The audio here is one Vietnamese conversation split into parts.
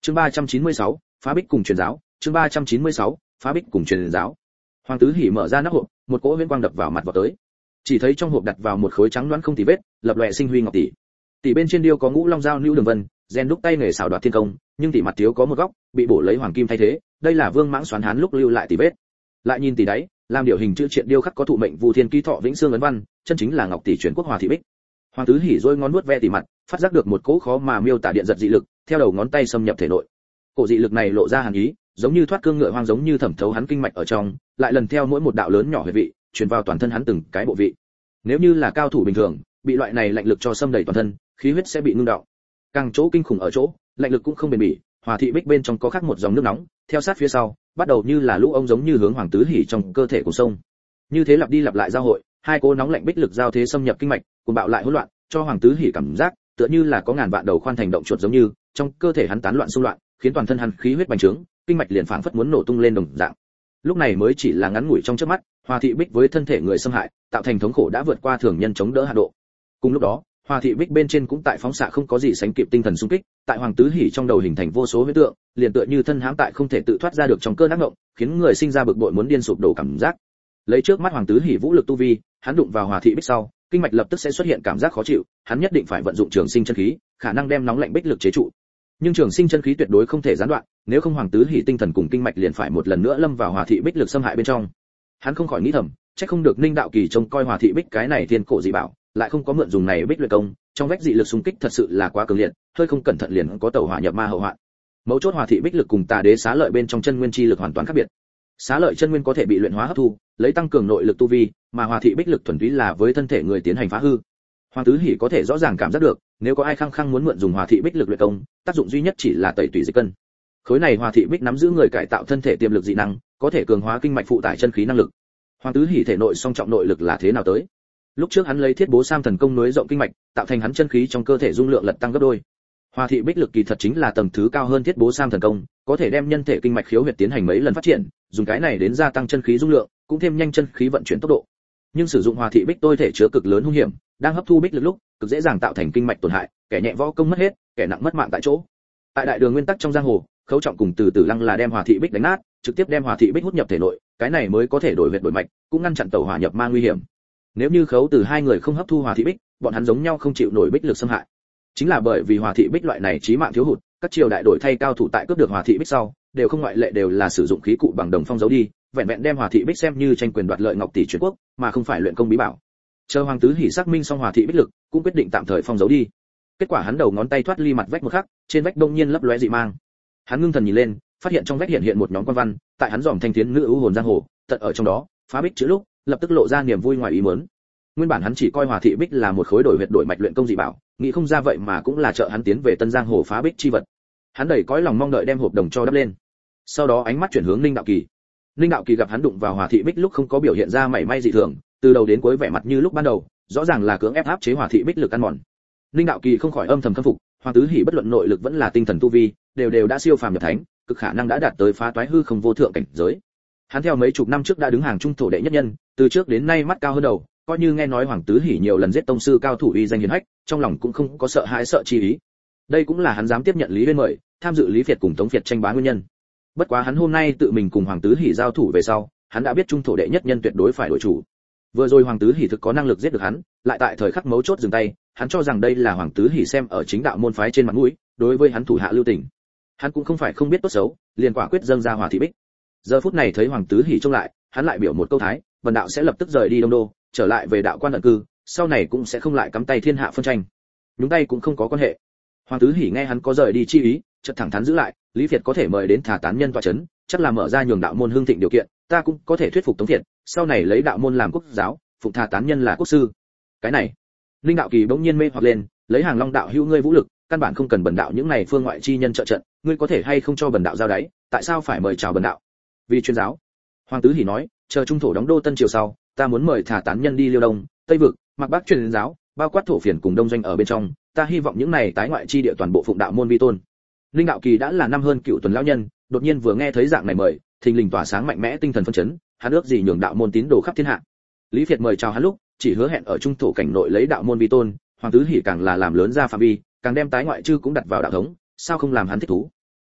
Chương 396, phá bích cùng truyền giáo, chương 396, phá bích cùng truyền giáo. Hoàng Tứ Hỉ mở ra nắp hộp, một cỗ huyễn quang đập vào mặt vào tới. Chỉ thấy trong hộp đặt vào một khối trắng loãng không tì vết, lập lòe sinh huy ngọc tỷ. Tỷ bên trên điêu có ngũ long dao nữu đường vân, gen đúc tay nghề xảo đoạt thiên công, nhưng tỷ mặt thiếu có một góc, bị bổ lấy hoàng kim thay thế, đây là Vương Mãng Xoán Hán lúc lưu lại tỷ vết. Lại nhìn tỷ đáy, làm điều hình chữ triện điêu khắc có thụ mệnh Vu Thiên ký thọ vĩnh xương ấn văn, chân chính là ngọc tỷ chuyển quốc hòa thị bích. Hoàng Tứ Hỉ rôi ngón nuốt ve tỷ mặt, phát giác được một cỗ khó mà miêu tả điện giật dị lực, theo đầu ngón tay xâm nhập thể nội. Cổ dị lực này lộ ra hàn ý, giống như thoát cương ngựa hoang, giống như thẩm thấu hắn kinh mạch ở trong, lại lần theo mỗi một đạo lớn nhỏ huyệt vị, truyền vào toàn thân hắn từng cái bộ vị. Nếu như là cao thủ bình thường, bị loại này lạnh lực cho xâm đầy toàn thân, khí huyết sẽ bị ngưng đọng. Càng chỗ kinh khủng ở chỗ, lạnh lực cũng không bền bỉ, hòa thị bích bên trong có khắc một dòng nước nóng, theo sát phía sau, bắt đầu như là lũ ông giống như hướng Hoàng Tứ Hỉ trong cơ thể của sông. Như thế lặp đi lặp lại giao hội, hai cỗ nóng lạnh bích lực giao thế xâm nhập kinh mạch, cuồng bạo lại hỗn loạn, cho Hoàng Tứ Hỉ cảm giác tựa như là có ngàn vạn đầu khoan thành động chuột giống như, trong cơ thể hắn tán loạn xung loạn, khiến toàn thân hắn khí huyết bành trướng, kinh mạch liền phảng phất muốn nổ tung lên đồng dạng. Lúc này mới chỉ là ngắn ngủi trong chớp mắt, hòa thị bích với thân thể người xâm hại, tạo thành thống khổ đã vượt qua thường nhân chống đỡ hạ độ. Cùng lúc đó, hòa thị bích bên trên cũng tại phóng xạ không có gì sánh kịp tinh thần xung kích, tại Hoàng Tứ Hỉ trong đầu hình thành vô số huyễn tượng, liền tựa như thân hãm tại không thể tự thoát ra được trong cơn ác mộng, khiến người sinh ra bực bội muốn điên sụp đổ cảm giác. Lấy trước mắt Hoàng Tứ Hỉ vũ lực tu vi, hắn đụng vào hòa thị bích sau, kinh mạch lập tức sẽ xuất hiện cảm giác khó chịu, hắn nhất định phải vận dụng trường sinh chân khí, khả năng đem nóng lạnh bích lực chế trụ. Nhưng trường sinh chân khí tuyệt đối không thể gián đoạn, nếu không Hoàng Tứ Hỉ tinh thần cùng kinh mạch liền phải một lần nữa lâm vào hòa thị bích lực xâm hại bên trong. Hắn không khỏi nghĩ thầm, chắc không được Ninh Đạo Kỳ trông coi hòa thị bích cái này thiên cổ dị bảo, lại không có mượn dùng này bích luyện công, trong vách dị lực xung kích thật sự là quá cường liệt, hơi không cẩn thận liền có tẩu hỏa nhập ma hậu hoạn. Mấu chốt hòa thị bích lực cùng Tà Đế Xá Lợi bên trong chân nguyên chi lực hoàn toàn khác biệt. Xá Lợi chân nguyên có thể bị luyện hóa hấp thu, lấy tăng cường nội lực tu vi, mà hòa thị bích lực thuần túy là với thân thể người tiến hành phá hư. Hoàng Tứ Hỉ có thể rõ ràng cảm giác được, nếu có ai khăng khăng muốn mượn dùng hòa thị bích lực luyện công, tác dụng duy nhất chỉ là tẩy tủy dịch cân. Khối này hòa thị bích nắm giữ người cải tạo thân thể tiềm lực dị năng, có thể cường hóa kinh mạch phụ tải chân khí năng lực. Hoàng Tứ Hỉ thể nội song trọng nội lực là thế nào tới? Lúc trước hắn lấy Thiết Bố Sam thần công nối rộng kinh mạch, tạo thành hắn chân khí trong cơ thể dung lượng lật tăng gấp đôi. Hòa thị bích lực kỳ thật chính là tầng thứ cao hơn Thiết Bố Sam thần công, có thể đem nhân thể kinh mạch khiếu huyệt tiến hành mấy lần phát triển, dùng cái này đến gia tăng chân khí dung lượng, cũng thêm nhanh chân khí vận chuyển tốc độ. Nhưng sử dụng hòa thị bích tôi thể chứa cực lớn hung hiểm, đang hấp thu bích lực lúc, cực dễ dàng tạo thành kinh mạch tổn hại, kẻ nhẹ võ công mất hết, kẻ nặng mất mạng tại chỗ. Tại đại đường nguyên tắc trong giang hồ, Khấu Trọng cùng Từ Tử Lăng là đem hòa thị bích đánh nát, trực tiếp đem hòa thị bích hút nhập thể nội, cái này mới có thể đổi huyệt đổi mạch, cũng ngăn chặn tẩu hỏa nhập ma nguy hiểm. Nếu như Khấu Từ hai người không hấp thu hòa thị bích, bọn hắn giống nhau không chịu nổi bích lực xâm hại. Chính là bởi vì hòa thị bích loại này chí mạng thiếu hụt, các triều đại đổi thay cao thủ tại cướp được hòa thị bích sau, đều không ngoại lệ đều là sử dụng khí cụ bằng đồng phong giấu đi, vẹn vẹn đem hòa thị bích xem như tranh quyền đoạt lợi ngọc tỷ truyền quốc, mà không phải luyện công bí bảo. Chờ Hoàng Tứ Hỉ xác minh xong hòa thị bích lực, cũng quyết định tạm thời phong giấu đi. Kết quả hắn đầu ngón tay thoát ly mặt vách một khắc, trên vách đông nhiên lấp lóe dị mang. Hắn ngưng thần nhìn lên, phát hiện trong vách hiện một nhóm quan văn, tại hắn dòm thanh tiến nữ ưu hồn giang hồ, tận ở trong đó, phá bích chữ lúc, lập tức lộ ra niềm vui ngoài ý muốn. Nguyên bản hắn chỉ coi hòa thị bích là một khối đổi huyệt đổi mạch luyện công dị bảo, nghĩ không ra vậy mà cũng là trợ hắn tiến về tân giang hồ phá bích chi vật. Hắn đầy cõi lòng mong đợi đem hộp đồng cho đắp lên. Sau đó ánh mắt chuyển hướng Ninh Đạo Kỳ. Ninh Đạo Kỳ gặp hắn đụng vào hòa thị bích lúc không có biểu hiện ra mảy may dị thường, từ đầu đến cuối vẻ mặt như lúc ban đầu, rõ ràng là cưỡng ép áp chế hòa thị bích lực ăn mòn. Ninh Đạo Kỳ không khỏi âm thầm khâm phục, Hoàng Tứ Hỉ bất luận nội lực vẫn là tinh thần tu vi, đều đã siêu phàm nhập thánh, cực khả năng đã đạt tới phá toái hư không vô thượng cảnh giới. Hắn theo mấy chục năm trước đã đứng hàng trung thổ đệ nhất nhân, từ trước đến nay mắt cao hơn đầu, coi như nghe nói Hoàng Tứ Hỉ nhiều lần giết tông sư cao thủ uy danh hiển hách, trong lòng cũng không có sợ hãi sợ chi ý. Đây cũng là hắn dám tiếp nhận Lý Uyên mời, tham dự Lý Việt cùng Tống Việt tranh bá nguyên nhân. Bất quá hắn hôm nay tự mình cùng Hoàng Tứ Hỉ giao thủ về sau, hắn đã biết trung thổ đệ nhất nhân tuyệt đối phải đổi chủ. Vừa rồi Hoàng Tứ Hỉ thực có năng lực giết được hắn, lại tại thời khắc mấu chốt dừng tay, hắn cho rằng đây là Hoàng Tứ Hỉ xem ở chính đạo môn phái trên mặt mũi, đối với hắn thủ hạ lưu tình. Hắn cũng không phải không biết tốt xấu, liền quả quyết dâng ra hòa thị bích. Giờ phút này thấy Hoàng Tứ Hỉ trông lại, hắn lại biểu một câu thái, Vân đạo sẽ lập tức rời đi Đông Đô, trở lại về đạo quan ẩn cư, sau này cũng sẽ không lại cắm tay thiên hạ phân tranh. Nhúng tay cũng không có quan hệ. Hoàng Tứ Hỉ nghe hắn có rời đi chi ý, chợt thẳng thắn giữ lại, Lý Việt có thể mời đến thả tán nhân tọa chấn, chắc là mở ra nhường đạo môn hương thịnh điều kiện, ta cũng có thể thuyết phục Tống Việt, sau này lấy đạo môn làm quốc giáo, phụng thả tán nhân là quốc sư. Cái này, Linh Đạo Kỳ bỗng nhiên mê hoặc lên, lấy Hàng Long đạo hữu ngươi vũ lực, căn bản không cần bần đạo những này phương ngoại chi nhân trợ trận, ngươi có thể hay không cho bần đạo giao đáy, tại sao phải mời chào bần đạo? Vì chuyên giáo. Hoàng Tứ Hỉ nói, chờ trung thổ đóng đô Tân Triều sau, ta muốn mời thả tán nhân đi Liêu Đông, Tây vực, mặc Bắc truyền giáo, bao quát thổ phiền cùng đông doanh ở bên trong, ta hy vọng những này tái ngoại chi địa toàn bộ phụng đạo môn vi tôn. Linh Đạo Kỳ đã là năm hơn cựu tuần lão nhân, đột nhiên vừa nghe thấy dạng này mời, thình lình tỏa sáng mạnh mẽ tinh thần phấn chấn, hắn ước gì nhường đạo môn tín đồ khắp thiên hạ. Lý Việt mời chào hắn lúc, chỉ hứa hẹn ở trung thổ cảnh nội lấy đạo môn vi tôn, Hoàng Tứ Hỉ càng là làm lớn ra phạm vi, càng đem tái ngoại chư cũng đặt vào đạo thống, sao không làm hắn thích thú?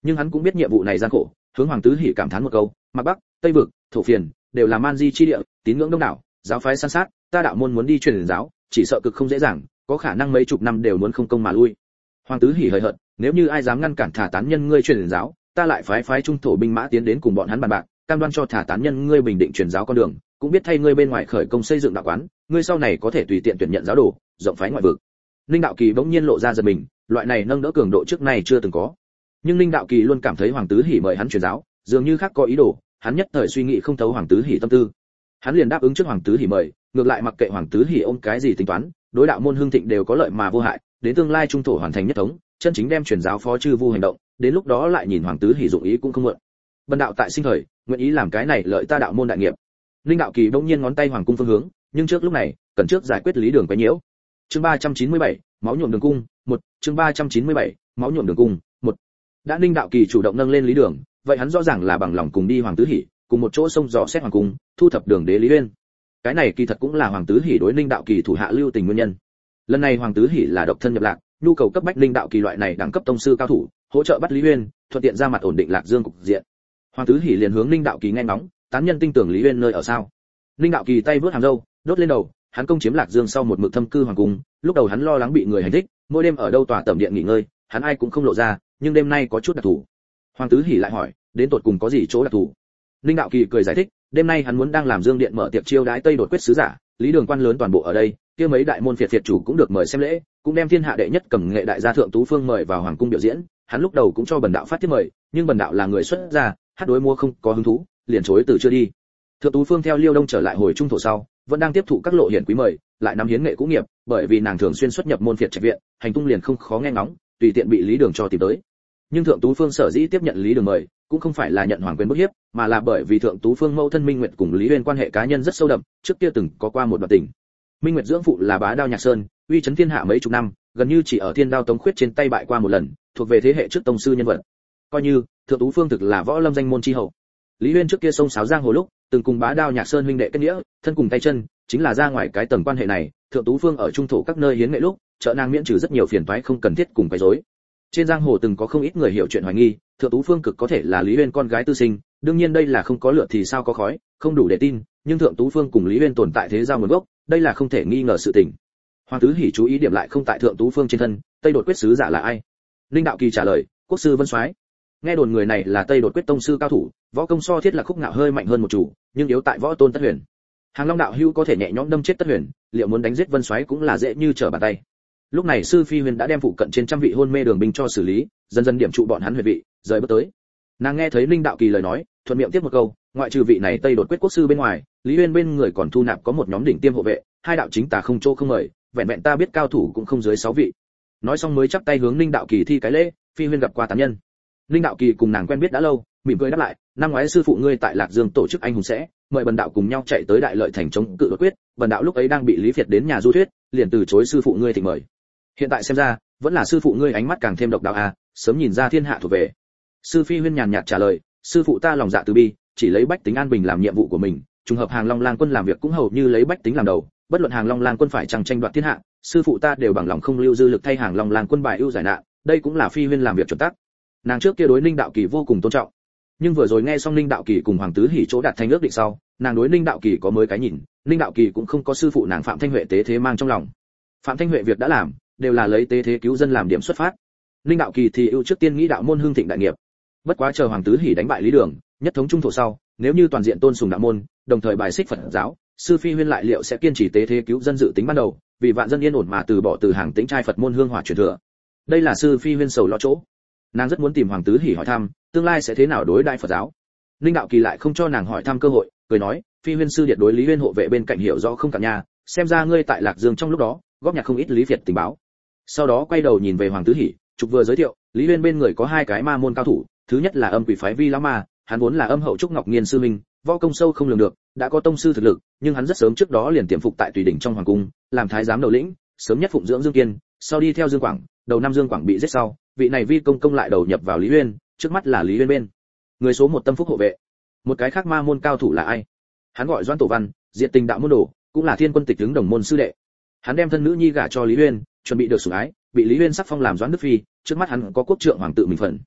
nhưng hắn cũng biết nhiệm vụ này gian khổ, hướng Hoàng Tứ Hỉ cảm thán một câu, Mạc Bắc, Tây vực, Thổ Phiền đều là man di chi địa, tín ngưỡng đông đảo, giáo phái san sát, ta đạo môn muốn đi truyền giáo, chỉ sợ cực không dễ dàng, có khả năng mấy chục năm đều muốn không công mà lui. Hoàng Tứ Hỉ hời hợt, nếu như ai dám ngăn cản thả tán nhân ngươi truyền giáo, ta lại phái trung thổ binh mã tiến đến cùng bọn hắn bàn bạc, cam đoan cho thả tán nhân ngươi bình định truyền giáo con đường, cũng biết thay ngươi bên ngoài khởi công xây dựng đạo quán, ngươi sau này có thể tùy tiện tuyển nhận giáo đồ, rộng phái ngoại vực. Linh Đạo Kỳ bỗng nhiên lộ ra giật mình, loại này nâng đỡ cường độ trước này chưa từng có. Nhưng Linh Đạo Kỳ luôn cảm thấy Hoàng Tứ Hỉ mời hắn truyền giáo, dường như khác có ý đồ, hắn nhất thời suy nghĩ không thấu Hoàng Tứ Hỉ tâm tư. Hắn liền đáp ứng trước Hoàng Tứ Hỉ mời, ngược lại mặc kệ Hoàng Tứ Hỉ ôm cái gì tính toán, đối đạo môn hưng thịnh đều có lợi mà vô hại, đến tương lai trung thổ hoàn thành nhất thống, chân chính đem truyền giáo phó chư vu hành động, đến lúc đó lại nhìn Hoàng Tứ Hỉ dụng ý cũng không muộn. Bần đạo tại sinh thời, nguyện ý làm cái này lợi ta đạo môn đại nghiệp. Linh Đạo Kỳ bỗng nhiên ngón tay hoàng cung phương hướng, nhưng trước lúc này, cần trước giải quyết lý đường quấy nhiễu. Chương 397, máu nhuộm đường cung, 1, chương 397, máu nhuộm đường cung, 1. Đã Linh Đạo Kỳ chủ động nâng lên lý đường, vậy hắn rõ ràng là bằng lòng cùng đi Hoàng Tứ Hỉ, cùng một chỗ xông dò xét hoàng cung, thu thập đường đế Lý Uyên. Cái này kỳ thật cũng là Hoàng Tứ Hỉ đối Linh Đạo Kỳ thủ hạ lưu tình nguyên nhân. Lần này Hoàng Tứ Hỉ là độc thân nhập lạc, nhu cầu cấp bách Linh Đạo Kỳ loại này đẳng cấp tông sư cao thủ, hỗ trợ bắt Lý Uyên, thuận tiện ra mặt ổn định Lạc Dương cục diện. Hoàng Tứ Hỉ liền hướng Linh Đạo Kỳ nghe ngóng, tán nhân tin tưởng Lý Uyên nơi ở sao. Linh Đạo Kỳ tay vướt hàm râu, đốt lên đầu, hắn công chiếm Lạc Dương sau một mực thâm cư hoàng cung, lúc đầu hắn lo lắng bị người hành thích, mỗi đêm ở đâu tòa tẩm điện nghỉ ngơi, hắn ai cũng không lộ ra, nhưng đêm nay có chút đặc thù. Hoàng Tứ Hỉ lại hỏi, đến tột cùng có gì chỗ đặc thù? Linh Đạo Kỳ cười giải thích, đêm nay hắn muốn đang làm Dương điện mở tiệc chiêu đãi Tây đột quyết sứ giả, Lý đường quan lớn toàn bộ ở đây, kia mấy đại môn phiệt chủ cũng được mời xem lễ, cũng đem thiên hạ đệ nhất cầm nghệ đại gia thượng Tú Phương mời vào hoàng cung biểu diễn, hắn lúc đầu cũng cho bần đạo phát thiếp mời, nhưng bần đạo là người xuất gia, hát đối mua không có hứng thú, liền chối từ chưa đi. Thượng Tú Phương theo Liêu Đông trở lại hồi trung thổ sau, vẫn đang tiếp thụ các lộ hiển quý mời, lại nắm hiến nghệ cũ nghiệp, bởi vì nàng thường xuyên xuất nhập môn phiệt trạch viện, hành tung liền không khó nghe ngóng, tùy tiện bị Lý Đường cho tìm tới. Nhưng Thượng Tú Phương sở dĩ tiếp nhận Lý Đường mời, cũng không phải là nhận hoàng quyền bức hiếp, mà là bởi vì Thượng Tú Phương mẫu thân Minh Nguyệt cùng Lý Uyên quan hệ cá nhân rất sâu đậm, trước kia từng có qua một đoạn tình. Minh Nguyệt dưỡng phụ là Bá Đao Nhạc Sơn, uy chấn thiên hạ mấy chục năm, gần như chỉ ở Thiên Đao Tống Khuyết trên tay bại qua một lần, thuộc về thế hệ trước tông sư nhân vật. Coi như Thượng Tú Phương thực là võ lâm danh môn chi hậu. Lý Uyên trước kia sông sáo giang hồ lúc, từng cùng Bá Đao Nhạc Sơn huynh đệ kết nghĩa, thân cùng tay chân, chính là ra ngoài cái tầng quan hệ này, Thượng Tú Phương ở trung thổ các nơi hiến nghệ lúc, trợ nàng miễn trừ rất nhiều phiền toái không cần thiết cùng quấy rối. Trên giang hồ từng có không ít người hiểu chuyện hoài nghi, Thượng Tú Phương cực có thể là Lý Uyên con gái tư sinh, đương nhiên đây là không có lửa thì sao có khói, không đủ để tin, nhưng Thượng Tú Phương cùng Lý Uyên tồn tại thế giao nguồn gốc, đây là không thể nghi ngờ sự tình. Hoàng Tứ Hỉ chú ý điểm lại không tại Thượng Tú Phương trên thân, Tây đột quyết sứ giả là ai? Linh Đạo Kỳ trả lời, quốc sư Vân Soái. Nghe đồn người này là Tây đột quyết tông sư cao thủ, võ công so Thiết Lạc Khúc Ngạo hơi mạnh hơn một chủ, nhưng yếu tại võ tôn Tất Huyền. Hàng Long đạo hữu có thể nhẹ nhõm đâm chết Tất Huyền, liệu muốn đánh giết Vân Soái cũng là dễ như trở bàn tay. Lúc này sư Phi Huyền đã đem phụ cận trên trăm vị hôn mê đường binh cho xử lý, dần dần điểm trụ bọn hắn huyệt vị, rời bước tới. Nàng nghe thấy Linh Đạo Kỳ lời nói, thuận miệng tiếp một câu, ngoại trừ vị này Tây đột quyết quốc sư bên ngoài, Lý Uyên bên người còn thu nạp có một nhóm đỉnh tiêm hộ vệ, hai đạo chính tà không chỗ không mời, vẹn vẹn ta biết cao thủ cũng không dưới 6 vị. Nói xong mới chắp tay hướng Linh Đạo Kỳ thi cái lễ, Phi Huyên gặp qua tán nhân. Linh Đạo Kỳ cùng nàng quen biết đã lâu, mỉm cười đáp lại, năm ngoái sư phụ ngươi tại Lạc Dương tổ chức anh hùng sẽ, mời bần đạo cùng nhau chạy tới Đại Lợi thành chống cự đột quyết, bần đạo lúc ấy đang bị Lý Việt đến nhà du thuyết, liền từ chối sư phụ ngươi thỉnh mời. Hiện tại xem ra, vẫn là sư phụ ngươi ánh mắt càng thêm độc đáo à, sớm nhìn ra thiên hạ thuộc về. Sư Phi Huyên nhàn nhạt trả lời, sư phụ ta lòng dạ từ bi, chỉ lấy bách tính an bình làm nhiệm vụ của mình, trùng hợp Hàng Long Lang quân làm việc cũng hầu như lấy bách tính làm đầu, bất luận Hàng Long Lang quân phải chẳng tranh đoạt thiên hạ, sư phụ ta đều bằng lòng không lưu dư lực thay Hàng Long Lang quân bài ưu giải nạn, đây cũng là Phi Huyên làm việc chuẩn tắc. Nàng trước kia đối Ninh Đạo Kỳ vô cùng tôn trọng, nhưng vừa rồi nghe xong Ninh Đạo Kỳ cùng Hoàng Tứ Hỉ chỗ đạt thành ước định sau, nàng đối Ninh Đạo Kỳ có mới cái nhìn, Ninh Đạo Kỳ cũng không có sư phụ nàng Phạm Thanh Huệ tế thế mang trong lòng. Phạm Thanh Huệ việc đã làm, đều là lấy tế thế cứu dân làm điểm xuất phát. Ninh Đạo Kỳ thì ưu trước tiên nghĩ đạo môn hưng thịnh đại nghiệp. Bất quá chờ Hoàng Tứ Hỉ đánh bại Lý Đường, nhất thống trung thổ sau, nếu như toàn diện tôn sùng đạo môn, đồng thời bài xích Phật giáo, sư Phi Huyên lại liệu sẽ kiên trì tế thế cứu dân dự tính ban đầu, vì vạn dân yên ổn mà từ bỏ từ hàng tĩnh trai Phật môn hương hỏa truyền thừa. Đây là sư Phi Huyên sầu lo chỗ. Nàng rất muốn tìm Hoàng Tứ Hỉ hỏi thăm, tương lai sẽ thế nào đối đãi Phật giáo. Ninh Đạo Kỳ lại không cho nàng hỏi thăm cơ hội, cười nói, Phi Huyên sư điện đối Lý Huyên hộ vệ bên cạnh hiểu rõ không cạn nhà, xem ra ngươi tại Lạc Dương trong lúc đó, góp nhặt không ít Lý Việt tình báo. Sau đó quay đầu nhìn về Hoàng Tứ Hỉ, trục vừa giới thiệu, Lý Huyên bên người có hai cái ma môn cao thủ, thứ nhất là Âm Quỷ phái Vi lão ma, hắn vốn là Âm Hậu Trúc Ngọc Nghiên sư minh, võ công sâu không lường được, đã có tông sư thực lực, nhưng hắn rất sớm trước đó liền tiềm phục tại Tùy đỉnh trong hoàng cung, làm thái giám đầu lĩnh, sớm nhất phụng dưỡng Dương Kiên, sau đi theo Dương Quảng, đầu năm Dương Quảng bị giết sau, vị này Vi công lại đầu nhập vào Lý Huyên, trước mắt là Lý Huyên bên người số một tâm phúc hộ vệ. Một cái khác ma môn cao thủ là ai? Hắn gọi Doãn Tổ Văn, diệt tình đạo môn đồ, cũng là Thiên Quân Tịch đứng đồng môn sư đệ. Hắn đem thân nữ nhi gả cho Lý Huyên, chuẩn bị được sủng ái, bị Lý Huyên sắc phong làm Doãn Đức Phi, trước mắt hắn có quốc trượng hoàng tự mình phần.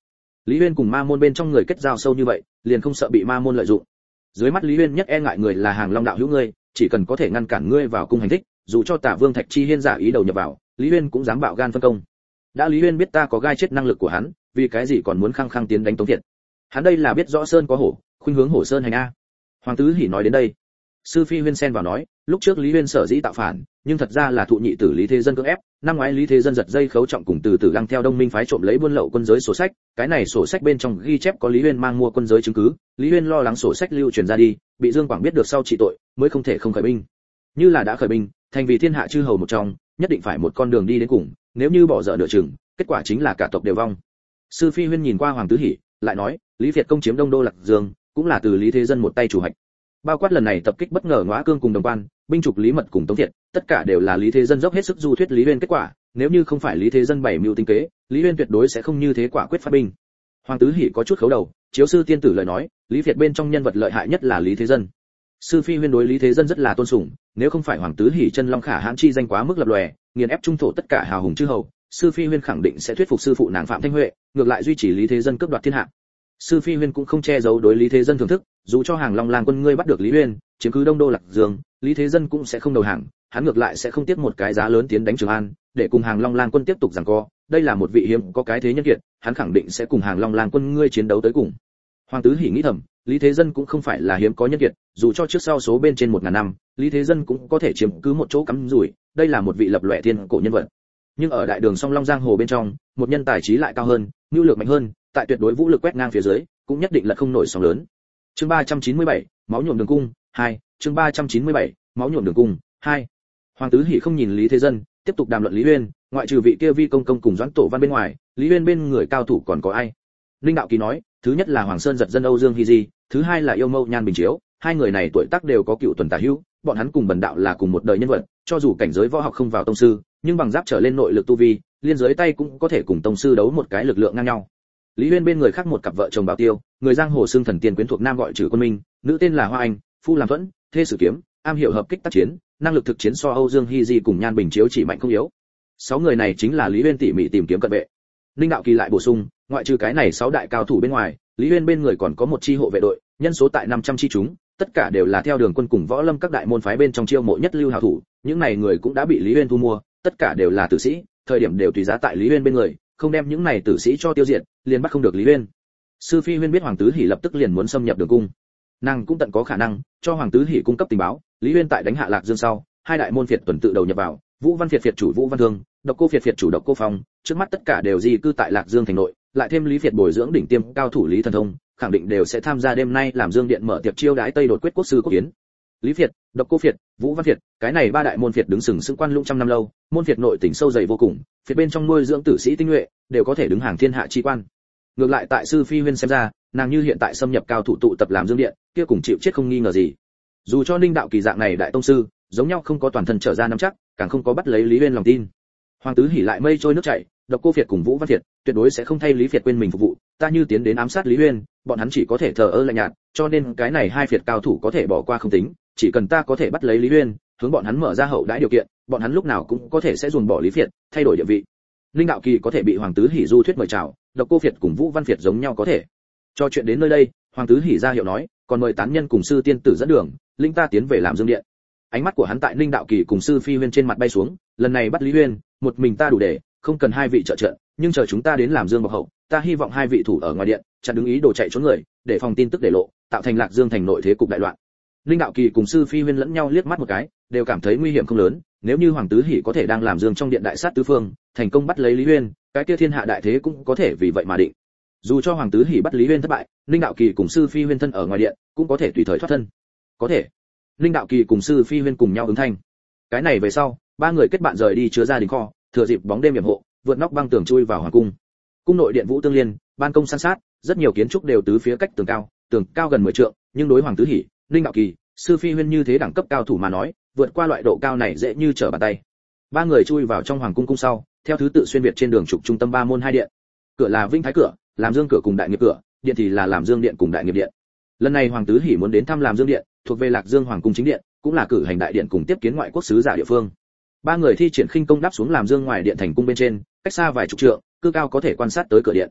Lý Uyên cùng ma môn bên trong người kết giao sâu như vậy, liền không sợ bị ma môn lợi dụng. Dưới mắt Lý Uyên nhất e ngại người là Hàng Long đạo hữu ngươi, chỉ cần có thể ngăn cản ngươi vào cung hành thích, dù cho Tả Vương Thạch Chi Hiên giả ý đầu nhập vào, Lý Uyên cũng dám bạo gan phân công. Đã Lý Uyên biết ta có gai chết năng lực của hắn, vì cái gì còn muốn khăng khăng tiến đánh Tống Thiện? Hắn đây là biết rõ sơn có hổ, khuynh hướng hổ sơn hành a. Hoàng Tứ Hỉ nói đến đây, Sư Phi Huyên xen vào nói, lúc trước Lý Uyên sở dĩ tạo phản, nhưng thật ra là thụ nhị tử Lý Thế Dân cưỡng ép, năm ngoái Lý Thế Dân giật dây khấu trọng cùng từ từ lăng theo Đông Minh phái trộm lấy buôn lậu quân giới sổ sách, cái này sổ sách bên trong ghi chép có Lý Uyên mang mua quân giới chứng cứ, Lý Uyên lo lắng sổ sách lưu truyền ra đi, bị Dương Quảng biết được sau trị tội, mới không thể không khởi binh. Như là đã khởi binh, thành vì thiên hạ chư hầu một trong, nhất định phải một con đường đi đến cùng, nếu như bỏ dở nửa chừng, kết quả chính là cả tộc đều vong. Sư Phi Huyên nhìn qua Hoàng Tứ Hỉ, lại nói, Lý Việt công chiếm Đông Đô Lạc Dương, cũng là từ Lý Thế Dân một tay chủ hạch. Bao quát lần này tập kích bất ngờ Ngõa Cương cùng Đồng Quan, binh trục Lý Mật cùng Tống Thiện, tất cả đều là Lý Thế Dân dốc hết sức du thuyết Lý Uyên kết quả, nếu như không phải Lý Thế Dân bày mưu tính kế, Lý Uyên tuyệt đối sẽ không như thế quả quyết phát binh. Hoàng Tứ Hỉ có chút khấu đầu, chiếu sư tiên tử lời nói, Lý Việt bên trong nhân vật lợi hại nhất là Lý Thế Dân. Sư Phi Huyên đối Lý Thế Dân rất là tôn sùng, nếu không phải Hoàng Tứ Hỉ chân long khả hãn chi danh quá mức lập lòe, nghiền ép trung thổ tất cả hào hùng chư hầu, Sư Phi Huyên khẳng định sẽ thuyết phục sư phụ nàng Phạm Thanh Huệ, ngược lại duy trì Lý Thế Dân cướp đoạt thiên hạ. Sư Phi Huyên cũng không che giấu đối Lý Thế Dân thưởng thức, dù cho Hàng Long Lang quân ngươi bắt được Lý Uyên, chiếm cứ Đông Đô Lạc Dương, Lý Thế Dân cũng sẽ không đầu hàng, hắn ngược lại sẽ không tiếc một cái giá lớn tiến đánh Trường An, để cùng Hàng Long Lang quân tiếp tục giằng co, đây là một vị hiếm có cái thế nhân kiệt, hắn khẳng định sẽ cùng Hàng Long Lang quân ngươi chiến đấu tới cùng. Hoàng Tứ Hỉ nghĩ thầm, Lý Thế Dân cũng không phải là hiếm có nhân kiệt, dù cho trước sau số bên trên 1000 năm, Lý Thế Dân cũng có thể chiếm cứ một chỗ cắm rủi, đây là một vị lập lòe thiên cổ nhân vật. Nhưng ở đại đường Song Long giang hồ bên trong, một nhân tài trí lại cao hơn, nhu lược mạnh hơn, tại tuyệt đối vũ lực quét ngang phía dưới, cũng nhất định là không nổi sóng lớn. Chương 397, máu nhuộm đường cung 2, chương 397, máu nhuộm đường cung 2. Hoàng Tứ Hỉ không nhìn Lý Thế Dân, tiếp tục đàm luận Lý Uyên, ngoại trừ vị kia Vi công công cùng Doãn Tổ Văn bên ngoài, Lý Uyên bên người cao thủ còn có ai? Linh Đạo Kỳ nói, thứ nhất là Hoàng Sơn giật dân Âu Dương Hy Di, thứ hai là Yêu Mâu Nhan Bình Chiếu, hai người này tuổi tác đều có cựu tuần tả hữu, bọn hắn cùng Bần đạo là cùng một đời nhân vật, cho dù cảnh giới võ học không vào tông sư, nhưng bằng giáp trở lên nội lực tu vi, liên giới tay cũng có thể cùng tông sư đấu một cái lực lượng ngang nhau. Lý Uyên bên người khác một cặp vợ chồng Bảo Tiêu, người giang hồ xương thần tiên quyến thuộc nam gọi Trử Quân Minh, nữ tên là Hoa Anh, phu làm thuẫn, thê sử kiếm, am hiểu hợp kích tác chiến, năng lực thực chiến so Âu Dương Hy Di cùng Nhan Bình Chiếu chỉ mạnh không yếu. 6 người này chính là Lý Uyên tỉ mỉ tìm kiếm cận vệ. Linh Đạo Kỳ lại bổ sung, ngoại trừ cái này 6 đại cao thủ bên ngoài, Lý Uyên bên người còn có một chi hộ vệ đội, nhân số tại 500 chi chúng, tất cả đều là theo đường quân cùng võ lâm các đại môn phái bên trong chiêu mộ nhất lưu hảo thủ, những này người cũng đã bị Lý Uyên thu mua, tất cả đều là tử sĩ, thời điểm đều tùy giá tại Lý Uyên bên người, không đem những này tử sĩ cho tiêu diệt, liền bắt không được Lý Uyên. Sư Phi Huyên biết Hoàng Tứ Hỉ lập tức liền muốn xâm nhập đường cung, nàng cũng tận có khả năng cho Hoàng Tứ Hỉ cung cấp tình báo, Lý Uyên tại đánh hạ Lạc Dương sau, hai đại môn phiệt tuần tự đầu nhập vào, Vũ Văn phiệt chủ Vũ Văn Thương, Độc Cô phiệt chủ Độc Cô Phong, trước mắt tất cả đều di cư tại Lạc Dương thành nội, lại thêm Lý phiệt bồi dưỡng đỉnh tiêm cao thủ Lý Thần Thông, khẳng định đều sẽ tham gia đêm nay làm Dương Điện mở tiệc chiêu đãi Tây đột quyết quốc sư quốc kiến. Lý phiệt, Độc Cô phiệt, Vũ Văn phiệt, cái này ba đại môn phiệt đứng sừng sững quan lũng trăm năm lâu, môn phiệt nội tình sâu dày vô cùng, phiệt bên trong nuôi dưỡng tử sĩ tinh nhuệ, đều có thể đứng hàng thiên hạ chi quan. Ngược lại tại Sư Phi Huyên xem ra, nàng như hiện tại xâm nhập cao thủ tụ tập làm Dương Điện, kia cùng chịu chết không nghi ngờ gì. Dù cho Ninh Đạo Kỳ dạng này đại tông sư, giống nhau không có toàn thân trở ra nắm chắc, càng không có bắt lấy Lý Uyên lòng tin. Hoàng Tứ Hỉ lại mây trôi nước chảy, Độc Cô phiệt cùng Vũ Văn phiệt tuyệt đối sẽ không thay Lý phiệt quên mình phục vụ, ta như tiến đến ám sát Lý Uyên, bọn hắn chỉ có thể thờ ơ lạnh nhạt, cho nên cái này hai phiệt cao thủ có thể bỏ qua không tính, chỉ cần ta có thể bắt lấy Lý Uyên, hướng bọn hắn mở ra hậu đãi điều kiện, bọn hắn lúc nào cũng có thể sẽ ruồng bỏ Lý phiệt, thay đổi địa vị. Linh Đạo Kỳ có thể bị Hoàng Tứ Hỉ du thuyết mời chào, Độc Cô phiệt cùng Vũ Văn phiệt giống nhau có thể. Cho chuyện đến nơi đây, Hoàng Tứ Hỉ ra hiệu nói, còn mời tán nhân cùng sư tiên tử dẫn đường, linh ta tiến về làm Dương Điện. Ánh mắt của hắn tại Linh Đạo Kỳ cùng Sư Phi Huyên trên mặt bay xuống, lần này bắt Lý Uyên, một mình ta đủ để, không cần hai vị trợ trận, nhưng chờ chúng ta đến làm Dương bọc hậu, ta hy vọng hai vị thủ ở ngoài điện, chặn đứng ý đồ chạy trốn người, để phòng tin tức để lộ, tạo thành Lạc Dương thành nội thế cục đại loạn. Linh Đạo Kỳ cùng Sư Phi Huyên lẫn nhau liếc mắt một cái, đều cảm thấy nguy hiểm không lớn, nếu như Hoàng Tứ Hỉ có thể đang làm Dương trong điện đại sát tứ phương, thành công bắt lấy Lý Uyên, cái kia thiên hạ đại thế cũng có thể vì vậy mà định. Dù cho Hoàng Tứ Hỉ bắt Lý Uyên thất bại, Linh Đạo Kỳ cùng Sư Phi Huyên thân ở ngoài điện, cũng có thể tùy thời thoát thân. Có thể. Linh Đạo Kỳ cùng Sư Phi Huyên cùng nhau ứng thanh. Cái này về sau, ba người kết bạn rời đi chứa ra đình kho, thừa dịp bóng đêm yểm hộ, vượt nóc băng tường chui vào hoàng cung. Cung nội điện vũ tương liên, ban công san sát, rất nhiều kiến trúc đều tứ phía cách tường cao gần 10 trượng, nhưng đối Hoàng Tứ Hỉ, Linh Đạo Kỳ, Sư Phi Huyên như thế đẳng cấp cao thủ mà nói, vượt qua loại độ cao này dễ như trở bàn tay. Ba người chui vào trong hoàng cung cung sau, theo thứ tự xuyên việt trên đường trục trung tâm ba môn hai điện. Cửa là Vinh Thái cửa, làm Dương cửa cùng Đại Nghiệp cửa, điện thì là làm Dương điện cùng Đại Nghiệp điện. Lần này Hoàng Tứ Hỉ muốn đến thăm làm Dương điện, thuộc về Lạc Dương hoàng cung chính điện, cũng là cử hành đại điện cùng tiếp kiến ngoại quốc sứ giả địa phương. Ba người thi triển khinh công đáp xuống làm Dương ngoài điện thành cung bên trên, cách xa vài chục trượng, cư cao có thể quan sát tới cửa điện.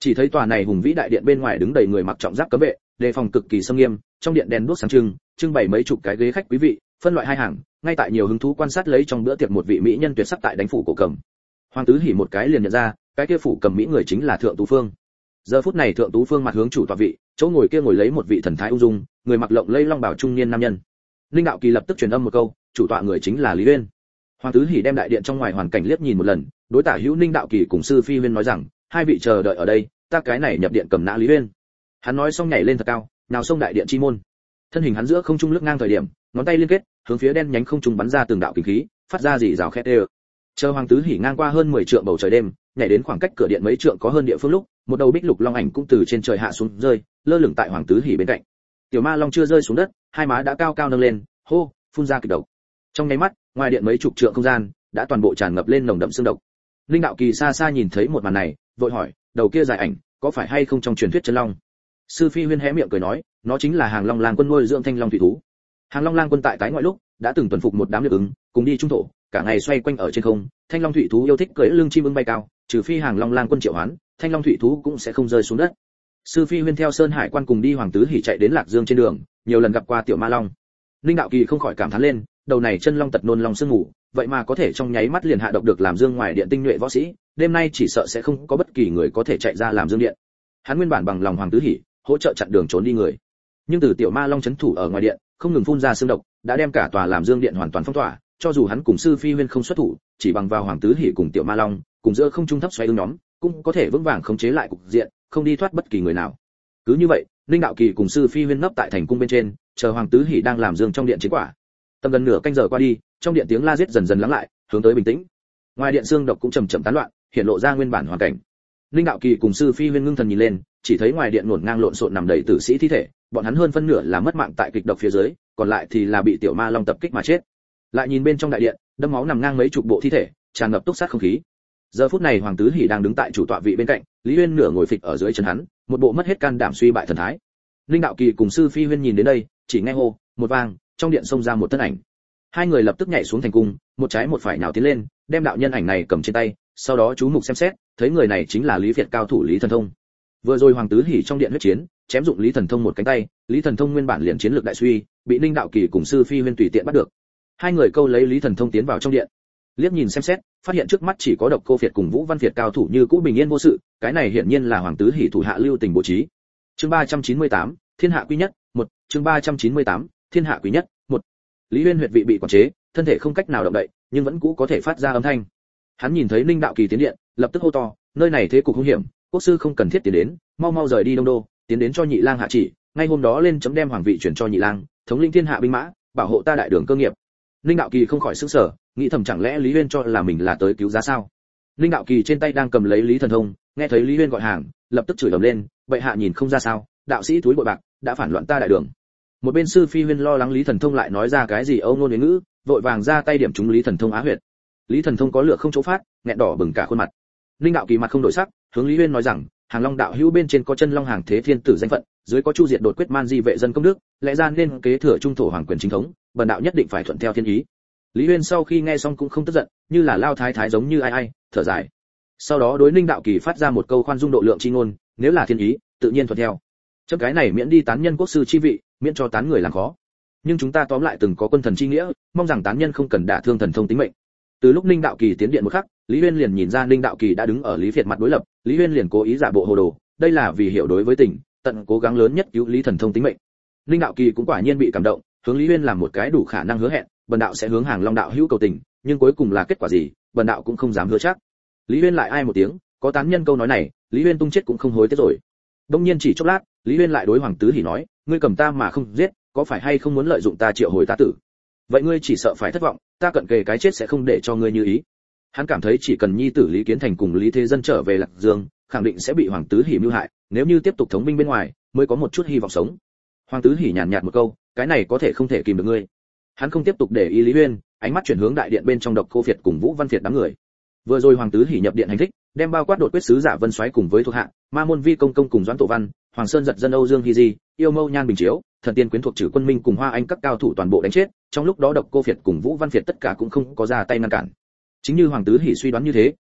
Chỉ thấy tòa này hùng vĩ đại điện bên ngoài đứng đầy người mặc trọng giáp cấm vệ, đề phòng cực kỳ nghiêm nghiêm, trong điện đèn đuốc sáng trưng bày mấy chục cái ghế khách quý vị, phân loại hai hàng, ngay tại nhiều hứng thú quan sát lấy trong bữa tiệc một vị mỹ nhân tuyệt sắc tại đánh phủ cổ cầm. Hoàng Tứ Hỉ một cái liền nhận ra, cái kia phủ cầm mỹ người chính là Thượng Tú Phương. Giờ phút này Thượng Tú Phương mặt hướng chủ tọa vị, chỗ ngồi kia ngồi lấy một vị thần thái ung dung, người mặc lộng lẫy long bào trung niên nam nhân. Linh Đạo Kỳ lập tức truyền âm một câu, chủ tọa người chính là Lý Uyên. Hoàng Tứ Hỉ đem đại điện trong ngoài hoàn cảnh liếc nhìn một lần, đối tả hữu Linh Đạo Kỳ cùng sư phi Uyên nói rằng, hai vị chờ đợi ở đây, ta cái này nhập điện cầm nã Lý Uyên. Hắn nói xong nhảy lên thật cao, nào xông đại điện chi môn. Thân hình hắn giữa không trung lướt ngang thời điểm, ngón tay liên kết, hướng phía đen nhánh không trung bắn ra từng đạo kình khí, phát ra rỉ rào khét ê. Chờ Hoàng Tứ Hỉ ngang qua hơn 10 trượng bầu trời đêm, nhảy đến khoảng cách cửa điện mấy trượng có hơn địa phương lúc, một đầu bích lục long ảnh cũng từ trên trời hạ xuống rơi, lơ lửng tại Hoàng Tứ Hỉ bên cạnh. Tiểu ma long chưa rơi xuống đất, hai má đã cao cao nâng lên, hô, phun ra kịch độc. Trong nháy mắt, ngoài điện mấy chục trượng không gian đã toàn bộ tràn ngập lên nồng đậm xương độc. Linh Đạo Kỳ xa xa nhìn thấy một màn này, vội hỏi, đầu kia dài ảnh, có phải hay không trong truyền thuyết chân long? Sư phi Huyên hé miệng cười nói, nó chính là Hàng Long Lang quân nuôi dưỡng thanh long thủy thú. Hàng Long Lang quân tại tái ngoại lúc đã từng tuần phục một đám liệp ứng, cùng đi trung thổ, cả ngày xoay quanh ở trên không. Thanh long thủy thú yêu thích cưỡi lưng chim ưng bay cao, trừ phi Hàng Long Lang quân triệu hoán, thanh long thủy thú cũng sẽ không rơi xuống đất. Sư phi Huyên theo Sơn Hải quan cùng đi Hoàng Tứ Hỉ chạy đến Lạc Dương trên đường, nhiều lần gặp qua tiểu ma long. Linh Đạo Kỳ không khỏi cảm thán lên, đầu này chân long tật nôn long sương ngủ, vậy mà có thể trong nháy mắt liền hạ độc được làm dương ngoài điện tinh nhuệ võ sĩ, đêm nay chỉ sợ sẽ không có bất kỳ người có thể chạy ra làm dương điện. Hắn nguyên bản bằng lòng Hoàng Tứ Hỉ hỗ trợ chặn đường trốn đi người, nhưng từ tiểu ma long chấn thủ ở ngoài điện, không ngừng phun ra xương độc, đã đem cả tòa làm dương điện hoàn toàn phong tỏa. Cho dù hắn cùng sư phi Huyên không xuất thủ, chỉ bằng vào Hoàng Tứ Hỉ cùng tiểu ma long, cùng giữa không trung thấp xoay ưng nhóm, cũng có thể vững vàng khống chế lại cục diện, không đi thoát bất kỳ người nào. Cứ như vậy, Linh Đạo Kỳ cùng sư phi Huyên nấp tại thành cung bên trên, chờ Hoàng Tứ Hỉ đang làm dương trong điện chiến quả. Tầm gần nửa canh giờ qua đi, trong điện tiếng la giết dần dần lắng lại, hướng tới bình tĩnh. Ngoài điện xương độc cũng chậm chậm tán loạn, hiện lộ ra nguyên bản hoàn cảnh. Linh Đạo Kỳ cùng sư phi Huyên ngưng thần nhìn lên, chỉ thấy ngoài điện hỗn ngang lộn xộn nằm đầy tử sĩ thi thể, bọn hắn hơn phân nửa là mất mạng tại kịch độc phía dưới, còn lại thì là bị tiểu ma long tập kích mà chết. Lại nhìn bên trong đại điện, đẫm máu nằm ngang mấy chục bộ thi thể, tràn ngập túc sát không khí. Giờ phút này Hoàng Tứ Hỉ đang đứng tại chủ tọa vị bên cạnh, Lý Uyên nửa ngồi phịch ở dưới chân hắn, một bộ mất hết can đảm suy bại thần thái. Linh Đạo Kỳ cùng sư phi Huyên nhìn đến đây, chỉ nghe hô một vang, trong điện xông ra một thân ảnh. Hai người lập tức nhảy xuống thành cung, một trái một phải nhào tiến lên, đem đạo nhân ảnh này cầm trên tay, sau đó chú mục xem xét, thấy người này chính là Lý Việt cao thủ Lý Thần Thông. Vừa rồi Hoàng Tứ Hỉ trong điện huyết chiến, chém dụng Lý Thần Thông một cánh tay, Lý Thần Thông nguyên bản liền chiến lược đại suy, bị Linh Đạo Kỳ cùng sư phi Huyên tùy tiện bắt được. Hai người câu lấy Lý Thần Thông tiến vào trong điện, liếc nhìn xem xét, phát hiện trước mắt chỉ có Độc Cô Việt cùng Vũ Văn Việt cao thủ như cũ bình yên vô sự, cái này hiển nhiên là Hoàng Tứ Hỉ thủ hạ lưu tình bố trí. Chương 398, Thiên hạ quý nhất, 1, chương 398, Thiên hạ quý nhất, 1. Lý Uyên huyệt vị bị quản chế, thân thể không cách nào động đậy, nhưng vẫn cũ có thể phát ra âm thanh. Hắn nhìn thấy Linh Đạo Kỳ tiến điện, lập tức hô to, nơi này thế cục hung hiểm, quốc sư không cần thiết tiến đến, mau mau rời đi Đông Đô, tiến đến cho Nhị Lang hạ chỉ, ngay hôm đó lên chấm đem hoàng vị chuyển cho Nhị Lang, thống lĩnh thiên hạ binh mã, bảo hộ ta đại đường cơ nghiệp. Linh Đạo Kỳ không khỏi sửng sở, nghĩ thầm chẳng lẽ Lý Uyên cho là mình là tới cứu giá sao? Linh Đạo Kỳ trên tay đang cầm lấy Lý Thần Thông, nghe thấy Lý Uyên gọi hàng, lập tức chửi ầm lên, bệ hạ nhìn không ra sao, đạo sĩ túi bội bạc, đã phản loạn ta đại đường. Một bên sư phi Huyên lo lắng Lý Thần Thông lại nói ra cái gì âu ngôn ngữ, vội vàng ra tay điểm trúng Lý Thần Thông á huyệt. Lý Thần Thông có lửa không chỗ phát, nghẹn đỏ bừng cả khuôn mặt. Linh Đạo Kỳ mặt không đổi sắc, hướng Lý Uyên nói rằng, Hàng Long đạo hữu bên trên có chân long hàng thế thiên tử danh phận, dưới có chu diệt đột quyết man di vệ dân công đức, lẽ ra nên kế thừa trung thổ hoàng quyền chính thống, bần đạo nhất định phải thuận theo thiên ý. Lý Uyên sau khi nghe xong cũng không tức giận, như là lao thái thái giống như ai, thở dài. Sau đó đối Linh Đạo Kỳ phát ra một câu khoan dung độ lượng chi ngôn, nếu là thiên ý, tự nhiên thuận theo. Chấm cái này miễn đi tán nhân quốc sư chi vị, miễn cho tán người làm khó. Nhưng chúng ta tóm lại từng có quân thần chi nghĩa, mong rằng tán nhân không cần đả thương Thần Thông tính mệnh. Từ lúc Linh Đạo Kỳ tiến điện một khắc, Lý Uyên liền nhìn ra Linh Đạo Kỳ đã đứng ở Lý Việt mặt đối lập, Lý Uyên liền cố ý giả bộ hồ đồ, đây là vì hiểu đối với tình, tận cố gắng lớn nhất cứu Lý Thần Thông tính mệnh. Linh Đạo Kỳ cũng quả nhiên bị cảm động, hướng Lý Uyên làm một cái đủ khả năng hứa hẹn, bần đạo sẽ hướng Hàng Long đạo hữu cầu tình, nhưng cuối cùng là kết quả gì, bần đạo cũng không dám hứa chắc. Lý Uyên lại ai một tiếng, có tán nhân câu nói này, Lý Uyên tung chết cũng không hối tiếc rồi. Đông nhiên chỉ chốc lát, Lý Uyên lại đối Hoàng Tứ Hỉ nói, ngươi cầm ta mà không giết, có phải hay không muốn lợi dụng ta triệu hồi ta tử? Vậy ngươi chỉ sợ phải thất vọng, ta cận kề cái chết sẽ không để cho ngươi như ý. Hắn cảm thấy chỉ cần nhi tử Lý Kiến Thành cùng Lý Thế Dân trở về Lạc Dương, khẳng định sẽ bị Hoàng Tứ Hỉ mưu hại, nếu như tiếp tục thống binh bên ngoài, mới có một chút hy vọng sống. Hoàng Tứ Hỉ nhàn nhạt một câu, cái này có thể không thể kìm được ngươi. Hắn không tiếp tục để ý Lý Uyên, ánh mắt chuyển hướng đại điện bên trong Độc Cô Việt cùng Vũ Văn Việt đám người. Vừa rồi Hoàng Tứ Hỉ nhập điện hành thích, đem bao quát đột quyết sứ giả Vân Soái cùng với thuộc hạ, Ma môn Vi công công cùng Doãn Tổ Văn, Hoàng Sơn giật dân Âu Dương Hy Di, Yêu Mâu Nhan Bình Chiếu, thần tiên quyến thuộc Trử Quân Minh cùng Hoa Anh các cao thủ toàn bộ đánh chết, trong lúc đó Độc Cô Việt cùng Vũ Văn Việt tất cả cũng không có ra tay ngăn cản. Chính như Hoàng Tứ Hỉ suy đoán như thế,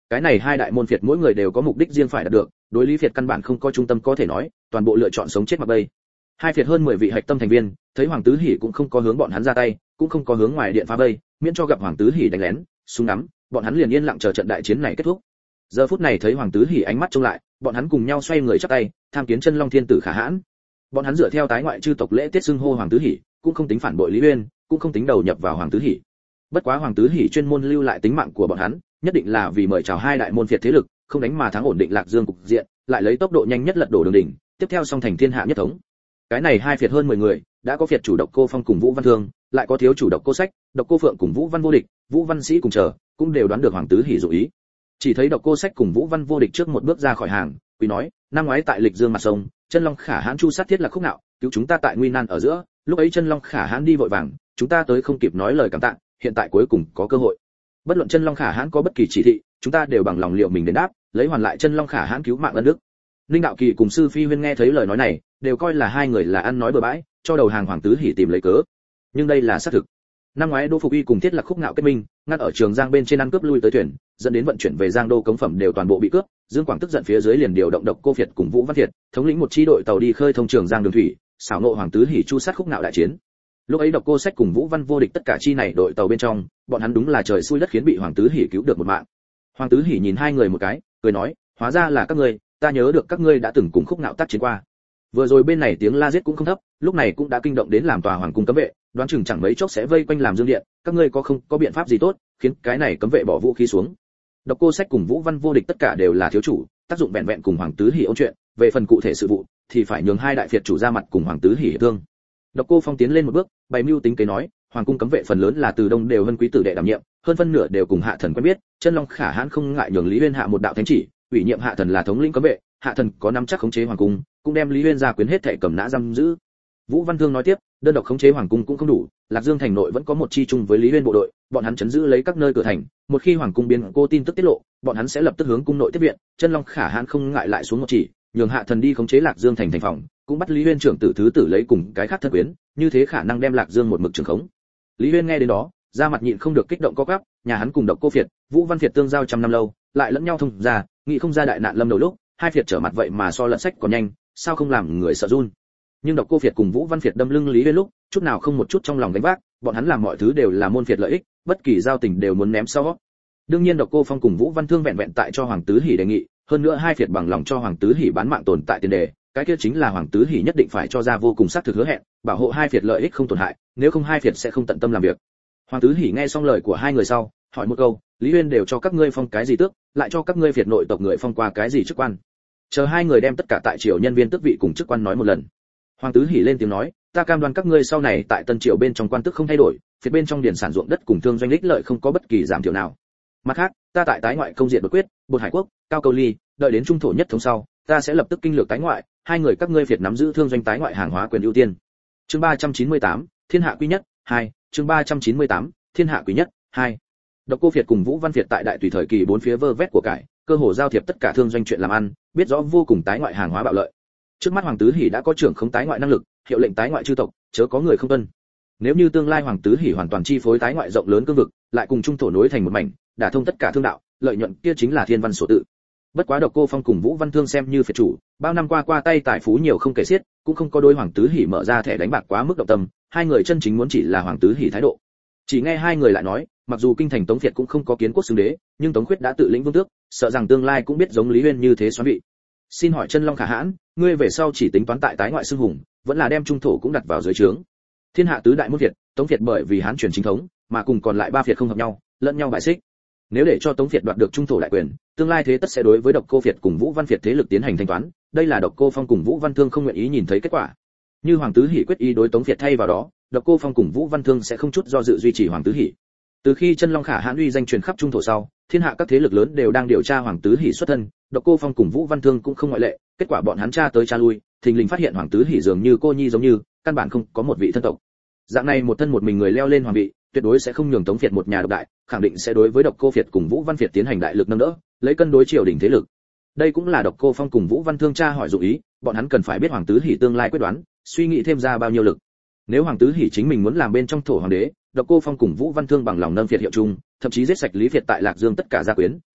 cái này hai đại môn phiệt mỗi người đều có mục đích riêng phải đạt được, đối lý phiệt căn bản không có trung tâm có thể nói, toàn bộ lựa chọn sống chết mặc bay. Hai phiệt hơn 10 vị hạch tâm thành viên, thấy Hoàng Tứ Hỉ cũng không có hướng bọn hắn ra tay, cũng không có hướng ngoài điện phá vây, miễn cho gặp Hoàng Tứ Hỉ đánh lén, súng nắm, bọn hắn liền yên lặng chờ trận đại chiến này kết thúc. Giờ phút này thấy Hoàng Tứ Hỉ ánh mắt trông lại, bọn hắn cùng nhau xoay người chắp tay, tham kiến Chân Long Thiên tử Khả Hãn. Bọn hắn dựa theo tái ngoại chư tộc lễ tiết xưng hô Hoàng Tứ Hỉ, cũng không tính phản bội Lý Uyên, cũng không tính đầu nhập vào Hoàng Tứ Hỉ. Bất quá Hoàng Tứ Hỉ chuyên môn lưu lại tính mạng của bọn hắn, nhất định là vì mời chào hai đại môn phiệt thế lực, không đánh mà thắng ổn định Lạc Dương cục diện, lại lấy tốc độ nhanh nhất lật đổ Đường đỉnh, tiếp theo song thành thiên hạ nhất thống. Cái này hai phiệt hơn 10 người, đã có phiệt chủ Độc Cô Phong cùng Vũ Văn Thương, lại có thiếu chủ Độc Cô Sách, Độc Cô Phượng cùng Vũ Văn Vô Địch, Vũ Văn Sĩ cùng chờ, cũng đều đoán được Hoàng Tứ Hỉ dụng ý. Chỉ thấy Độc Cô Sách cùng Vũ Văn Vô Địch trước một bước ra khỏi hàng, quý nói, năm ngoái tại Lịch Dương mặt sông, Chân Long Khả Hãn chu sát thiết là khúc nạo, cứu chúng ta tại nguy nan ở giữa, lúc ấy Chân Long Khả Hãn đi vội vàng, chúng ta tới không kịp nói lời cảm tạ, hiện tại cuối cùng có cơ hội. Bất luận Chân Long Khả Hãn có bất kỳ chỉ thị, chúng ta đều bằng lòng liệu mình đến đáp, lấy hoàn lại Chân Long Khả Hãn cứu mạng ân đức. Linh Đạo Kỳ cùng Sư Phi Huyên nghe thấy lời nói này, đều coi là hai người là ăn nói bừa bãi, cho đầu hàng Hoàng Tứ Hỉ tìm lấy cớ. Nhưng đây là xác thực. Năm ngoái Đỗ Phục Uy cùng Thiết Lạc Khúc Ngạo kết minh, ngăn ở Trường Giang bên trên ăn cướp lui tới thuyền, dẫn đến vận chuyển về Giang Đô cống phẩm đều toàn bộ bị cướp. Dương Quảng tức giận phía dưới liền điều động Độc Cô Việt cùng Vũ Văn Việt, thống lĩnh một chi đội tàu đi khơi thông Trường Giang đường thủy, xảo nộ Hoàng Tứ Hỉ chu sát Khúc Ngạo đại chiến. Lúc ấy Độc Cô Sách cùng Vũ Văn Vô Địch tất cả chi này đội tàu bên trong, bọn hắn đúng là trời xui đất khiến bị Hoàng Tứ Hỉ cứu được một mạng. Hoàng Tứ Hỉ nhìn hai người một cái, cười nói, hóa ra là các ngươi, ta nhớ được các ngươi đã từng cùng Khúc Ngạo tác chiến qua. Vừa rồi bên này tiếng la giết cũng không thấp, lúc này cũng đã kinh động đến làm tòa hoàng cung cấm vệ, đoán chừng chẳng mấy chốc sẽ vây quanh làm dương điện, các ngươi có biện pháp gì tốt, khiến cái này cấm vệ bỏ vũ khí xuống. Độc Cô Sách cùng Vũ Văn Vô Địch tất cả đều là thiếu chủ, tác dụng vẹn vẹn cùng Hoàng Tứ Hỉ ôn chuyện, về phần cụ thể sự vụ thì phải nhường hai đại phiệt chủ ra mặt cùng Hoàng Tứ Hỉ hiệp thương. Độc Cô Phong tiến lên một bước, bày mưu tính kế nói, hoàng cung cấm vệ phần lớn là từ đông đều hơn quý tử đệ đảm nhiệm, hơn phân nửa đều cùng hạ thần quen biết, Chân Long Khả Hãn không ngại nhường Lý Uyên hạ một đạo thánh chỉ, ủy nhiệm hạ thần là thống lĩnh cấm vệ, hạ thần có nắm chắc khống chế hoàng cung, cũng đem Lý Uyên ra quyến hết thảy cầm nã giam giữ. Vũ Văn Thương nói tiếp, đơn độc khống chế hoàng cung cũng không đủ, Lạc Dương thành nội vẫn có một chi chung với Lý Uyên bộ đội, bọn hắn chấn giữ lấy các nơi cửa thành, một khi hoàng cung biến cô tin tức tiết lộ, bọn hắn sẽ lập tức hướng cung nội tiếp viện, Chân Long Khả Hãn không ngại lại xuống một chỉ, nhường hạ thần đi khống chế Lạc Dương thành thành phòng, cũng bắt Lý Uyên trưởng tử thứ tử lấy cùng cái khác thân quyến, như thế khả năng đem Lạc Dương một mực trường khống. Lý Uyên nghe đến đó, da mặt nhịn không được kích động co quắp, nhà hắn cùng Độc Cô Việt, Vũ Văn Việt tương giao trăm năm lâu, lại lẫn nhau thông ra, nghĩ không ra đại nạn lâm đầu lúc, hai Việt trở mặt vậy mà so lật sách còn nhanh, sao không làm người sợ run. Nhưng Độc Cô Việt cùng Vũ Văn Việt đâm lưng Lý Uyên lúc, chút nào không một chút trong lòng gánh vác, bọn hắn làm mọi thứ đều là môn phiệt lợi ích, bất kỳ giao tình đều muốn ném sau. Đương nhiên Độc Cô Phong cùng Vũ Văn Thương vẹn vẹn tại cho Hoàng Tứ Hỉ đề nghị, hơn nữa hai Việt bằng lòng cho Hoàng Tứ Hỉ bán mạng tồn tại tiền đề, cái kia chính là Hoàng Tứ Hỉ nhất định phải cho ra vô cùng xác thực hứa hẹn, bảo hộ hai Việt lợi ích không tổn hại, nếu không hai Việt sẽ không tận tâm làm việc. Hoàng Tứ Hỉ nghe xong lời của hai người sau, hỏi một câu, Lý Uyên đều cho các ngươi phong cái gì tước, lại cho các ngươi Việt nội tộc người phong qua cái gì chức quan? Chờ hai người đem tất cả tại triều nhân viên tước vị cùng chức quan nói một lần. Hoàng Tứ Hỉ lên tiếng nói, ta cam đoan các ngươi sau này tại Tân Triều bên trong quan tước không thay đổi, phía bên trong điển sản ruộng đất cùng thương doanh ích lợi không có bất kỳ giảm thiểu nào. Mặt khác, ta tại tái ngoại công diện đột quyết, Bột Hải Quốc, Cao Câu Ly, đợi đến trung thổ nhất thống sau, ta sẽ lập tức kinh lược tái ngoại, hai người các ngươi Việt nắm giữ thương doanh tái ngoại hàng hóa quyền ưu tiên. Chương 398, Thiên hạ quý nhất 2, chương 398, Thiên hạ quý nhất 2. Độc Cô Việt cùng Vũ Văn Việt tại đại tùy thời kỳ bốn phía vơ vét của cải, cơ hồ giao thiệp tất cả thương doanh chuyện làm ăn, biết rõ vô cùng tái ngoại hàng hóa bạo lợi. Trước mắt Hoàng Tứ Hỉ đã có trưởng không tái ngoại năng lực, hiệu lệnh tái ngoại chư tộc, chớ có người không tuân. Nếu như tương lai Hoàng Tứ Hỉ hoàn toàn chi phối tái ngoại rộng lớn cương vực, lại cùng trung thổ nối thành một mảnh, đả thông tất cả thương đạo, lợi nhuận kia chính là thiên văn sổ tự. Bất quá Độc Cô Phong cùng Vũ Văn Thương xem như phiệt chủ, bao năm qua tay tài phú nhiều không kể xiết, cũng không có đối Hoàng Tứ Hỉ mở ra thẻ đánh bạc quá mức động tâm, hai người chân chính muốn chỉ là Hoàng Tứ Hỉ thái độ. Chỉ nghe hai người lại nói, mặc dù kinh thành Tống Việt cũng không có kiến quốc xưng đế, nhưng Tống Khuyết đã tự lĩnh vương tước, sợ rằng tương lai cũng biết giống Lý Uyên như thế xoán vị. Xin hỏi Chân Long Khả Hãn, ngươi về sau chỉ tính toán tại tái ngoại xưng hùng, vẫn là đem trung thổ cũng đặt vào dưới trướng? Thiên hạ tứ đại môn Việt, Tống Việt bởi vì Hán truyền chính thống, mà cùng còn lại ba Việt không hợp nhau, lẫn nhau bại xích. Nếu để cho Tống Việt đoạt được trung thổ đại quyền, tương lai thế tất sẽ đối với Độc Cô Việt cùng Vũ Văn Việt thế lực tiến hành thanh toán, đây là Độc Cô Phong cùng Vũ Văn Thương không nguyện ý nhìn thấy kết quả. Như Hoàng Tứ Hỉ quyết ý đối Tống Việt thay vào đó, Độc Cô Phong cùng Vũ Văn Thương sẽ không chút do dự duy trì Hoàng Tứ Hỉ. Từ khi Chân Long Khả Hãn uy danh truyền khắp trung thổ sau, thiên hạ các thế lực lớn đều đang điều tra Hoàng Tứ Hỉ xuất thân, Độc Cô Phong cùng Vũ Văn Thương cũng không ngoại lệ, kết quả bọn hắn tra tới tra lui, thình lình phát hiện Hoàng Tứ Hỉ dường như cô nhi giống như, căn bản không có một vị thân tộc. Dạng này một thân một mình người leo lên hoàng vị, tuyệt đối sẽ không nhường Tống Việt một nhà độc đại, khẳng định sẽ đối với Độc Cô Việt cùng Vũ Văn Việt tiến hành đại lực nâng đỡ, lấy cân đối triều đình thế lực. Đây cũng là Độc Cô Phong cùng Vũ Văn Thương tra hỏi dụng ý, bọn hắn cần phải biết Hoàng Tứ Hỉ tương lai quyết đoán, suy nghĩ thêm ra bao nhiêu lực. Nếu Hoàng Tứ Hỉ chính mình muốn làm bên trong thổ hoàng đế, Độc Cô Phong cùng Vũ Văn Thương bằng lòng nâng Việt hiệu chung, thậm chí giết sạch Lý Việt tại Lạc Dương tất cả gia quyến,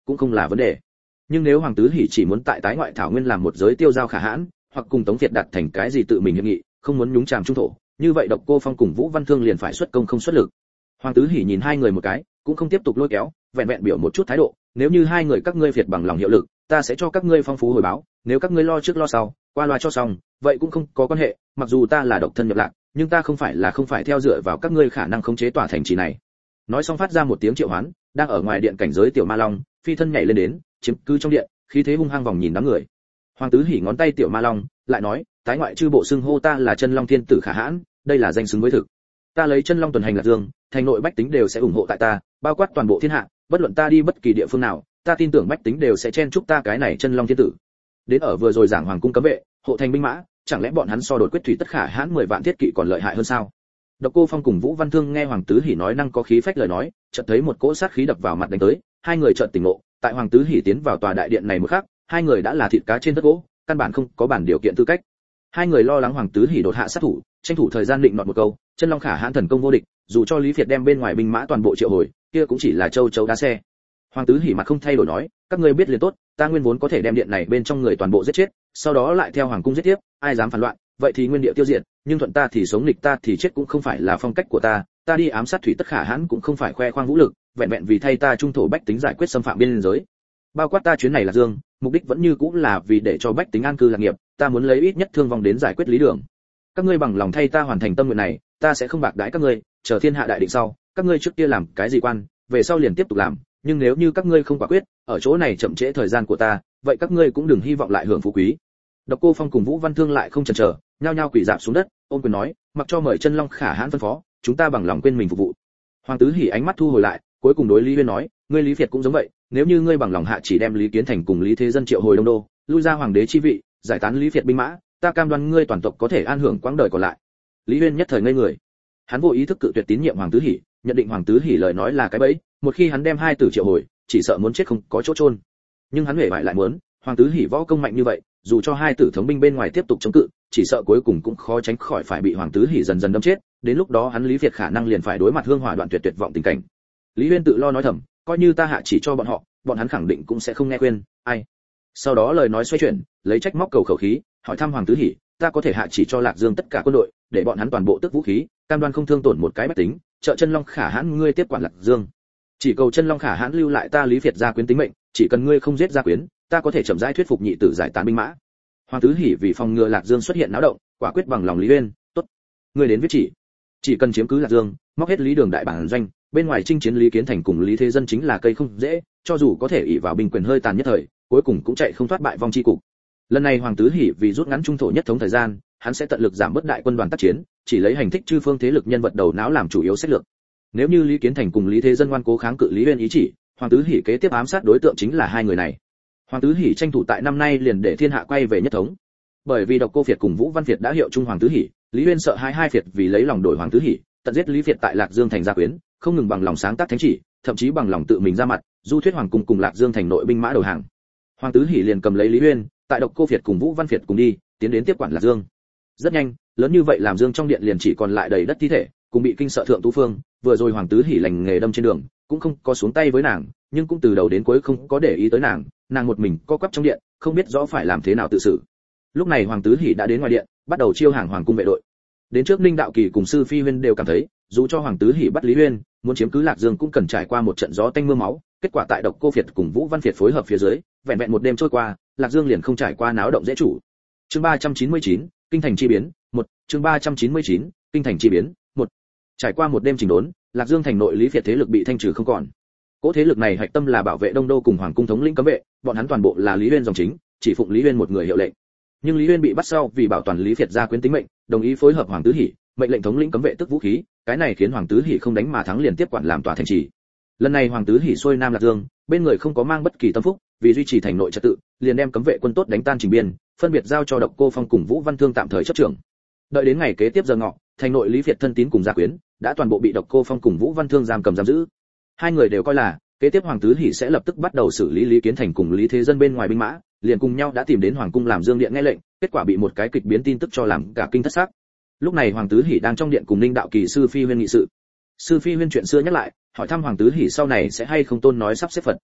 cũng không là vấn đề. Nhưng nếu Hoàng Tứ Hỷ chỉ muốn tại tái ngoại thảo nguyên làm một giới tiêu giao khả hãn, hoặc cùng Tống Việt đặt thành cái gì tự mình hiệp nghị, không muốn nhúng chàm trung thổ, như vậy Độc Cô Phong cùng Vũ Văn Thương liền phải xuất công không xuất lực. Hoàng Tứ Hỷ nhìn hai người một cái, cũng không tiếp tục lôi kéo, vẹn vẹn biểu một chút thái độ, nếu như hai người các ngươi việt bằng lòng hiệu lực, ta sẽ cho các ngươi phong phú hồi báo, nếu các ngươi lo trước lo sau, qua loa cho xong, vậy cũng không có quan hệ, mặc dù ta là độc thân nhập lạc, nhưng ta không phải theo dựa vào các ngươi khả năng khống chế tòa thành trì này. Nói xong phát ra một tiếng triệu hoán, đang ở ngoài điện cảnh giới tiểu ma long, phi thân nhảy lên đến, chiếm cứ trong điện, khí thế hung hăng vòng nhìn đám người. Hoàng Tứ Hỷ ngón tay tiểu ma long, lại nói, tái ngoại chư bộ xưng hô ta là chân long thiên tử khả hãn, đây là danh xứng với thực. Ta lấy chân long tuần hành Lạc Dương, thành nội bách tính đều sẽ ủng hộ tại ta, bao quát toàn bộ thiên hạ, bất luận ta đi bất kỳ địa phương nào, ta tin tưởng bách tính đều sẽ chen chúc ta cái này chân long thiên tử. Đến ở vừa rồi giảng hoàng cung cấm vệ, hộ thành binh mã, chẳng lẽ bọn hắn so đột quyết thủy tất khả hãn 10 vạn thiết kỵ còn lợi hại hơn sao? Độc Cô Phong cùng Vũ Văn Thương nghe Hoàng Tứ Hỷ nói năng có khí phách lời nói, chợt thấy một cỗ sát khí đập vào mặt đánh tới, hai người chợt tỉnh ngộ, tại Hoàng Tứ Hỷ tiến vào tòa đại điện này một khắc, hai người đã là thịt cá trên tất gỗ, căn bản không có bản điều kiện tư cách. Hai người lo lắng Hoàng Tứ Hỷ đột hạ sát thủ, tranh thủ thời gian định nọt một câu, chân long khả hãn thần công vô địch, dù cho Lý Việt đem bên ngoài binh mã toàn bộ triệu hồi, kia cũng chỉ là châu chấu đá xe. Hoàng Tứ Hỷ mặt không thay đổi nói, các ngươi biết liền tốt, ta nguyên vốn có thể đem điện này bên trong người toàn bộ giết chết, sau đó lại theo hoàng cung giết tiếp, ai dám phản loạn, vậy thì nguyên địa tiêu diệt, nhưng thuận ta thì sống, nghịch ta thì chết cũng không phải là phong cách của ta, ta đi ám sát thủy tất khả hãn cũng không phải khoe khoang vũ lực, vẹn vẹn vì thay ta trung thổ bách tính giải quyết xâm phạm biên giới. Bao quát ta chuyến này là Dương, mục đích vẫn như cũng là vì để cho bách tính an cư lạc nghiệp, ta muốn lấy ít nhất thương vong đến giải quyết lý đường. Các ngươi bằng lòng thay ta hoàn thành tâm nguyện này, ta sẽ không bạc đãi các ngươi, chờ thiên hạ đại định sau, các ngươi trước kia làm cái gì quan, về sau liền tiếp tục làm, nhưng nếu như các ngươi không quả quyết, ở chỗ này chậm trễ thời gian của ta, vậy các ngươi cũng đừng hy vọng lại hưởng phú quý. Độc Cô Phong cùng Vũ Văn Thương lại không chần chờ, nhao nhao quỳ rạp xuống đất, ôm quyền nói, mặc cho mời chân long khả hãn phân phó, chúng ta bằng lòng quên mình phục vụ. Hoàng Tứ Hỷ ánh mắt thu hồi lại, cuối cùng đối Lý Uyên nói, ngươi Lý Việt cũng giống vậy, nếu như ngươi bằng lòng hạ chỉ đem Lý Kiến Thành cùng Lý Thế Dân triệu hồi Đông Đô, lui ra hoàng đế chi vị, giải tán Lý Việt binh mã, ta cam đoan ngươi toàn tộc có thể an hưởng quãng đời còn lại. Lý Uyên nhất thời ngây người, hắn vô ý thức cự tuyệt tín nhiệm Hoàng Tứ Hỷ, nhận định Hoàng Tứ Hỷ lời nói là cái bẫy, một khi hắn đem hai tử triệu hồi, chỉ sợ muốn chết không có chỗ chôn. Nhưng hắn hề bại lại muốn, Hoàng Tứ Hỷ võ công mạnh như vậy, dù cho hai tử thống binh bên ngoài tiếp tục chống cự, chỉ sợ cuối cùng cũng khó tránh khỏi phải bị Hoàng Tứ Hỷ dần dần đâm chết, đến lúc đó hắn Lý Việt khả năng liền phải đối mặt hương hỏa đoạn tuyệt vọng tình cảnh. Lý Uyên tự lo nói thầm, coi như ta hạ chỉ cho bọn họ, bọn hắn khẳng định cũng sẽ không nghe khuyên, ai. Sau đó lời nói xoay chuyển, lấy trách móc cầu khẩu khí, hỏi thăm Hoàng Tứ Hỷ, ta có thể hạ chỉ cho Lạc Dương tất cả quân đội, để bọn hắn toàn bộ tước vũ khí, cam đoan không thương tổn một cái bách tính, trợ chân long khả hãn ngươi tiếp quản Lạc Dương. Chỉ cầu chân long khả hãn lưu lại ta Lý Việt gia quyến tính mệnh, chỉ cần ngươi không giết gia quyến, ta có thể chậm rãi thuyết phục nhị tử giải tán binh mã. Hoàng Tứ Hỷ vì phòng ngừa Lạc Dương xuất hiện náo động, quả quyết bằng lòng Lý Uyên, tốt, ngươi đến viết chỉ cần chiếm cứ Lạc Dương, móc hết Lý Đường đại bản doanh, bên ngoài chinh chiến Lý Kiến Thành cùng Lý Thế Dân chính là cây không dễ, cho dù có thể ỷ vào binh quyền hơi tàn nhất thời, cuối cùng cũng chạy không thoát bại vong chi cục. Lần này Hoàng Tứ Hỷ vì rút ngắn trung thổ nhất thống thời gian, hắn sẽ tận lực giảm bớt đại quân đoàn tác chiến, chỉ lấy hành thích chư phương thế lực nhân vật đầu não làm chủ yếu sách lược. Nếu như Lý Kiến Thành cùng Lý Thế Dân ngoan cố kháng cự Lý Uyên ý chỉ, Hoàng Tứ Hỷ kế tiếp ám sát đối tượng chính là hai người này. Hoàng Tứ Hỷ tranh thủ tại năm nay liền để thiên hạ quay về nhất thống. Bởi vì Độc Cô Việt cùng Vũ Văn Việt đã hiệu trung Hoàng Tứ Hỷ, Lý Uyên sợ hai Việt vì lấy lòng đổi Hoàng Tứ Hỷ, tận giết Lý Việt tại Lạc Dương thành gia quyến, không ngừng bằng lòng sáng tác thánh chỉ, thậm chí bằng lòng tự mình ra mặt, du thuyết hoàng cung cùng Lạc Dương thành nội binh mã đầu hàng. Hoàng Tứ Hỷ liền cầm lấy Lý Uyên, tại Độc Cô Việt cùng Vũ Văn Việt cùng đi, tiến đến tiếp quản Lạc Dương. Rất nhanh, lớn như vậy làm Dương trong điện liền chỉ còn lại đầy đất thi thể, cùng bị kinh sợ thượng tú phương, vừa rồi Hoàng Tứ Hỷ lành nghề đâm trên đường, cũng không có xuống tay với nàng, nhưng cũng từ đầu đến cuối không có để ý tới nàng một mình co quắp trong điện, không biết rõ phải làm thế nào tự xử. Lúc này Hoàng Tứ Hỷ đã đến ngoài điện, bắt đầu chiêu hàng hoàng cung vệ đội. Đến trước Ninh Đạo Kỳ cùng Sư Phi Huyên đều cảm thấy, dù cho Hoàng Tứ Hỷ bắt Lý Uyên, muốn chiếm cứ Lạc Dương cũng cần trải qua một trận gió tanh mưa máu, kết quả tại Độc Cô Việt cùng Vũ Văn Việt phối hợp phía dưới, vẹn vẹn một đêm trôi qua, Lạc Dương liền không trải qua náo động dễ chủ. Chương 399, kinh thành chi biến, 1, chương 399, kinh thành chi biến, 1. Trải qua một đêm chỉnh đốn, Lạc Dương thành nội Lý Việt thế lực bị thanh trừ không còn. Cỗ thế lực này hạch tâm là bảo vệ Đông Đô cùng hoàng cung thống lĩnh cấm vệ, bọn hắn toàn bộ là Lý Uyên dòng chính, chỉ phụng Lý Uyên một người hiệu lệnh. Nhưng Lý Uyên bị bắt sau vì bảo toàn Lý Việt gia quyến tính mệnh, đồng ý phối hợp Hoàng Tứ Hỷ, mệnh lệnh thống lĩnh cấm vệ tức vũ khí, cái này khiến Hoàng Tứ Hỷ không đánh mà thắng liền tiếp quản làm tòa thành trì. Lần này Hoàng Tứ Hỷ xuôi Nam Lạc Dương, bên người không có mang bất kỳ tâm phúc, vì duy trì thành nội trật tự, liền đem cấm vệ quân tốt đánh tan trình biên, phân biệt giao cho Độc Cô Phong cùng Vũ Văn Thương tạm thời chấp trưởng. Đợi đến ngày kế tiếp giờ ngọ, thành nội Lý Việt thân tín cùng gia quyến đã toàn bộ bị Độc Cô Phong cùng Vũ Văn Thương giam giữ. Hai người đều coi là kế tiếp Hoàng Tứ Hỷ sẽ lập tức bắt đầu xử lý Lý Kiến Thành cùng Lý Thế Dân bên ngoài binh mã, liền cùng nhau đã tìm đến hoàng cung làm Dương điện nghe lệnh, kết quả bị một cái kịch biến tin tức cho làm cả kinh thất xác. Lúc này Hoàng Tứ Hỷ đang trong điện cùng Ninh Đạo Kỳ Sư Phi Huyên nghị sự. Sư Phi Huyên chuyện xưa nhắc lại, hỏi thăm Hoàng Tứ Hỷ sau này sẽ hay không tôn nói sắp xếp Phật.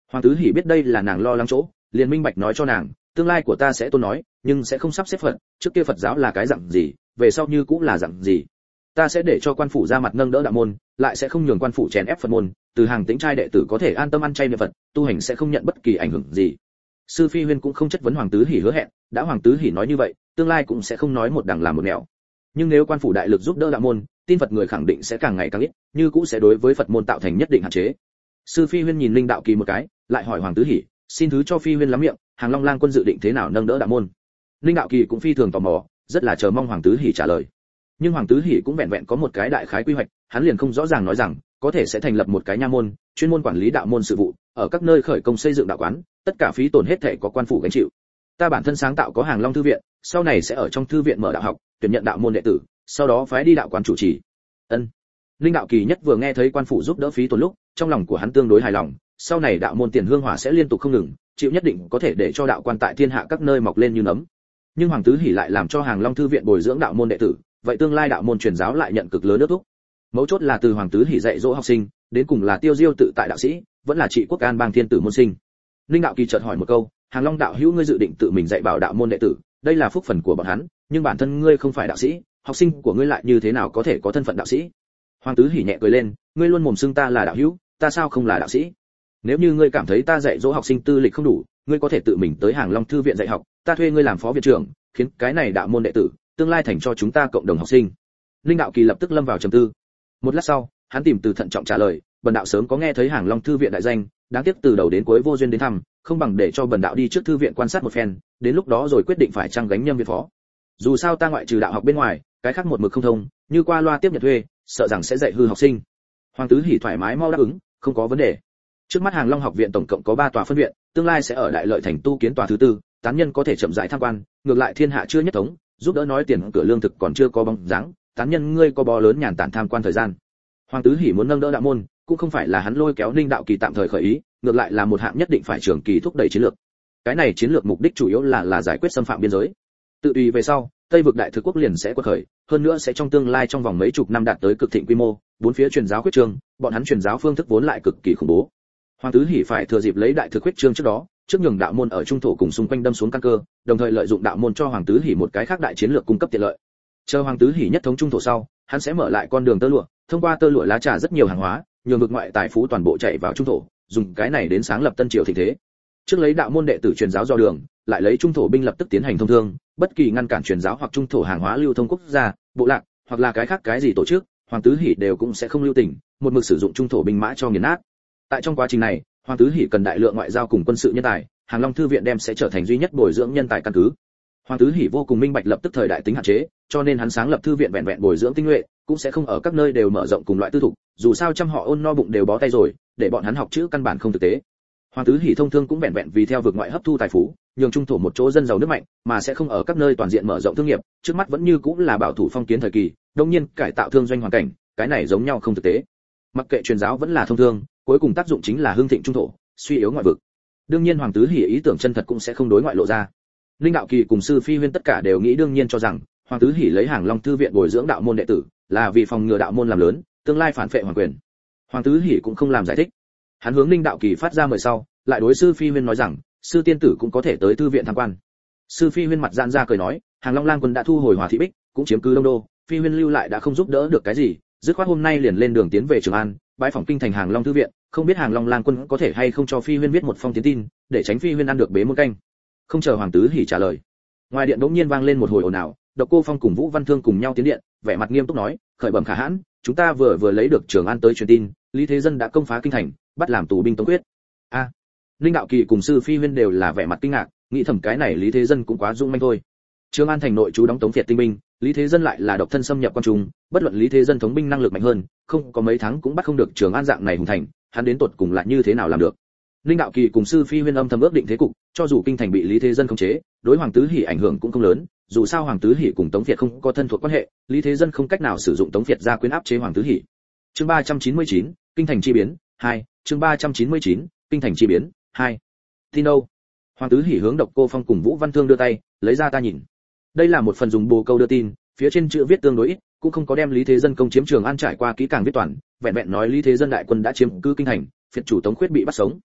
Hoàng Tứ Hỉ biết đây là nàng lo lắng chỗ, liền minh bạch nói cho nàng, tương lai của ta sẽ tôn nói, nhưng sẽ không sắp xếp Phật, trước kia Phật giáo là cái dạng gì, về sau như cũng là dạng gì. Ta sẽ để cho quan phủ ra mặt nâng đỡ đạo môn, lại sẽ không nhường quan phủ chèn ép Phật môn, từ hàng tĩnh trai đệ tử có thể an tâm ăn chay niệm Phật, tu hành sẽ không nhận bất kỳ ảnh hưởng gì. Sư Phi Huyên cũng không chất vấn Hoàng Tứ Hỉ hứa hẹn, đã Hoàng Tứ Hỉ nói như vậy, tương lai cũng sẽ không nói một đằng làm một nẻo. Nhưng nếu quan phủ đại lực giúp đỡ đạo môn, tin Phật người khẳng định sẽ càng ngày càng ít, như cũng sẽ đối với Phật môn tạo thành nhất định hạn chế. Sư Phi Huyên nhìn Linh Đạo Kỳ một cái, lại hỏi Hoàng Tứ Hỉ, xin thứ cho Phi Huyên lắm miệng, Hàng Long Lang quân dự định thế nào nâng đỡ đạo môn. Linh Đạo Kỳ cũng phi thường tò mò, rất là chờ mong Hoàng Tứ Hỉ trả lời. Nhưng Hoàng Tứ Hỉ cũng vẹn vẹn có một cái đại khái quy hoạch, hắn liền không rõ ràng nói rằng, có thể sẽ thành lập một cái nha môn, chuyên môn quản lý đạo môn sự vụ, ở các nơi khởi công xây dựng đạo quán, tất cả phí tổn hết thảy có quan phủ gánh chịu. Ta bản thân sáng tạo có Hàng Long thư viện, sau này sẽ ở trong thư viện mở đạo học, tuyển nhận đạo môn đệ tử, sau đó phái đi đạo quán chủ trì. Ân. Linh Đạo Kỳ nhất vừa nghe thấy quan phủ giúp đỡ phí tổn lúc, trong lòng của hắn tương đối hài lòng, sau này đạo môn tiền hương hỏa sẽ liên tục không ngừng, chịu nhất định có thể để cho đạo quan tại thiên hạ các nơi mọc lên như nấm. Nhưng Hoàng Tứ Hỉ lại làm cho Hàng Long thư viện bồi dưỡng đạo môn đệ tử, vậy tương lai đạo môn truyền giáo lại nhận cực lớn ước thúc. Mấu chốt là từ Hoàng Tứ Hỉ dạy dỗ học sinh, đến cùng là tiêu diêu tự tại đạo sĩ, vẫn là trị quốc an bang thiên tử môn sinh. Linh Đạo Kỳ chợt hỏi một câu, Hàng Long đạo hữu ngươi dự định tự mình dạy bảo đạo môn đệ tử, đây là phúc phần của bọn hắn, nhưng bản thân ngươi không phải đạo sĩ, học sinh của ngươi lại như thế nào có thể có thân phận đạo sĩ? Hoàng Tứ Hỉ nhẹ cười lên, ngươi luôn mồm xưng ta là đạo hữu, ta sao không là đạo sĩ? Nếu như ngươi cảm thấy ta dạy dỗ học sinh tư lịch không đủ, ngươi có thể tự mình tới Hàng Long thư viện dạy học, ta thuê ngươi làm phó viện trưởng, khiến cái này đạo môn đệ tử tương lai thành cho chúng ta cộng đồng học sinh. Linh Đạo Kỳ lập tức lâm vào trầm tư. Một lát sau, hắn tìm từ thận trọng trả lời, bần đạo sớm có nghe thấy Hàng Long thư viện đại danh, đáng tiếc từ đầu đến cuối vô duyên đến thăm, không bằng để cho bần đạo đi trước thư viện quan sát một phen, đến lúc đó rồi quyết định phải chăng gánh nhâm viện phó. Dù sao ta ngoại trừ đạo học bên ngoài, cái khác một mực không thông, như qua loa tiếp nhận thuê, sợ rằng sẽ dạy hư học sinh. Hoàng Tứ Hỉ thoải mái mau đáp ứng, không có vấn đề. Trước mắt Hàng Long học viện tổng cộng có 3 tòa phân viện, tương lai sẽ ở Đại Lợi thành tu kiến tòa thứ 4, tán nhân có thể chậm rãi tham quan, ngược lại thiên hạ chưa nhất thống, giúp đỡ nói tiền cửa lương thực còn chưa có bóng dáng, tán nhân ngươi có bó lớn nhàn tản tham quan thời gian. Hoàng Tứ Hỉ muốn nâng đỡ đạo môn, cũng không phải là hắn lôi kéo Linh Đạo Kỳ tạm thời khởi ý, ngược lại là một hạng nhất định phải trường kỳ thúc đẩy chiến lược. Cái này chiến lược mục đích chủ yếu là giải quyết xâm phạm biên giới. Tự tùy về sau, Tây vực đại thực quốc liền sẽ quật khởi, hơn nữa sẽ trong tương lai trong vòng mấy chục năm đạt tới cực thịnh quy mô, bốn phía truyền giáo quyết trương, bọn hắn truyền giáo phương thức vốn lại cực kỳ khủng bố. Hoàng Tứ Hỉ phải thừa dịp lấy đại thực quyết trương trước đó, trước nhường đạo môn ở trung thổ cùng xung quanh đâm xuống căn cơ, đồng thời lợi dụng đạo môn cho Hoàng Tứ Hỉ một cái khác đại chiến lược cung cấp tiện lợi. Chờ Hoàng Tứ Hỉ nhất thống trung thổ sau, hắn sẽ mở lại con đường tơ lụa, thông qua tơ lụa lá trà rất nhiều hàng hóa, nhường vực ngoại tài phú toàn bộ chạy vào trung thổ, dùng cái này đến sáng lập tân triều thịnh thế. Trước lấy đạo môn đệ tử truyền giáo do đường, lại lấy trung thổ binh lập tức tiến hành thông thương, bất kỳ ngăn cản truyền giáo hoặc trung thổ hàng hóa lưu thông quốc gia, bộ lạc, hoặc là cái khác cái gì tổ chức, Hoàng Tứ Hỉ đều cũng sẽ không lưu tình, một mực sử dụng trung thổ binh mã cho nghiền nát. Tại trong quá trình này, Hoàng Tứ Hỉ cần đại lượng ngoại giao cùng quân sự nhân tài, Hàng Long thư viện đem sẽ trở thành duy nhất bồi dưỡng nhân tài căn cứ. Hoàng Tứ Hỉ vô cùng minh bạch lập tức thời đại tính hạn chế, cho nên hắn sáng lập thư viện vẹn vẹn bồi dưỡng tinh nhuệ, cũng sẽ không ở các nơi đều mở rộng cùng loại tư thục, dù sao trăm họ ôn no bụng đều bó tay rồi, để bọn hắn học chữ căn bản không thực tế. Hoàng Tứ Hỉ thông thương cũng vẹn vẹn vì theo vực ngoại hấp thu tài phú, nhường trung thổ một chỗ dân giàu nước mạnh, mà sẽ không ở các nơi toàn diện mở rộng thương nghiệp, trước mắt vẫn như cũng là bảo thủ phong kiến thời kỳ, đương nhiên cải tạo thương doanh hoàn cảnh, cái này giống nhau không thực tế. Mặc kệ truyền giáo vẫn là thông thương, cuối cùng tác dụng chính là hưng thịnh trung thổ, suy yếu ngoại vực. Đương nhiên Hoàng Tứ Hỉ ý tưởng chân thật cũng sẽ không đối ngoại lộ ra. Linh Đạo Kỳ cùng Sư Phi Huyên tất cả đều nghĩ đương nhiên cho rằng, Hoàng Tứ Hỉ lấy Hàng Long thư viện bồi dưỡng đạo môn đệ tử, là vì phòng ngừa đạo môn làm lớn, tương lai phản phệ hoàng quyền. Hoàng Tứ Hỉ cũng không làm giải thích. Hắn hướng Linh Đạo Kỳ phát ra mời sau, lại đối Sư Phi Huyên nói rằng, sư tiên tử cũng có thể tới thư viện tham quan. Sư Phi Huyên mặt giãn ra cười nói, Hàng Long Lang quân đã thu hồi Hòa Thị Bích, cũng chiếm cứ Đông Đô, Phi Huyên lưu lại đã không giúp đỡ được cái gì, dứt khoát hôm nay liền lên đường tiến về Trường An, bái phỏng kinh thành Hàng Long thư viện, không biết Hàng Long Lang quân có thể hay không cho Phi Huyên viết một phong tiến tin, để tránh Phi Huyên ăn được bế môn canh. Không chờ Hoàng Tứ Hỉ trả lời, ngoài điện đống nhiên vang lên một hồi ồn ào, Độc Cô Phong cùng Vũ Văn Thương cùng nhau tiến điện, vẻ mặt nghiêm túc nói, khởi bẩm khả hãn, chúng ta vừa lấy được Trường An tới truyền tin, Lý Thế Dân đã công phá kinh thành, bắt làm tù binh Tống Quyết. A, Linh Đạo Kỳ cùng Sư Phi Huyên đều là vẻ mặt kinh ngạc, nghĩ thầm cái này Lý Thế Dân cũng quá dũng manh thôi. Trường An thành nội trú đóng Tống Việt tinh binh, Lý Thế Dân lại là độc thân xâm nhập quan trung, bất luận Lý Thế Dân thống binh năng lực mạnh hơn, không có mấy tháng cũng bắt không được Trường An dạng này hùng thành, hắn đến tột cùng lại như thế nào làm được? Linh Đạo Kỳ cùng Sư Phi Huyên âm thầm ước định thế cục, cho dù kinh thành bị Lý Thế Dân khống chế, đối Hoàng Tứ Hỉ ảnh hưởng cũng không lớn, dù sao Hoàng Tứ Hỉ cùng Tống Việt không có thân thuộc quan hệ, Lý Thế Dân không cách nào sử dụng Tống Việt ra quyến áp chế Hoàng Tứ Hỉ. Chương 399, kinh thành chi biến 2, chương 399, kinh thành chi biến 2. Tin đâu? Hoàng Tứ Hỉ hướng Độc Cô Phong cùng Vũ Văn Thương đưa tay, lấy ra ta nhìn. Đây là một phần dùng bồ câu đưa tin, phía trên chữ viết tương đối ít, cũng không có đem Lý Thế Dân công chiếm Trường An trải qua kỹ càng viết toàn, vẹn vẹn nói Lý Thế Dân đại quân đã chiếm cứ kinh thành, phiệt chủ Tống Khuyết bị bắt sống.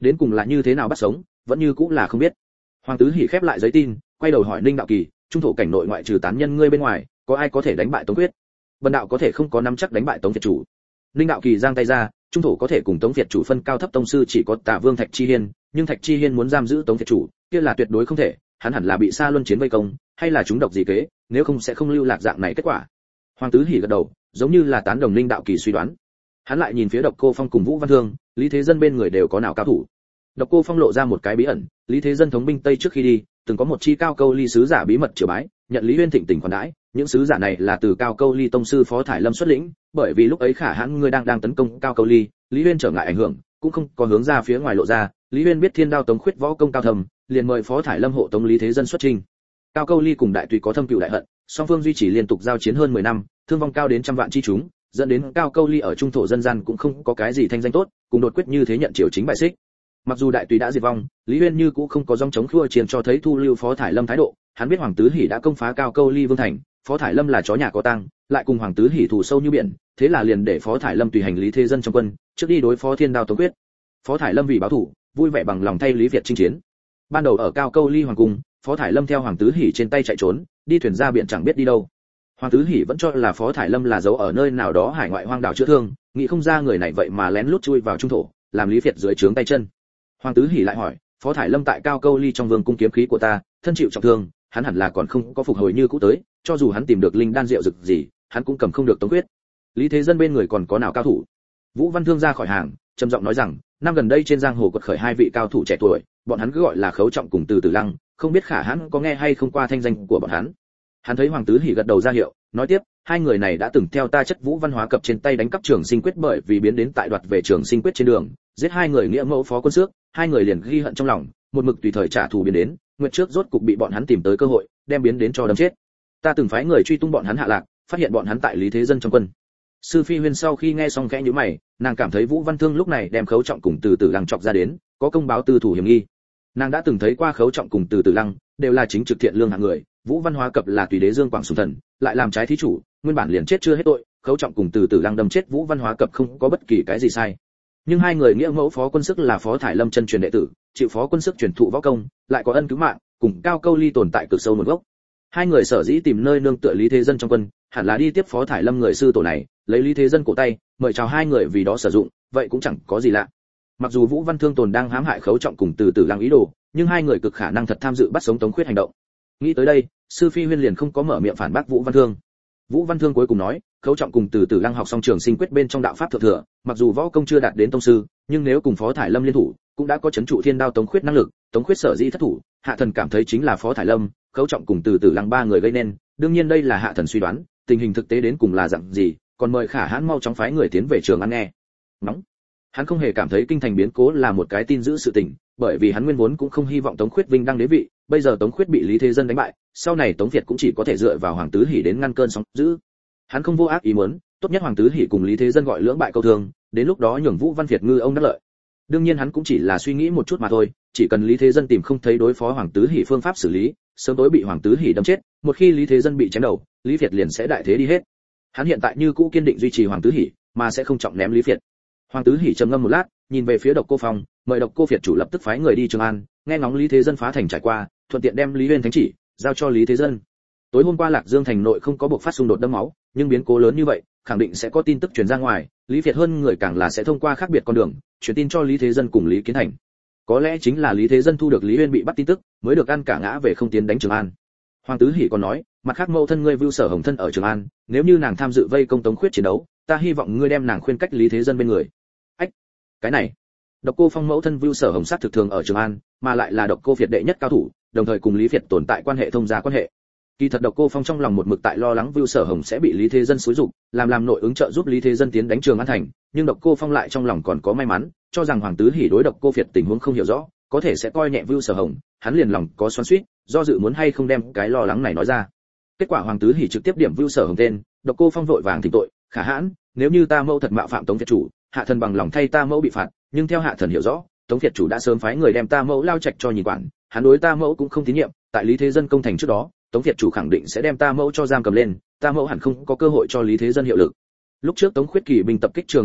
đến cùng là như thế nào bắt sống, vẫn như cũng là không biết. Hoàng Tứ Hỉ khép lại giấy tin, quay đầu hỏi Ninh Đạo Kỳ, trung thổ cảnh nội ngoại trừ tán nhân ngươi bên ngoài, có ai có thể đánh bại Tống Quyết? Bần đạo có thể không có nắm chắc đánh bại Tống Việt chủ. Ninh Đạo Kỳ giang tay ra, trung thổ có thể cùng Tống Việt chủ phân cao thấp tông sư chỉ có Tả Vương Thạch Chi Hiên, nhưng Thạch Chi Hiên muốn giam giữ Tống Việt chủ, kia là tuyệt đối không thể, hắn hẳn là bị Sa Luân chiến vây công, hay là chúng độc gì kế, nếu không sẽ không lưu lạc dạng này kết quả. Hoàng Tứ Hỉ gật đầu, giống như là tán đồng Ninh Đạo Kỳ suy đoán. Hắn lại nhìn phía Độc Cô Phong cùng Vũ Văn Thương, Lý Thế Dân bên người đều có nào cao thủ. Độc Cô Phong lộ ra một cái bí ẩn, Lý Thế Dân thống binh Tây trước khi đi, từng có một chi Cao Câu Ly sứ giả bí mật triều bái, nhận Lý Uyên thịnh tình khoản đãi, những sứ giả này là từ Cao Câu Ly tông sư Phó Thải Lâm xuất lĩnh, bởi vì lúc ấy Khả Hãn ngươi đang tấn công Cao Câu Ly, Lý Uyên trở ngại ảnh hưởng, cũng không có hướng ra phía ngoài lộ ra, Lý Uyên biết Thiên Đao Tống Khuyết võ công cao thầm, liền mời Phó Thải Lâm hộ tống Lý Thế Dân xuất chinh. Cao Câu Ly cùng Đại Tùy có thâm cừu đại hận, song phương duy trì liên tục giao chiến hơn 10 năm, thương vong cao đến trăm vạn chi chúng, dẫn đến Cao Câu Ly ở trung thổ dân gian cũng không có cái gì thanh danh tốt, cùng đột quyết như thế nhận triều chính bại xích. Mặc dù Đại Tùy đã diệt vong, Lý Uyên như cũng không có dòng chống khua chiến cho thấy thu lưu Phó Thải Lâm thái độ, hắn biết Hoàng Tứ Hỉ đã công phá Cao Câu Ly vương thành, Phó Thải Lâm là chó nhà có tang, lại cùng Hoàng Tứ Hỉ thù sâu như biển, thế là liền để Phó Thải Lâm tùy hành Lý Thế Dân trong quân, trước đi đối phó Thiên Đao Tống Quyết. Phó Thải Lâm vì báo thù, vui vẻ bằng lòng thay Lý Việt chinh chiến. Ban đầu ở Cao Câu Ly hoàng cung, Phó Thải Lâm theo Hoàng Tứ Hỉ trên tay chạy trốn, đi thuyền ra biển chẳng biết đi đâu. Hoàng Tứ Hỉ vẫn cho là Phó Thải Lâm là giấu ở nơi nào đó hải ngoại hoang đảo chữa thương, nghĩ không ra người này vậy mà lén lút chui vào trung thổ, làm Lý Việt dưới trướng tay chân. Hoàng Tứ Hỉ lại hỏi, Phó Thải Lâm tại Cao Câu Ly trong vương cung kiếm khí của ta, thân chịu trọng thương, hắn hẳn là còn không có phục hồi như cũ tới, cho dù hắn tìm được linh đan rượu dược gì, hắn cũng cầm không được Tống Quyết. Lý Thế Dân bên người còn có nào cao thủ? Vũ Văn Thương ra khỏi hàng, trầm giọng nói rằng, năm gần đây trên giang hồ quật khởi hai vị cao thủ trẻ tuổi, bọn hắn cứ gọi là Khấu Trọng cùng Từ Tử Lăng, không biết Khả Hãn có nghe hay không qua thanh danh của bọn hắn. Hắn thấy Hoàng Tứ Hỉ gật đầu ra hiệu, nói tiếp, hai người này đã từng theo ta chất Vũ Văn Hóa cập trên tay đánh cắp Trường Sinh Quyết, bởi vì biến đến tại đoạt về Trường Sinh Quyết trên đường, giết hai người nghĩa mẫu Phó Quân Xước, hai người liền ghi hận trong lòng, một mực tùy thời trả thù biến đến, nguyệt trước rốt cục bị bọn hắn tìm tới cơ hội, đem biến đến cho đâm chết. Ta từng phái người truy tung bọn hắn hạ lạc, phát hiện bọn hắn tại Lý Thế Dân trong quân. Sư Phi Huyên sau khi nghe xong khẽ nhíu mày, nàng cảm thấy Vũ Văn Thương lúc này đem Khấu Trọng cùng Từ Tử Lăng chọc ra đến, có công báo tư thủ hiểm nghi. Nàng đã từng thấy qua Khấu Trọng cùng Từ Tử Lăng, đều là chính trực thiện lương hạng người, Vũ Văn Hóa cập là tùy đế Dương Quảng Sùng Thần, lại làm trái thí chủ, nguyên bản liền chết chưa hết tội, Khấu Trọng cùng Từ Tử Lăng đâm chết Vũ Văn Hóa cập không có bất kỳ cái gì sai. Nhưng hai người nghĩa mẫu Phó Quân Sức là Phó Thải Lâm chân truyền đệ tử, chịu Phó Quân Sức truyền thụ võ công, lại có ân cứu mạng, cùng Cao Câu Ly tồn tại cực sâu nguồn gốc. Hai người sở dĩ tìm nơi nương tựa Lý Thế Dân trong quân, hẳn là đi tiếp Phó Thải Lâm người sư tổ này, lấy Lý Thế Dân cổ tay, mời chào hai người vì đó sử dụng, vậy cũng chẳng có gì lạ. Mặc dù Vũ Văn Thương tồn đang hãm hại Khấu Trọng cùng Từ Tử Lăng ý đồ, nhưng hai người cực khả năng thật tham dự bắt sống Tống Khuyết hành động. Nghĩ tới đây, Sư Phi Huyên liền không có mở miệng phản bác Vũ Văn Thương. Vũ Văn Thương cuối cùng nói, Khấu Trọng cùng Từ Tử Lăng học xong Trường Sinh Quyết bên trong đạo pháp thượng thừa, mặc dù võ công chưa đạt đến tông sư, nhưng nếu cùng Phó Thải Lâm liên thủ, cũng đã có chấn trụ Thiên Đao Tống Khuyết năng lực. Tống Khuyết sở dĩ thất thủ, hạ thần cảm thấy chính là Phó Thải Lâm, Khấu Trọng cùng Từ Tử Lăng ba người gây nên, đương nhiên đây là hạ thần suy đoán, tình hình thực tế đến cùng là dạng gì, còn mời Khả Hãn mau chóng phái người tiến về Trường An nghe. Nóng. Hắn không hề cảm thấy kinh thành biến cố là một cái tin dữ sự tình, bởi vì hắn nguyên vốn cũng không hy vọng Tống Khuyết vinh đăng đế vị, bây giờ Tống Khuyết bị Lý Thế Dân đánh bại, sau này Tống Việt cũng chỉ có thể dựa vào Hoàng Tứ Hỉ đến ngăn cơn sóng dữ. Hắn không vô ác ý muốn, tốt nhất Hoàng Tứ Hỉ cùng Lý Thế Dân gọi lưỡng bại câu thương, đến lúc đó nhường Vũ Văn Việt ngư ông đắc lợi. Đương nhiên hắn cũng chỉ là suy nghĩ một chút mà thôi, chỉ cần Lý Thế Dân tìm không thấy đối phó Hoàng Tứ Hỉ phương pháp xử lý, sớm tối bị Hoàng Tứ Hỉ đâm chết, một khi Lý Thế Dân bị chém đầu, Lý Việt liền sẽ đại thế đi hết. Hắn hiện tại như cũ kiên định duy trì Hoàng Tứ Hỉ, mà sẽ không trọng ném Lý Việt. Hoàng Tứ Hỉ trầm ngâm một lát, nhìn về phía Độc Cô Phong, mời Độc Cô Việt chủ lập tức phái người đi Trường An, nghe ngóng Lý Thế Dân phá thành trải qua, thuận tiện đem Lý Uyên thánh chỉ giao cho Lý Thế Dân. Tối hôm qua Lạc Dương thành nội không có buộc phát xung đột đẫm máu, nhưng biến cố lớn như vậy, khẳng định sẽ có tin tức truyền ra ngoài, Lý Việt hơn người càng là sẽ thông qua khác biệt con đường, truyền tin cho Lý Thế Dân cùng Lý Kiến Thành. Có lẽ chính là Lý Thế Dân thu được Lý Uyên bị bắt tin tức, mới được ăn cả ngã về không tiến đánh Trường An. Hoàng Tứ Hỉ còn nói, mặt khác mẫu thân ngươi Vưu Sở Hồng thân ở Trường An, nếu như nàng tham dự vây công Tống Khuyết chiến đấu, ta hy vọng ngươi đem nàng khuyên cách Lý Thế Dân bên người. Ách, cái này, Độc Cô Phong mẫu thân Vưu Sở Hồng sát thực thường ở Trường An, mà lại là Độc Cô Việt đệ nhất cao thủ, đồng thời cùng Lý Việt tồn tại quan hệ thông gia quan hệ. Kỳ thật Độc Cô Phong trong lòng một mực tại lo lắng Vưu Sở Hồng sẽ bị Lý Thế Dân xúi giục, làm nội ứng trợ giúp Lý Thế Dân tiến đánh Trường An thành, nhưng Độc Cô Phong lại trong lòng còn có may mắn, cho rằng Hoàng Tứ Hỉ đối Độc Cô Việt tình huống không hiểu rõ, có thể sẽ coi nhẹ Vưu Sở Hồng, hắn liền lòng có xoắn xuýt, do dự muốn hay không đem cái lo lắng này nói ra. Kết quả Hoàng Tứ Hỉ trực tiếp điểm Vưu Sở Hồng tên, Độc Cô Phong vội vàng thỉnh tội, Khả Hãn, nếu như ta mẫu thật mạo phạm Tống Việt chủ, hạ thần bằng lòng thay ta mẫu bị phạt, nhưng theo hạ thần hiểu rõ, Tống Việt chủ đã sớm phái người đem ta mẫu lao trạch cho nhìn quản, hắn đối ta mẫu cũng không tín nhiệm, tại Lý Thế Dân công thành trước đó, Tống Việt chủ khẳng định sẽ đem ta mẫu cho giam cầm lên, ta mẫu hẳn không có cơ hội cho Lý Thế Dân hiệu lực. Lúc trước Tống Khuyết kỳ binh tập kích Trường An lúc,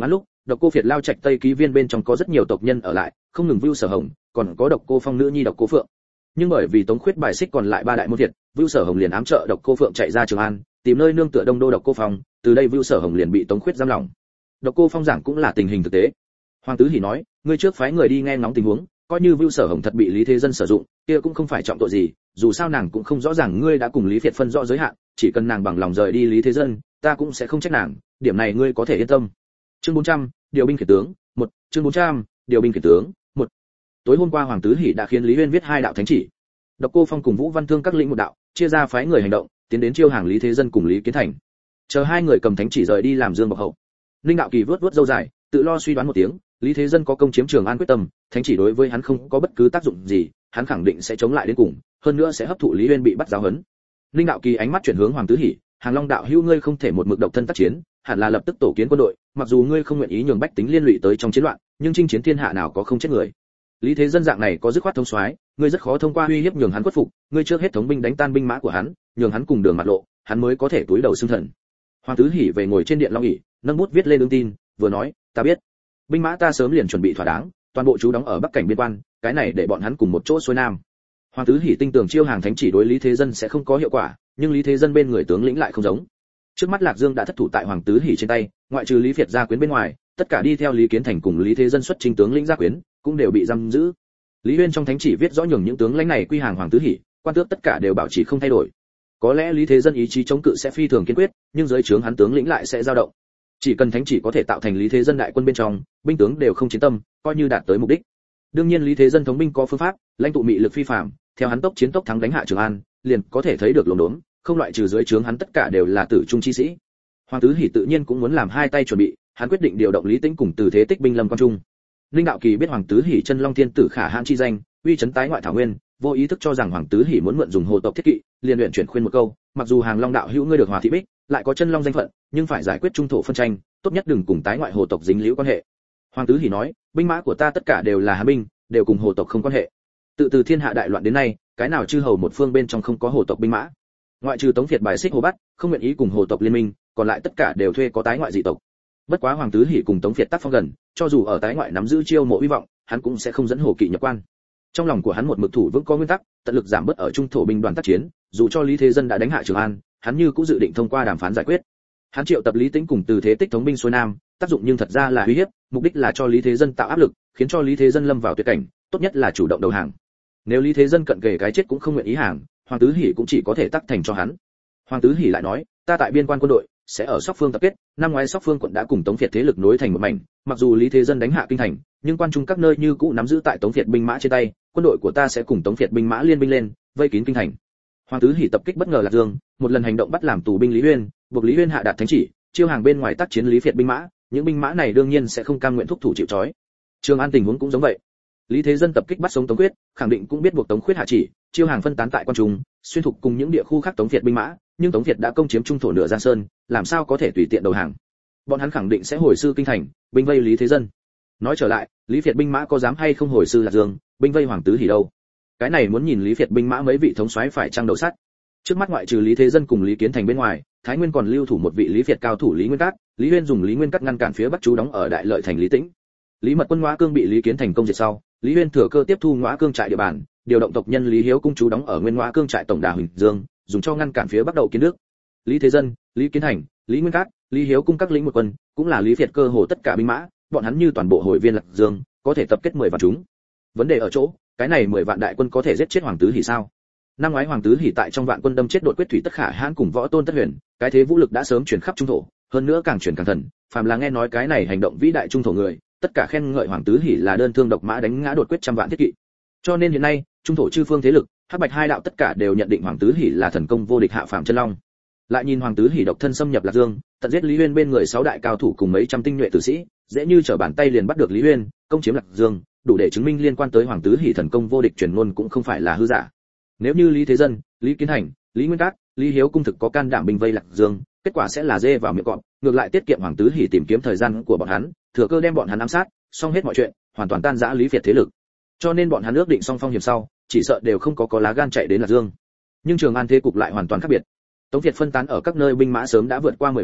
Độc Cô Việt lao trạch Tây Ký Viên bên trong có rất nhiều tộc nhân ở lại, không ngừng Vưu Sở Hồng, còn có Độc Cô Phong nữ nhi Độc Cô Phượng. Nhưng bởi vì Tống Khuyết bài xích còn lại ba đại môn Việt, Vưu Sở Hồng liền ám trợ Độc Cô Phượng chạy ra Trường An, tìm nơi nương tựa đông đô Độc Cô Phong, từ đây Vưu Sở Hồng liền bị Tống Khuyết giam lỏng. Độc Cô Phong giảng cũng là tình hình thực tế. Hoàng Tứ Hỉ nói, ngươi trước phái người đi nghe ngóng tình huống, coi như Vưu Sở Hồng thật bị Lý Thế Dân sử dụng, kia cũng không phải trọng tội gì, dù sao nàng cũng không rõ ràng ngươi đã cùng Lý Việt phân rõ giới hạn, chỉ cần nàng bằng lòng rời đi Lý Thế Dân, ta cũng sẽ không trách nàng, điểm này ngươi có thể yên tâm. Chương 400, điều binh khiển tướng, 1, chương 400, điều binh khiển tướng, 1. Tối hôm qua Hoàng Tứ Hỉ đã khiến Lý Uyên viết 2 đạo thánh chỉ. Độc Cô Phong cùng Vũ Văn Thương các lĩnh một đạo, chia ra phái người hành động, tiến đến chiêu hàng Lý Thế Dân cùng Lý Kiến Thành. Chờ hai người cầm thánh chỉ rời đi làm dương bộc hậu. Linh Đạo Kỳ vớt vớt râu dài, tự lo suy đoán một tiếng, Lý Thế Dân có công chiếm Trường An quyết tâm, thánh chỉ đối với hắn không có bất cứ tác dụng gì, hắn khẳng định sẽ chống lại đến cùng, hơn nữa sẽ hấp thụ Lý Uyên bị bắt giáo huấn. Linh Đạo Kỳ ánh mắt chuyển hướng Hoàng Tứ Hỉ, Hàng Long đạo hữu ngươi không thể một mực độc thân tác chiến, hẳn là lập tức tổ kiến quân đội, mặc dù ngươi không nguyện ý nhường bách tính liên lụy tới trong chiến loạn, nhưng chinh chiến thiên hạ nào có không chết người. Lý Thế Dân dạng này có dứt khoát thông soái, ngươi rất khó thông qua uy hiếp nhường hắn khuất phục, ngươi trước hết thống binh đánh tan binh mã của hắn, nhường hắn cùng đường mặt lộ, hắn mới có thể túi đầu xưng thần. Hoàng Tứ Hỉ về ngồi trên điện long ỷ, nâng bút viết lên ứng tin, vừa nói, ta biết. Binh mã ta sớm liền chuẩn bị thỏa đáng, toàn bộ trú đóng ở bắc cảnh biên quan, cái này để bọn hắn cùng một chỗ xuôi nam. Hoàng Tứ Hỉ tin tưởng chiêu hàng thánh chỉ đối Lý Thế Dân sẽ không có hiệu quả, nhưng Lý Thế Dân bên người tướng lĩnh lại không giống. Trước mắt Lạc Dương đã thất thủ tại Hoàng Tứ Hỉ trên tay, ngoại trừ Lý Việt gia quyến bên ngoài, tất cả đi theo Lý Kiến Thành cùng Lý Thế Dân xuất chinh tướng lĩnh gia quyến, cũng đều bị giam giữ. Lý Uyên trong thánh chỉ viết rõ nhường những tướng lãnh này quy hàng Hoàng Tứ Hỉ, quan tước tất cả đều bảo trì không thay đổi. Có lẽ Lý Thế Dân ý chí chống cự sẽ phi thường kiên quyết, nhưng dưới trướng hắn tướng lĩnh lại sẽ dao động. Chỉ cần thánh chỉ có thể tạo thành Lý Thế Dân đại quân bên trong, binh tướng đều không chiến tâm, coi như đạt tới mục đích. Đương nhiên Lý Thế Dân thống binh có phương pháp, lãnh tụ mị lực phi phàm, theo hắn tốc chiến tốc thắng đánh hạ Trường An, liền có thể thấy được lồn đốn, không loại trừ dưới trướng hắn tất cả đều là tử trung chi sĩ. Hoàng Tứ Hỉ tự nhiên cũng muốn làm hai tay chuẩn bị, hắn quyết định điều động Lý Tĩnh cùng Từ Thế Tích binh lâm quan trung. Linh Đạo Kỳ biết Hoàng Tứ Hỉ chân long thiên tử khả hãn chi danh, uy chấn tái ngoại thảo nguyên, vô ý thức cho rằng Hoàng Tứ Hỉ muốn mượn dùng hồ tộc thiết kỵ, liền luyện chuyển khuyên một câu, mặc dù Hàng Long đạo hữu ngươi được Hòa thị bích, lại có chân long danh phận, nhưng phải giải quyết trung thổ phân tranh, tốt nhất đừng cùng tái ngoại hồ tộc dính líu quan hệ. Hoàng Tứ Hỉ nói, binh mã của ta tất cả đều là hán binh, đều cùng hồ tộc không quan hệ. Từ thiên hạ đại loạn đến nay, cái nào chư hầu một phương bên trong không có hồ tộc binh mã? Ngoại trừ Tống Việt bài xích Hồ Bắc, không nguyện ý cùng hồ tộc liên minh, còn lại tất cả đều thuê có tái ngoại dị tộc. Bất quá Hoàng Tứ Hỉ cùng Tống Việt tác phong gần, cho dù ở tái ngoại nắm giữ chiêu mộ hy vọng, hắn cũng sẽ không dẫn hồ kỵ nhập quan. Trong lòng của hắn một mực thủ vững có nguyên tắc, tận lực giảm bớt ở trung thổ binh đoàn tác chiến, dù cho Lý Thế Dân đã đánh hạ Trường An, hắn như cũng dự định thông qua đàm phán giải quyết. Hắn triệu tập Lý Tĩnh cùng Từ Thế Tích thống binh xuôi nam, tác dụng nhưng thật ra là uy hiếp, mục đích là cho Lý Thế Dân tạo áp lực, khiến cho Lý Thế Dân lâm vào tuyệt cảnh, tốt nhất là chủ động đầu hàng. Nếu Lý Thế Dân cận kề cái chết cũng không nguyện ý hàng, Hoàng Tứ Hỉ cũng chỉ có thể tác thành cho hắn. Hoàng Tứ Hỉ lại nói, ta tại biên quan quân đội sẽ ở Sóc Phương tập kết, năm ngoái Sóc Phương quận đã cùng Tống Việt thế lực nối thành một mảnh, mặc dù Lý Thế Dân đánh hạ kinh thành, nhưng quan trung các nơi như cũ nắm giữ tại Tống Việt binh mã trên tay, quân đội của ta sẽ cùng Tống Việt binh mã liên binh lên, vây kín kinh thành. Hoàng Tứ Hỉ tập kích bất ngờ Lạc Dương, một lần hành động bắt làm tù binh Lý Uyên, buộc Lý Uyên hạ đạt thánh chỉ, chiêu hàng bên ngoài tác chiến Lý Việt binh mã, những binh mã này đương nhiên sẽ không cam nguyện thúc thủ chịu trói. Trường An tình huống cũng giống vậy. Lý Thế Dân tập kích bắt sống Tống Quyết, khẳng định cũng biết buộc Tống Quyết hạ chỉ, chiêu hàng phân tán tại quan trung, xuyên thục cùng những địa khu khác Tống Việt binh mã, nhưng Tống Việt đã công chiếm trung thổ nửa Giang Sơn, làm sao có thể tùy tiện đầu hàng. Bọn hắn khẳng định sẽ hồi sư kinh thành, binh vây Lý Thế Dân. Nói trở lại, Lý Việt binh mã có dám hay không hồi sư Lạc Dương, binh vây Hoàng Tứ Hỉ đâu? Cái này muốn nhìn Lý Việt binh mã mấy vị thống soái phải trang đầu sắt. Trước mắt ngoại trừ Lý Thế Dân cùng Lý Kiến Thành bên ngoài, Thái Nguyên còn lưu thủ một vị Lý Việt cao thủ Lý Nguyên Cát, Lý Uyên dùng Lý Nguyên Cát ngăn cản phía bắc trú đóng ở Đại Lợi thành Lý Tĩnh. Lý Mật quân Ngõa Cương bị Lý Kiến Thành công diệt sau, Lý Uyên thừa cơ tiếp thu Ngõa Cương trại địa bàn, điều động tộc nhân Lý Hiếu cung trú đóng ở Nguyên Ngõa Cương trại tổng đà Huỳnh Dương, dùng cho ngăn cản phía bắc đầu kiến nước. Lý Thế Dân, Lý Kiến Thành, Lý Nguyên Cát, Lý Hiếu cung các lĩnh một quân, cũng là Lý Việt cơ hồ tất cả binh mã, bọn hắn như toàn bộ hội viên Lạc Dương, có thể tập kết 10 vạn chúng. Vấn đề ở chỗ, cái này 10 vạn đại quân có thể giết chết Hoàng Tứ Hỉ sao? Năm ngoái Hoàng Tứ Hỉ tại trong vạn quân đâm chết đột quyết thủy tất khả hãn cùng võ tôn tất huyền, cái thế vũ lực đã sớm truyền khắp trung thổ, hơn nữa càng truyền càng thần, phàm là nghe nói cái này hành động vĩ đại trung thổ người, tất cả khen ngợi Hoàng Tứ Hỉ là đơn thương độc mã đánh ngã đột quyết trăm vạn thiết kỵ. Cho nên hiện nay, trung thổ chư phương thế lực, hắc bạch hai đạo tất cả đều nhận định Hoàng Tứ Hỉ là thần công vô địch hạ phàm chân long. Lại nhìn Hoàng Tứ Hỉ độc thân xâm nhập Lạc Dương, tận giết Lý Uyên bên người 6 đại cao thủ cùng mấy trăm tinh nhuệ tử sĩ, dễ như trở bàn tay liền bắt được Lý Uyên, công chiếm Lạc Dương, đủ để chứng minh liên quan tới Hoàng Tứ Hỉ thần công vô địch truyền ngôn cũng không phải là hư giả. Nếu như Lý Thế Dân, Lý Kiến Thành, Lý Nguyên Cát, Lý Hiếu cung thực có can đảm binh vây Lạc Dương, kết quả sẽ là dê vào miệng cọp, ngược lại tiết kiệm Hoàng Tứ Hỉ tìm kiếm thời gian của bọn hắn, thừa cơ đem bọn hắn ám sát, xong hết mọi chuyện, hoàn toàn tan rã Lý Việt thế lực. Cho nên bọn hắn ước định song phong hiểm sau, chỉ sợ đều không có lá gan chạy đến Lạc Dương. Nhưng Trường An thế cục lại hoàn toàn khác biệt. Tống Việt phân tán ở các nơi binh mã sớm đã vượt qua 10 vạn,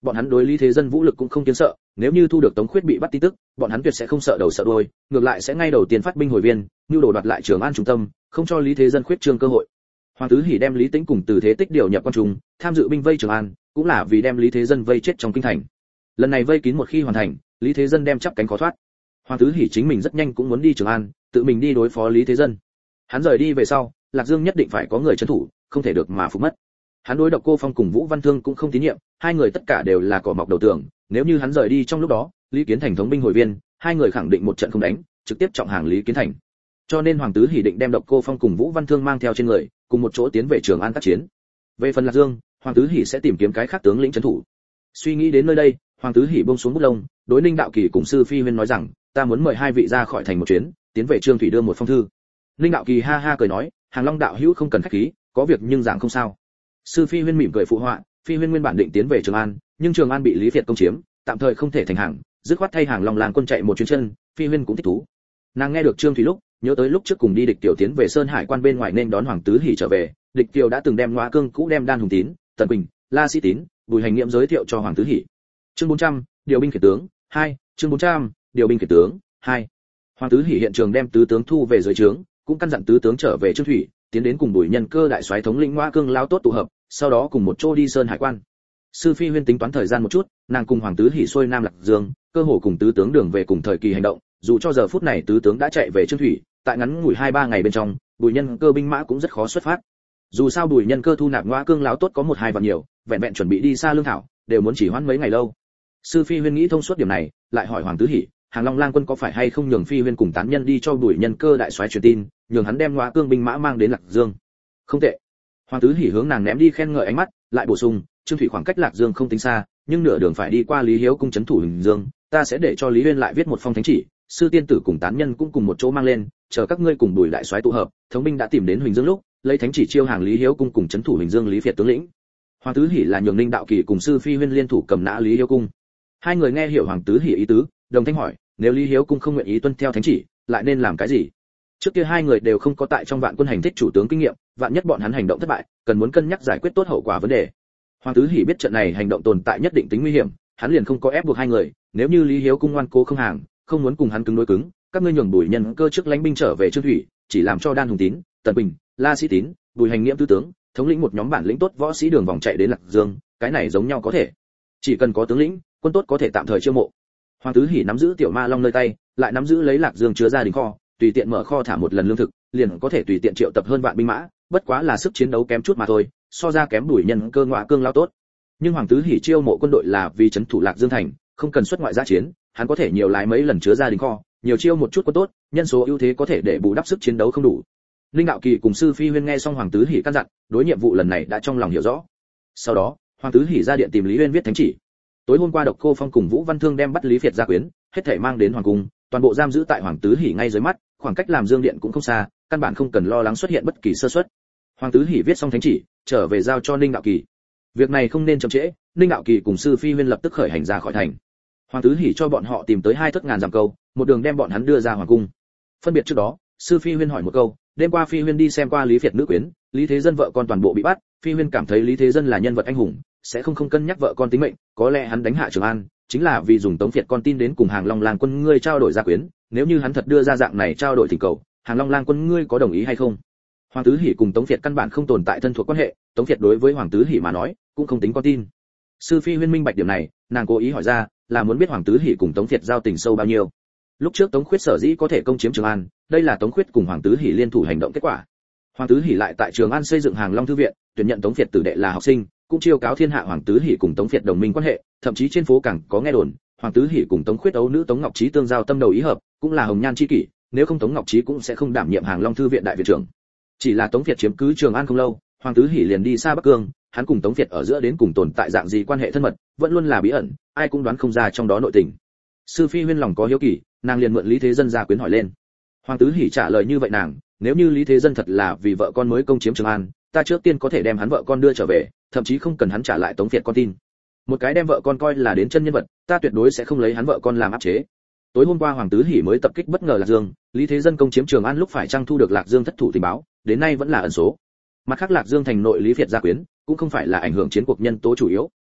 bọn hắn đối Lý Thế Dân vũ lực cũng không kiêng sợ, nếu như thu được Tống Khuyết bị bắt tin tức, bọn hắn tuyệt sẽ không sợ đầu sợ đuôi, ngược lại sẽ ngay đầu tiên phát binh hồi viên, nưu đồ đoạt lại Trường An trung tâm, không cho Lý Thế Dân khuyết trương cơ hội. Hoàng Tứ Hỉ đem Lý Tĩnh cùng Từ Thế Tích điều nhập quan trung, tham dự binh vây Trường An, cũng là vì đem Lý Thế Dân vây chết trong kinh thành. Lần này vây kín một khi hoàn thành, Lý Thế Dân đem chắp cánh khó thoát. Hoàng Tứ Hỉ chính mình rất nhanh cũng muốn đi Trường An, tự mình đi đối phó Lý Thế Dân. Hắn rời đi về sau, Lạc Dương nhất định phải có người trấn thủ, không thể được mà phục mất. Hắn đối Độc Cô Phong cùng Vũ Văn Thương cũng không tín nhiệm, hai người tất cả đều là cỏ mọc đầu tường, nếu như hắn rời đi trong lúc đó, Lý Kiến Thành thống binh hồi viên, hai người khẳng định một trận không đánh, trực tiếp trọng hàng Lý Kiến Thành. Cho nên Hoàng Tứ Hỉ định đem Độc Cô Phong cùng Vũ Văn Thương mang theo trên người, cùng một chỗ tiến về Trường An tác chiến. Về phần Lạc Dương, Hoàng Tứ Hỉ sẽ tìm kiếm cái khác tướng lĩnh trấn thủ. Suy nghĩ đến nơi đây, Hoàng Tứ Hỉ buông xuống bút lông, đối Ninh Đạo Kỳ cùng Sư Phi Huyên nói rằng, ta muốn mời hai vị ra khỏi thành một chuyến, tiến về Trương Thủy đưa một phong thư. Ninh Đạo Kỳ ha ha cười nói, Hàng Long đạo hữu không cần khách khí, có việc nhưng dạng không sao. Sư Phi Huyên mỉm cười phụ họa, Phi Huyên nguyên bản định tiến về Trường An, nhưng Trường An bị Lý Việt công chiếm, tạm thời không thể thành hàng, dứt khoát thay Hàng Long làng quân chạy một chuyến chân, Phi Huyên cũng thích thú. Nàng nghe được Trương Thủy lúc, nhớ tới lúc trước cùng đi Địch Tiểu tiến về Sơn Hải quan bên ngoài nên đón Hoàng Tứ Hỉ trở về, Địch Tiểu đã từng đem Ngõa Cương cũ đem Đan Hùng Tín, Tần Bình, La Sĩ Tín, Bùi Hành Nghiệm giới thiệu cho Hoàng Tứ Hỉ. Chương 400, điều binh khiển tướng 2, chương 400, điều binh khiển tướng 2. Hoàng Tứ Hỉ hiện trường đem tứ tướng thu về dưới trướng, cũng căn dặn tứ tướng trở về Trương Thủy, tiến đến cùng Bùi Nhân Cơ đại soái thống lĩnh Ngõa Cương lao tốt tụ hợp, sau đó cùng một chỗ đi Sơn Hải quan. Sư Phi Huyên tính toán thời gian một chút, nàng cùng Hoàng Tứ Hỉ xuôi Nam Lạc Dương, cơ hồ cùng tứ tướng đường về cùng thời kỳ hành động, dù cho giờ phút này tứ tướng đã chạy về Trương Thủy, tại ngắn ngủi 2-3 ngày bên trong, Bùi Nhân Cơ binh mã cũng rất khó xuất phát. Dù sao Bùi Nhân Cơ thu nạp Ngõa Cương láo tốt có 1-2 vạn nhiều, vẹn vẹn chuẩn bị đi xa lương thảo, đều muốn chỉ hoãn mấy ngày lâu. Sư Phi Huyên nghĩ thông suốt điểm này, lại hỏi Hoàng Tứ Hỉ, Hàng Long lang quân có phải hay không nhường Phi Huyên cùng tán nhân đi cho Bùi Nhân Cơ đại soái truyền tin, nhường hắn đem Ngõa Cương binh mã mang đến Lạc Dương. Không tệ. Hoàng Tứ Hỉ hướng nàng ném đi khen ngợi ánh mắt, lại bổ sung, Trương Thủy khoảng cách Lạc Dương không tính xa, nhưng nửa đường phải đi qua Lý Hiếu cung trấn thủ Huỳnh Dương, ta sẽ để cho Lý Huyên lại viết một phong thánh chỉ, sư tiên tử cùng tán nhân cũng cùng một chỗ mang lên, chờ các ngươi cùng Bùi đại soái tụ hợp, thống binh đã tìm đến Huỳnh Dương lúc, lấy thánh chỉ chiêu hàng Lý Hiếu cung cùng trấn thủ Huỳnh Dương Lý Việt tướng lĩnh. Hoàng Tứ Hỉ là nhường Ninh Đạo Kỳ cùng Sư Phi Huyên liên thủ cầm nã Lý Hiếu cung. Hai người nghe hiểu Hoàng Tứ Hỉ ý tứ, đồng thanh hỏi, nếu Lý Hiếu cung không nguyện ý tuân theo thánh chỉ, lại nên làm cái gì? Trước kia hai người đều không có tại trong vạn quân hành thích chủ tướng kinh nghiệm, vạn nhất bọn hắn hành động thất bại, cần muốn cân nhắc giải quyết tốt hậu quả vấn đề. Hoàng Tứ Hỉ biết trận này hành động tồn tại nhất định tính nguy hiểm, hắn liền không có ép buộc hai người, nếu như Lý Hiếu cung ngoan cố không hàng, không muốn cùng hắn cứng đối cứng, các ngươi nhường Bùi Nhân Cơ trước lãnh binh trở về Trương Thủy, chỉ làm cho Đan Hùng Tín, Tần Bình, La Sĩ Tín, Bùi Hành Nghiệm tứ tướng, thống lĩnh một nhóm bản lĩnh tốt võ sĩ đường vòng chạy đến Lạc Dương, cái này giống nhau có thể. Chỉ cần có tướng lĩnh, quân tốt có thể tạm thời chiêu mộ. Hoàng Tứ Hỉ nắm giữ Tiểu Ma Long nơi tay, lại nắm giữ lấy Lạc Dương chứa gia đình kho, tùy tiện mở kho thả một lần lương thực, liền có thể tùy tiện triệu tập hơn vạn binh mã, bất quá là sức chiến đấu kém chút mà thôi, so ra kém Bùi Nhân Cơ Ngõa Cương lao tốt. Nhưng Hoàng Tứ Hỉ chiêu mộ quân đội là vì trấn thủ Lạc Dương thành, không cần xuất ngoại ra chiến, hắn có thể nhiều lái mấy lần chứa gia đình kho, nhiều chiêu một chút quân tốt, nhân số ưu thế có thể để bù đắp sức chiến đấu không đủ. Linh Đạo Kỳ cùng Sư Phi Huyên nghe xong Hoàng Tứ Hỉ căn dặn, đối nhiệm vụ lần này đã trong lòng hiểu rõ. Sau đó, Hoàng Tứ Hỉ ra điện tìm Lý Huyên viết thánh chỉ. Tối hôm qua Độc Cô Phong cùng Vũ Văn Thương đem bắt Lý Việt ra quyến, hết thảy mang đến hoàng cung, toàn bộ giam giữ tại Hoàng Tứ Hỉ ngay dưới mắt, khoảng cách làm Dương điện cũng không xa, căn bản không cần lo lắng xuất hiện bất kỳ sơ suất. Hoàng Tứ Hỉ viết xong thánh chỉ, trở về giao cho Ninh Đạo Kỳ. Việc này không nên chậm trễ, Ninh Đạo Kỳ cùng Sư Phi Huyên lập tức khởi hành ra khỏi thành. Hoàng Tứ Hỉ cho bọn họ tìm tới 2 thất ngàn dặm câu, một đường đem bọn hắn đưa ra hoàng cung. Phân biệt trước đó, Sư Phi Huyên hỏi một câu, đêm qua Phi Huyên đi xem qua Lý Việt nữ quyến, Lý Thế Dân vợ con toàn bộ bị bắt, Phi Huyên cảm thấy Lý Thế Dân là nhân vật anh hùng, sẽ không cân nhắc vợ con tính mệnh, có lẽ hắn đánh hạ Trường An, chính là vì dùng Tống Việt con tin đến cùng Hàng Long lang quân ngươi trao đổi gia quyến, nếu như hắn thật đưa ra dạng này trao đổi thỉnh cầu, Hàng Long lang quân ngươi có đồng ý hay không? Hoàng Tứ Hỉ cùng Tống Việt căn bản không tồn tại thân thuộc quan hệ, Tống Việt đối với Hoàng Tứ Hỉ mà nói, cũng không tính con tin. Sư Phi Huyên minh bạch điểm này, nàng cố ý hỏi ra, là muốn biết Hoàng Tứ Hỉ cùng Tống Việt giao tình sâu bao nhiêu. Lúc trước Tống Khuyết sở dĩ có thể công chiếm Trường An, đây là Tống Khuyết cùng Hoàng Tứ Hỉ liên thủ hành động kết quả. Hoàng Tứ Hỉ lại tại Trường An xây dựng Hàng Long thư viện, tuyển nhận Tống Việt tử đệ là học sinh, cũng chiêu cáo thiên hạ Hoàng Tứ Hỉ cùng Tống Việt đồng minh quan hệ, thậm chí trên phố càng có nghe đồn, Hoàng Tứ Hỉ cùng Tống Khuyết ấu nữ Tống Ngọc Trí tương giao tâm đầu ý hợp, cũng là hồng nhan chi kỷ, nếu không Tống Ngọc Trí cũng sẽ không đảm nhiệm Hàng Long thư viện đại viện trưởng. Chỉ là Tống Việt chiếm cứ Trường An không lâu, Hoàng Tứ Hỉ liền đi xa Bắc Cương, hắn cùng Tống Việt ở giữa đến cùng tồn tại dạng gì quan hệ thân mật, vẫn luôn là bí ẩn, ai cũng đoán không ra trong đó nội tình. Sư Phi Huyên lòng có hiếu kỳ, nàng liền mượn Lý Thế Dân ra quyến hỏi lên. Hoàng Tứ Hỉ trả lời như vậy nàng, nếu như Lý Thế Dân thật là vì vợ con mới công chiếm Trường An, ta trước tiên có thể đem hắn vợ con đưa trở về, thậm chí không cần hắn trả lại Tống Việt con tin. Một cái đem vợ con coi là đến chân nhân vật, ta tuyệt đối sẽ không lấy hắn vợ con làm áp chế. Tối hôm qua Hoàng Tứ Hỉ mới tập kích bất ngờ Lạc Dương, Lý Thế Dân công chiếm Trường An lúc phải trang thu được Lạc Dương thất thủ tình báo, đến nay vẫn là ẩn số. Mặt khác Lạc Dương thành nội Lý Việt gia quyến, cũng không phải là ảnh hưởng chiến cuộc nhân tố chủ yếu,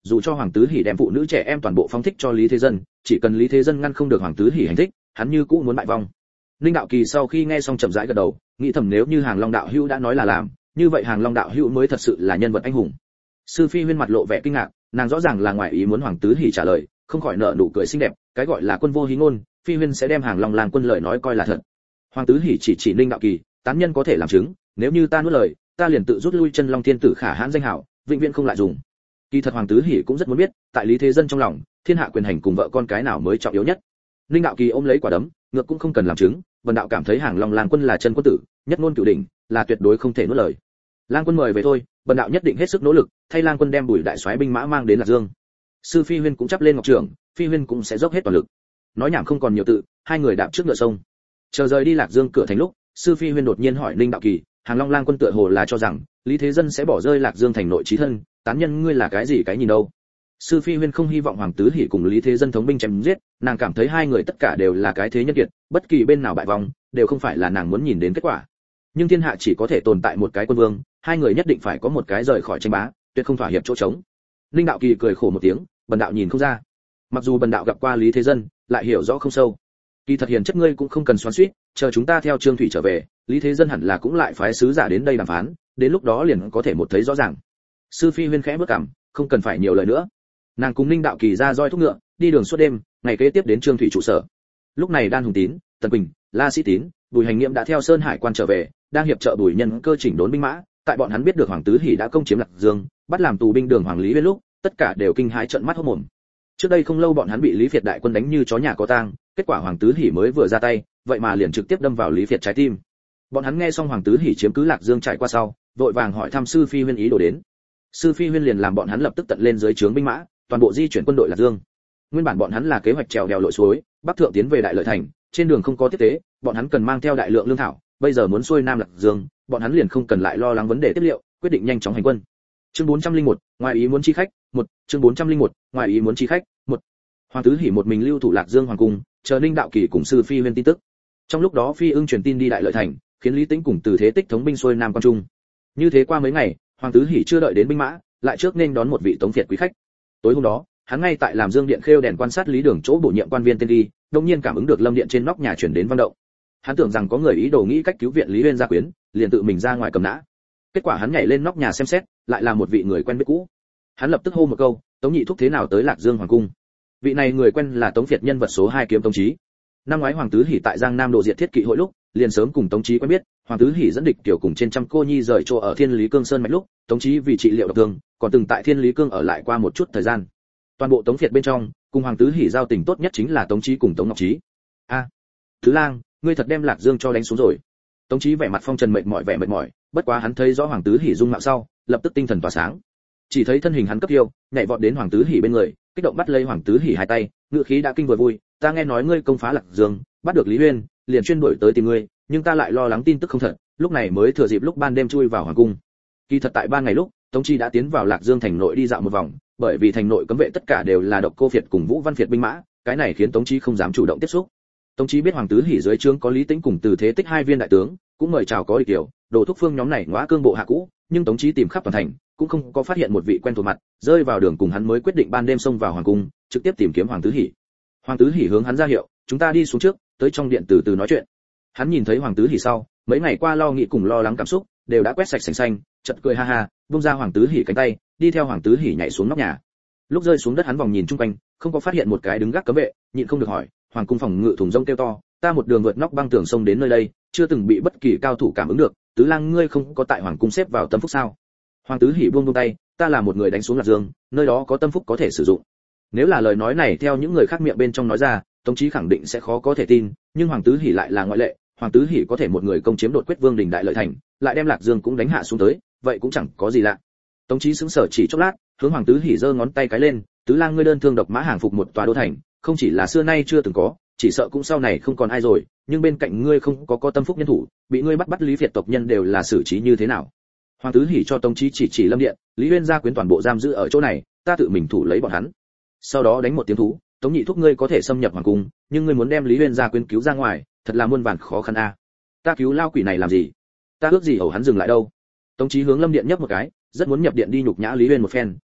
dù cho hoàng tứ hỉ đem phụ nữ trẻ em toàn bộ phóng thích cho Lý Thế Dân, chỉ cần Lý Thế Dân ngăn không được hoàng tứ hỉ hành thích, hắn như cũ muốn bại vong. Ninh Đạo Kỳ sau khi nghe xong chậm rãi gật đầu, nghĩ thầm nếu như Hàng Long đạo hữu đã nói là làm, như vậy Hàng Long đạo hữu mới thật sự là nhân vật anh hùng. Sư Phi Huyên mặt lộ vẻ kinh ngạc, nàng rõ ràng là ngoài ý muốn hoàng tứ hỉ trả lời, không khỏi nở nụ cười xinh đẹp, cái gọi là quân vô hí ngôn, Phi Huyên sẽ đem Hàng Long Lang quân lời nói coi là thật. Hoàng tứ hỉ chỉ Ninh Đạo Kỳ, tán nhân có thể làm chứng, nếu như ta nuốt lời, ta liền tự rút lui Chân Long Thiên tử khả hãn danh hảo, vĩnh viễn không lại dùng. Kỳ thật hoàng tứ hỉ cũng rất muốn biết, tại Lý Thế Dân trong lòng, thiên hạ quyền hành cùng vợ con cái nào mới trọng yếu nhất. Ninh Đạo Kỳ ôm lấy quả đấm, ngược cũng không cần làm chứng, Vân đạo cảm thấy Hàng Long Lang quân là chân quân tử, nhất ngôn cửu đỉnh, là tuyệt đối không thể nuốt lời. Lang quân mời về thôi, Vân đạo nhất định hết sức nỗ lực, thay Lang quân đem Bùi đại soái binh mã mang đến Lạc Dương. Sư Phi Huyên cũng chắp lên ngọc trưởng, Phi Huyên cũng sẽ dốc hết toàn lực. Nói nhảm không còn nhiều tự, hai người đạp trước ngựa sông. Chờ rời đi Lạc Dương cửa thành lúc, Sư Phi Huyên đột nhiên hỏi Ninh Đạo Kỳ, Hàng Long Lang quân tựa hồ là cho rằng Lý Thế Dân sẽ bỏ rơi Lạc Dương thành nội chí thân, tán nhân ngươi là cái gì cái nhìn đâu? Sư Phi Huyên không hy vọng hoàng tứ hỉ cùng Lý Thế Dân thống binh chém giết, nàng cảm thấy hai người tất cả đều là cái thế nhân kiệt, bất kỳ bên nào bại vong đều không phải là nàng muốn nhìn đến kết quả. Nhưng thiên hạ chỉ có thể tồn tại một cái quân vương, hai người nhất định phải có một cái rời khỏi tranh bá, tuyệt không thỏa hiệp chỗ trống. Linh Đạo Kỳ cười khổ một tiếng, bần đạo nhìn không ra. Mặc dù bần đạo gặp qua Lý Thế Dân, lại hiểu rõ không sâu. Kỳ thật hiền chất ngươi cũng không cần xoắn xuýt, chờ chúng ta theo Trương Thủy trở về, Lý Thế Dân hẳn là cũng lại phái sứ giả đến đây đàm phán, đến lúc đó liền có thể một thấy rõ ràng. Sư Phi Huyên khẽ bước cằm, không cần phải nhiều lời nữa. Nàng cùng Ninh Đạo Kỳ ra roi thúc ngựa, đi đường suốt đêm, ngày kế tiếp đến Trương Thủy trụ sở. Lúc này Đan Hùng Tín, Tần Quỳnh, La Sĩ Tín, Bùi Hành Nghiệm đã theo Sơn Hải quan trở về, đang hiệp trợ Bùi Nhân Cơ chỉnh đốn binh mã. Tại bọn hắn biết được Hoàng Tứ Hỉ đã công chiếm Lạc Dương, bắt làm tù binh Đường Hoàng Lý Uyên lúc, tất cả đều kinh hãi trợn mắt hốt mồm. Trước đây không lâu bọn hắn bị Lý Việt đại quân đánh như chó nhà có tang, kết quả Hoàng Tứ Hỉ mới vừa ra tay, vậy mà liền trực tiếp đâm vào Lý Việt trái tim. Bọn hắn nghe xong Hoàng Tứ Hỉ chiếm cứ Lạc Dương trải qua sau, vội vàng hỏi thăm Sư Phi Huyên ý đồ đến. Sư Phi Huyên liền làm bọn hắn lập tức tận lên dưới trướng binh mã, toàn bộ di chuyển quân đội Lạc Dương. Nguyên bản bọn hắn là kế hoạch trèo đèo lội suối, bắc thượng tiến về Đại Lợi thành, trên đường không có tiếp tế, bọn hắn cần mang theo đại lượng lương thảo, bây giờ muốn xuôi nam Lạc Dương, bọn hắn liền không cần lại lo lắng vấn đề tiếp liệu, quyết định nhanh chóng hành quân. Chương 401, ngoài ý muốn chi khách, 1, chương 401, ngoài ý muốn chi khách, 1. Hoàng Tứ Hỉ một mình lưu thủ Lạc Dương hoàng cung, chờ Ninh Đạo Kỳ cùng Sư Phi Huyên tin tức. Trong lúc đó Phi Ưng truyền tin đi Đại Lợi thành, khiến Lý Tĩnh cùng Từ Thế Tích thống binh xuôi nam quan trung. Như thế qua mấy ngày, Hoàng Tứ Hỉ chưa đợi đến binh mã, lại trước nên đón một vị tống việt quý khách. Tối hôm đó, hắn ngay tại làm Dương điện khêu đèn quan sát Lý Đường chỗ bổ nhiệm quan viên tên đi, đột nhiên cảm ứng được lâm điện trên nóc nhà truyền đến vang động. Hắn tưởng rằng có người ý đồ nghĩ cách cứu viện Lý Uyên gia quyến, liền tự mình ra ngoài cầm nã. Kết quả hắn nhảy lên nóc nhà xem xét, lại là một vị người quen biết cũ. Hắn lập tức hô một câu, Tống nhị thúc thế nào tới Lạc Dương hoàng cung? Vị này người quen là Tống Việt nhân vật số 2 Kiếm Tống Chí. Năm ngoái Hoàng Tứ Hỉ tại Giang Nam độ diệt thiết kỵ hội lúc, liền sớm cùng Tống Chí quen biết. Hoàng Tứ Hỉ dẫn địch tiểu cùng trên trăm cô nhi rời chỗ ở Thiên Lý Cương Sơn mạch lúc, Tống Chí vì trị liệu độc thương, còn từng tại Thiên Lý Cương ở lại qua một chút thời gian. Toàn bộ Tống Việt bên trong, cùng Hoàng Tứ Hỉ giao tình tốt nhất chính là Tống Chí cùng Tống Ngọc Chí. A, Thứ Lang, ngươi thật đem Lạc Dương cho đánh xuống rồi. Tống Chí vẻ mặt phong trần mệt mỏi, bất quá hắn thấy rõ Hoàng Tứ Hỉ dung mạo sau, lập tức tinh thần tỏa sáng. Chỉ thấy thân hình hắn cấp yêu, nhảy vọt đến Hoàng Tứ Hỉ bên người, kích động bắt lấy Hoàng Tứ Hỉ hai tay, ngựa khí đã kinh vừa vui, ta nghe nói ngươi công phá Lạc Dương, bắt được Lý Uyên, liền chuyên đuổi tới tìm ngươi, nhưng ta lại lo lắng tin tức không thật, lúc này mới thừa dịp lúc ban đêm chui vào hoàng cung. Kỳ thật tại ban ngày lúc, Tống Chí đã tiến vào Lạc Dương thành nội đi dạo một vòng, bởi vì thành nội cấm vệ tất cả đều là Độc Cô Việt cùng Vũ Văn Việt binh mã, cái này khiến Tống Chí không dám chủ động tiếp xúc. Tống Chí biết Hoàng Tứ Hỉ dưới trướng có Lý Tĩnh cùng Từ Thế Tích hai viên đại tướng, cũng mời chào có ý kiểu, đồ thúc phương nhóm này ngõa cương bộ hạ cũ, nhưng Tống Chí tìm khắp toàn thành, cũng không có phát hiện một vị quen thuộc mặt, rơi vào đường cùng hắn mới quyết định ban đêm xông vào hoàng cung, trực tiếp tìm kiếm Hoàng Tứ Hỉ. Hoàng Tứ Hỉ hướng hắn ra hiệu, chúng ta đi xuống trước, tới trong điện từ từ nói chuyện. Hắn nhìn thấy Hoàng Tứ Hỉ sau, mấy ngày qua lo nghĩ cùng lo lắng cảm xúc đều đã quét sạch sành xanh, chợt cười ha ha, vung ra Hoàng Tứ Hỉ cánh tay, đi theo Hoàng Tứ Hỉ nhảy xuống nóc nhà. Lúc rơi xuống đất hắn vòng nhìn chung quanh, không có phát hiện một cái đứng gác cấm vệ, nhịn không được hỏi, hoàng cung phòng ngự thùng rông kêu to, ta một đường vượt nóc băng tường sông đến nơi đây, chưa từng bị bất kỳ cao thủ cảm ứng được, Tứ Lang ngươi không có tại hoàng cung xếp vào tâm phúc sao? Hoàng Tứ Hỉ buông tay, ta là một người đánh xuống Lạc Dương, nơi đó có tâm phúc có thể sử dụng. Nếu là lời nói này theo những người khác miệng bên trong nói ra, Tống Chí khẳng định sẽ khó có thể tin, nhưng Hoàng Tứ Hỉ lại là ngoại lệ. Hoàng Tứ Hỉ có thể một người công chiếm đột quyết Vương đình Đại Lợi thành, lại đem Lạc Dương cũng đánh hạ xuống tới, vậy cũng chẳng có gì lạ. Tống Chí sững sờ chỉ chốc lát, hướng Hoàng Tứ Hỉ giơ ngón tay cái lên, Tứ Lang ngươi đơn thương độc mã hàng phục một tòa đô thành, không chỉ là xưa nay chưa từng có, chỉ sợ cũng sau này không còn ai rồi, nhưng bên cạnh ngươi không có tâm phúc nhân thủ, bị ngươi bắt Lý Việt tộc nhân đều là xử trí như thế nào? Hoàng Tứ Hỉ cho Tống Chí chỉ lâm điện, Lý Uyên gia quyến toàn bộ giam giữ ở chỗ này, ta tự mình thủ lấy bọn hắn. Sau đó đánh một tiếng thú, Tống nhị thúc ngươi có thể xâm nhập hoàng cung, nhưng ngươi muốn đem Lý Uyên gia quyến cứu ra ngoài, thật là muôn vàn khó khăn a. Ta cứu lao quỷ này làm gì? Ta ước gì ẩu hắn dừng lại đâu? Tống Chí hướng lâm điện nhấp một cái, rất muốn nhập điện đi nhục nhã Lý Uyên một phen,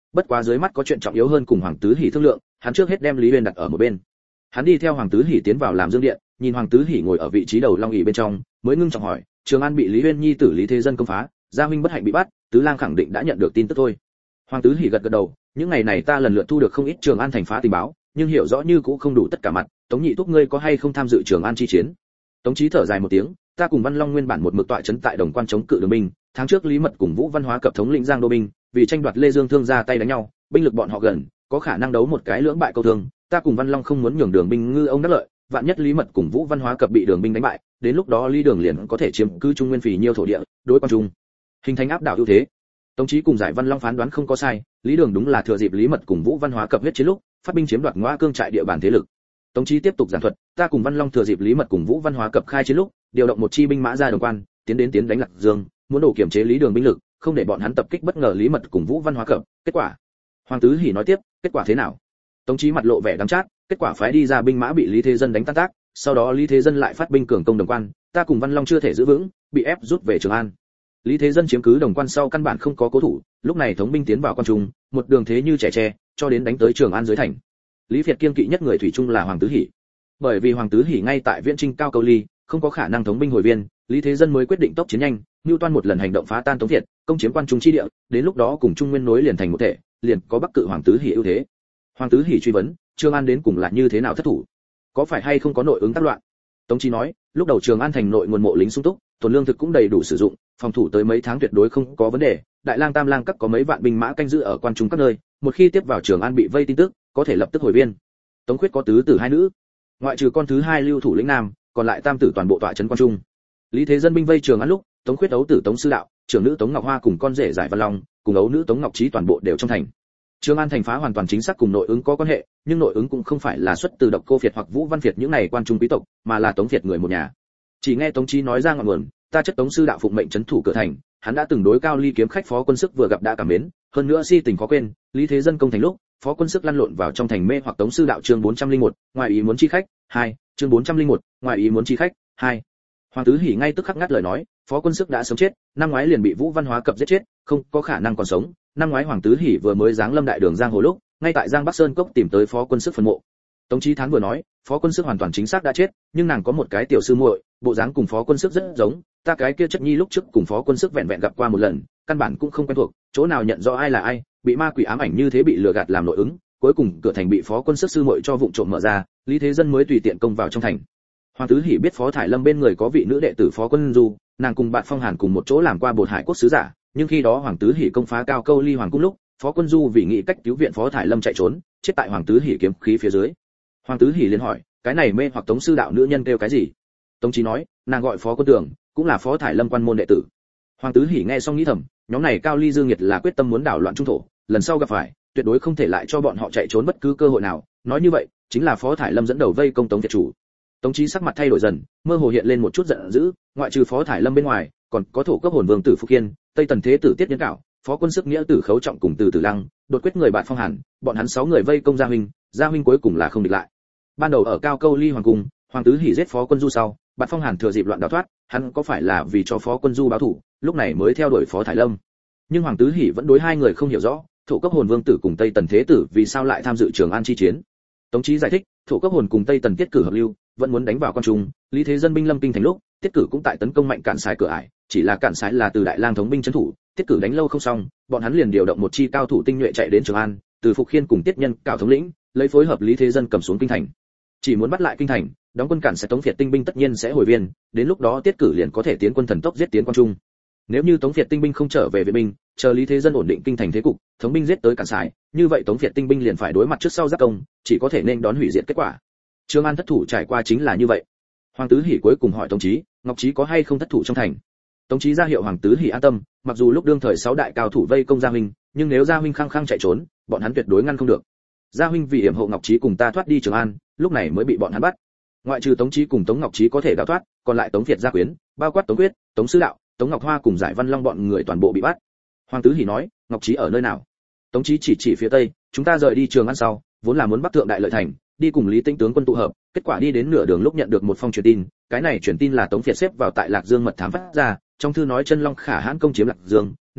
Bất quá dưới mắt có chuyện trọng yếu hơn cùng Hoàng Tứ Hỉ thương lượng, hắn trước hết đem Lý Uyên đặt ở một bên. Hắn đi theo Hoàng Tứ Hỉ tiến vào làm dương điện, nhìn Hoàng Tứ Hỉ ngồi ở vị trí đầu long ỷ bên trong, mới ngưng trọng hỏi, Trường An bị Lý Uyên nhi tử Lý Thế Dân công phá, gia huynh bất hạnh bị bắt, tứ lang khẳng định đã nhận được tin tức thôi. Hoàng Tứ Hỉ gật gật đầu, những ngày này ta lần lượt thu được không ít Trường An thành phá tình báo, nhưng hiểu rõ như cũng không đủ tất cả mặt, Tống nhị thúc ngươi có hay không tham dự Trường An chi chiến? Tống Chí thở dài một tiếng, ta cùng Văn Long nguyên bản một mực tọa trấn tại Đồng Quan chống cự đường binh, tháng trước Lý Mật cùng Vũ Văn Hóa cập thống lĩnh Giang Đô binh, vì tranh đoạt Lê Dương Thương ra tay đánh nhau, binh lực bọn họ gần, có khả năng đấu một cái lưỡng bại câu thương, ta cùng Văn Long không muốn nhường đường binh ngư ông đắc lợi, vạn nhất Lý Mật cùng Vũ Văn Hóa cập bị đường binh đánh bại, đến lúc đó Lý Đường liền có thể chiếm cứ Trung Nguyên phì nhiêu thổ địa, đối quan trung hình thành áp đảo ưu thế. Tống Chí cùng Giải Văn Long phán đoán không có sai, Lý Đường đúng là thừa dịp Lý Mật cùng Vũ Văn Hóa cập huyết chiến lúc, phát binh chiếm đoạt Ngõa Cương trại địa bàn thế lực. Tống Chí tiếp tục giảng thuật, ta cùng Văn Long thừa dịp Lý Mật cùng Vũ Văn Hóa cập khai chiến lúc, điều động một chi binh mã ra Đồng Quan, tiến đánh Lạc Dương, muốn đổ kiểm chế Lý Đường binh lực, không để bọn hắn tập kích bất ngờ Lý Mật cùng Vũ Văn Hóa cập. Kết quả, Hoàng Tứ Hỉ nói tiếp, kết quả thế nào? Tống Chí mặt lộ vẻ đắng chát, kết quả phái đi ra binh mã bị Lý Thế Dân đánh tan tác, sau đó Lý Thế Dân lại phát binh cường công Đồng Quan, ta cùng Văn Long chưa thể giữ vững, bị ép rút về Trường An. Lý Thế Dân chiếm cứ Đồng Quan sau căn bản không có cố thủ, lúc này thống binh tiến vào quan trung, một đường thế như trẻ tre, cho đến đánh tới Trường An dưới thành. Lý Việt kiên kỵ nhất người thủy chung là Hoàng Tứ Hỉ. Bởi vì Hoàng Tứ Hỉ ngay tại Viễn Trinh Cao Câu Ly, không có khả năng thống binh hồi viên, Lý Thế Dân mới quyết định tốc chiến nhanh, nưu toan một lần hành động phá tan Tống Việt, công chiếm quan trung chi địa, đến lúc đó cùng Trung Nguyên nối liền thành một thể, liền có Bắc cự Hoàng Tứ Hỉ ưu thế. Hoàng Tứ Hỉ truy vấn, Trường An đến cùng là như thế nào thất thủ? Có phải hay không có nội ứng tác loạn? Tống Chí nói, lúc đầu Trường An thành nội nguồn mộ lính sung túc, tồn lương thực cũng đầy đủ sử dụng, phòng thủ tới mấy tháng tuyệt đối không có vấn đề, Đại Lang Tam Lang các có mấy vạn binh mã canh giữ ở quan trung các nơi, một khi tiếp vào Trường An bị vây tin tức, có thể lập tức hồi viên. Tống Khuyết có tứ tử hai nữ, ngoại trừ con thứ hai lưu thủ lĩnh nam, còn lại tam tử toàn bộ tọa trấn quan trung. Lý Thế Dân binh vây Trường An lúc, Tống Khuyết ấu tử Tống Sư Đạo, trưởng nữ Tống Ngọc Hoa cùng con rể Giải Văn Long, cùng ấu nữ Tống Ngọc Trí toàn bộ đều trong thành. Trường An thành phá hoàn toàn chính xác cùng nội ứng có quan hệ, nhưng nội ứng cũng không phải là xuất từ Độc Cô Việt hoặc Vũ Văn Việt những này quan trung quý tộc, mà là Tống Việt người một nhà. Chỉ nghe Tống Chí nói ra ngọn nguồn, ta chất Tống Sư Đạo phụng mệnh trấn thủ cửa thành, hắn đã từng đối Cao Ly kiếm khách Phó Quân Sức vừa gặp đã cảm mến, hơn nữa si tình khó quên, Lý Thế Dân công thành lúc, Phó Quân Sức lăn lộn vào trong thành mê hoặc Tống Sư Đạo chương 401, ngoài ý muốn chi khách, 2, chương 401, ngoài ý muốn chi khách, 2. Hoàng Tứ Hỉ ngay tức khắc ngắt lời nói, Phó Quân Sức đã sống chết, năm ngoái liền bị Vũ Văn Hóa cập giết chết, không có khả năng còn sống. Năm ngoái Hoàng Tứ Hỉ vừa mới giáng lâm đại đường giang hồ lúc, ngay tại Giang Bắc Sơn cốc tìm tới Phó Quân Sức phần mộ. Tống Chí Thán vừa nói, Phó Quân Sức hoàn toàn chính xác đã chết, nhưng nàng có một cái tiểu sư muội, bộ dáng cùng Phó Quân Sức rất giống, ta cái kia chất nhi lúc trước cùng Phó Quân Sức vẹn vẹn gặp qua một lần, căn bản cũng không quen thuộc, chỗ nào nhận rõ ai là ai, bị ma quỷ ám ảnh như thế bị lừa gạt làm nội ứng, cuối cùng cửa thành bị Phó Quân Sức sư muội cho vụng trộm mở ra, Lý Thế Dân mới tùy tiện công vào trong thành. Hoàng Tứ Hỉ biết Phó Thải Lâm bên người có vị nữ đệ tử Phó Quân Du, nàng cùng bạn Phong Hàn cùng một chỗ làm qua Bột Hải quốc sứ giả, nhưng khi đó Hoàng Tứ Hỉ công phá Cao Câu Ly Hoàng cung lúc, Phó Quân Du vì nghĩ cách cứu viện Phó Thải Lâm chạy trốn, chết tại Hoàng Tứ Hỉ kiếm khí phía dưới. Hoàng Tứ Hỉ liền hỏi, cái này mê hoặc Tống Sư Đạo nữ nhân kêu cái gì? Tống Chí nói, nàng gọi Phó Quân Tường, cũng là Phó Thải Lâm quan môn đệ tử. Hoàng Tứ Hỉ nghe xong nghĩ thầm, nhóm này Cao Ly Dương Nghiệt là quyết tâm muốn đảo loạn trung thổ, lần sau gặp phải, tuyệt đối không thể lại cho bọn họ chạy trốn bất cứ cơ hội nào, nói như vậy, chính là Phó Thải Lâm dẫn đầu vây công Tống Việt chủ. Tống Chí sắc mặt thay đổi dần, mơ hồ hiện lên một chút giận dữ, ngoại trừ Phó Thải Lâm bên ngoài, còn có Thổ Cấp Hồn Vương Tử Phúc Kiên, Tây Tần Thế Tử Tiết Nhân Cảo, Phó Quân Sức nghĩa Tử Khấu Trọng cùng Từ Tử Lăng, đột quyết người bạn Phong Hàn, bọn hắn 6 người vây công Gia huynh cuối cùng là không địch lại. Ban đầu ở Cao Câu Ly Hoàng cung, Hoàng Tứ Hỉ giết Phó Quân Du sau, bạn Phong Hàn thừa dịp loạn đào thoát, hắn có phải là vì cho Phó Quân Du báo thù, lúc này mới theo đuổi Phó Thải Lâm. Nhưng Hoàng Tứ Hỉ vẫn đối hai người không hiểu rõ, Thổ Cấp Hồn Vương Tử cùng Tây Tần Thế Tử vì sao lại tham dự Trường An chi chiến. Tống Chí giải thích, Thổ Cấp Hồn cùng Tây Tần tiết cử hợp lưu, vẫn muốn đánh vào quan trung, Lý Thế Dân binh lâm kinh thành lúc, tiết cử cũng tại tấn công mạnh Cản Sái cửa ải, chỉ là Cản Sái là từ Đại Lang thống binh trấn thủ, tiết cử đánh lâu không xong, bọn hắn liền điều động một chi cao thủ tinh nhuệ chạy đến Trường An, từ Phục Khiên cùng Tiết Nhân Cảo thống lĩnh, lấy phối hợp Lý Thế Dân cầm xuống kinh thành. Chỉ muốn bắt lại kinh thành, đóng quân Cản Sái Tống Việt tinh binh tất nhiên sẽ hồi viên, đến lúc đó tiết cử liền có thể tiến quân thần tốc giết tiến quan trung. Nếu như Tống Việt tinh binh không trở về viện binh, chờ Lý Thế Dân ổn định kinh thành thế cục, thống binh giết tới Cản Sái, như vậy Tống Việt tinh binh liền phải đối mặt trước sau giáp công, chỉ có thể nên đón hủy diệt kết quả. Trường An thất thủ trải qua chính là như vậy. Hoàng Tứ Hỉ cuối cùng hỏi Tống Chí, Ngọc Chí có hay không thất thủ trong thành? Tống Chí ra hiệu Hoàng Tứ Hỉ an tâm, mặc dù lúc đương thời 6 đại cao thủ vây công Gia huynh, nhưng nếu Gia huynh khăng khăng chạy trốn, bọn hắn tuyệt đối ngăn không được. Gia huynh vì hiểm hộ Ngọc Chí cùng ta thoát đi Trường An, lúc này mới bị bọn hắn bắt. Ngoại trừ Tống Chí cùng Tống Ngọc Chí có thể đào thoát, còn lại Tống Việt gia quyến, bao quát Tống Quyết, Tống Sư Đạo, Tống Ngọc Hoa cùng Giải Văn Long bọn người toàn bộ bị bắt. Hoàng Tứ Hỉ nói, Ngọc Chí ở nơi nào? Tống Chí chỉ phía tây, chúng ta rời đi Trường An sau, vốn là muốn bắc thượng Đại Lợi thành, đi cùng Lý Tĩnh tướng quân tụ hợp, kết quả đi đến nửa đường lúc nhận được một phong truyền tin, cái này truyền tin là Tống Việt xếp vào tại Lạc Dương mật thám phát ra, trong thư nói Chân Long Khả hãn công chiếm Lạc Dương,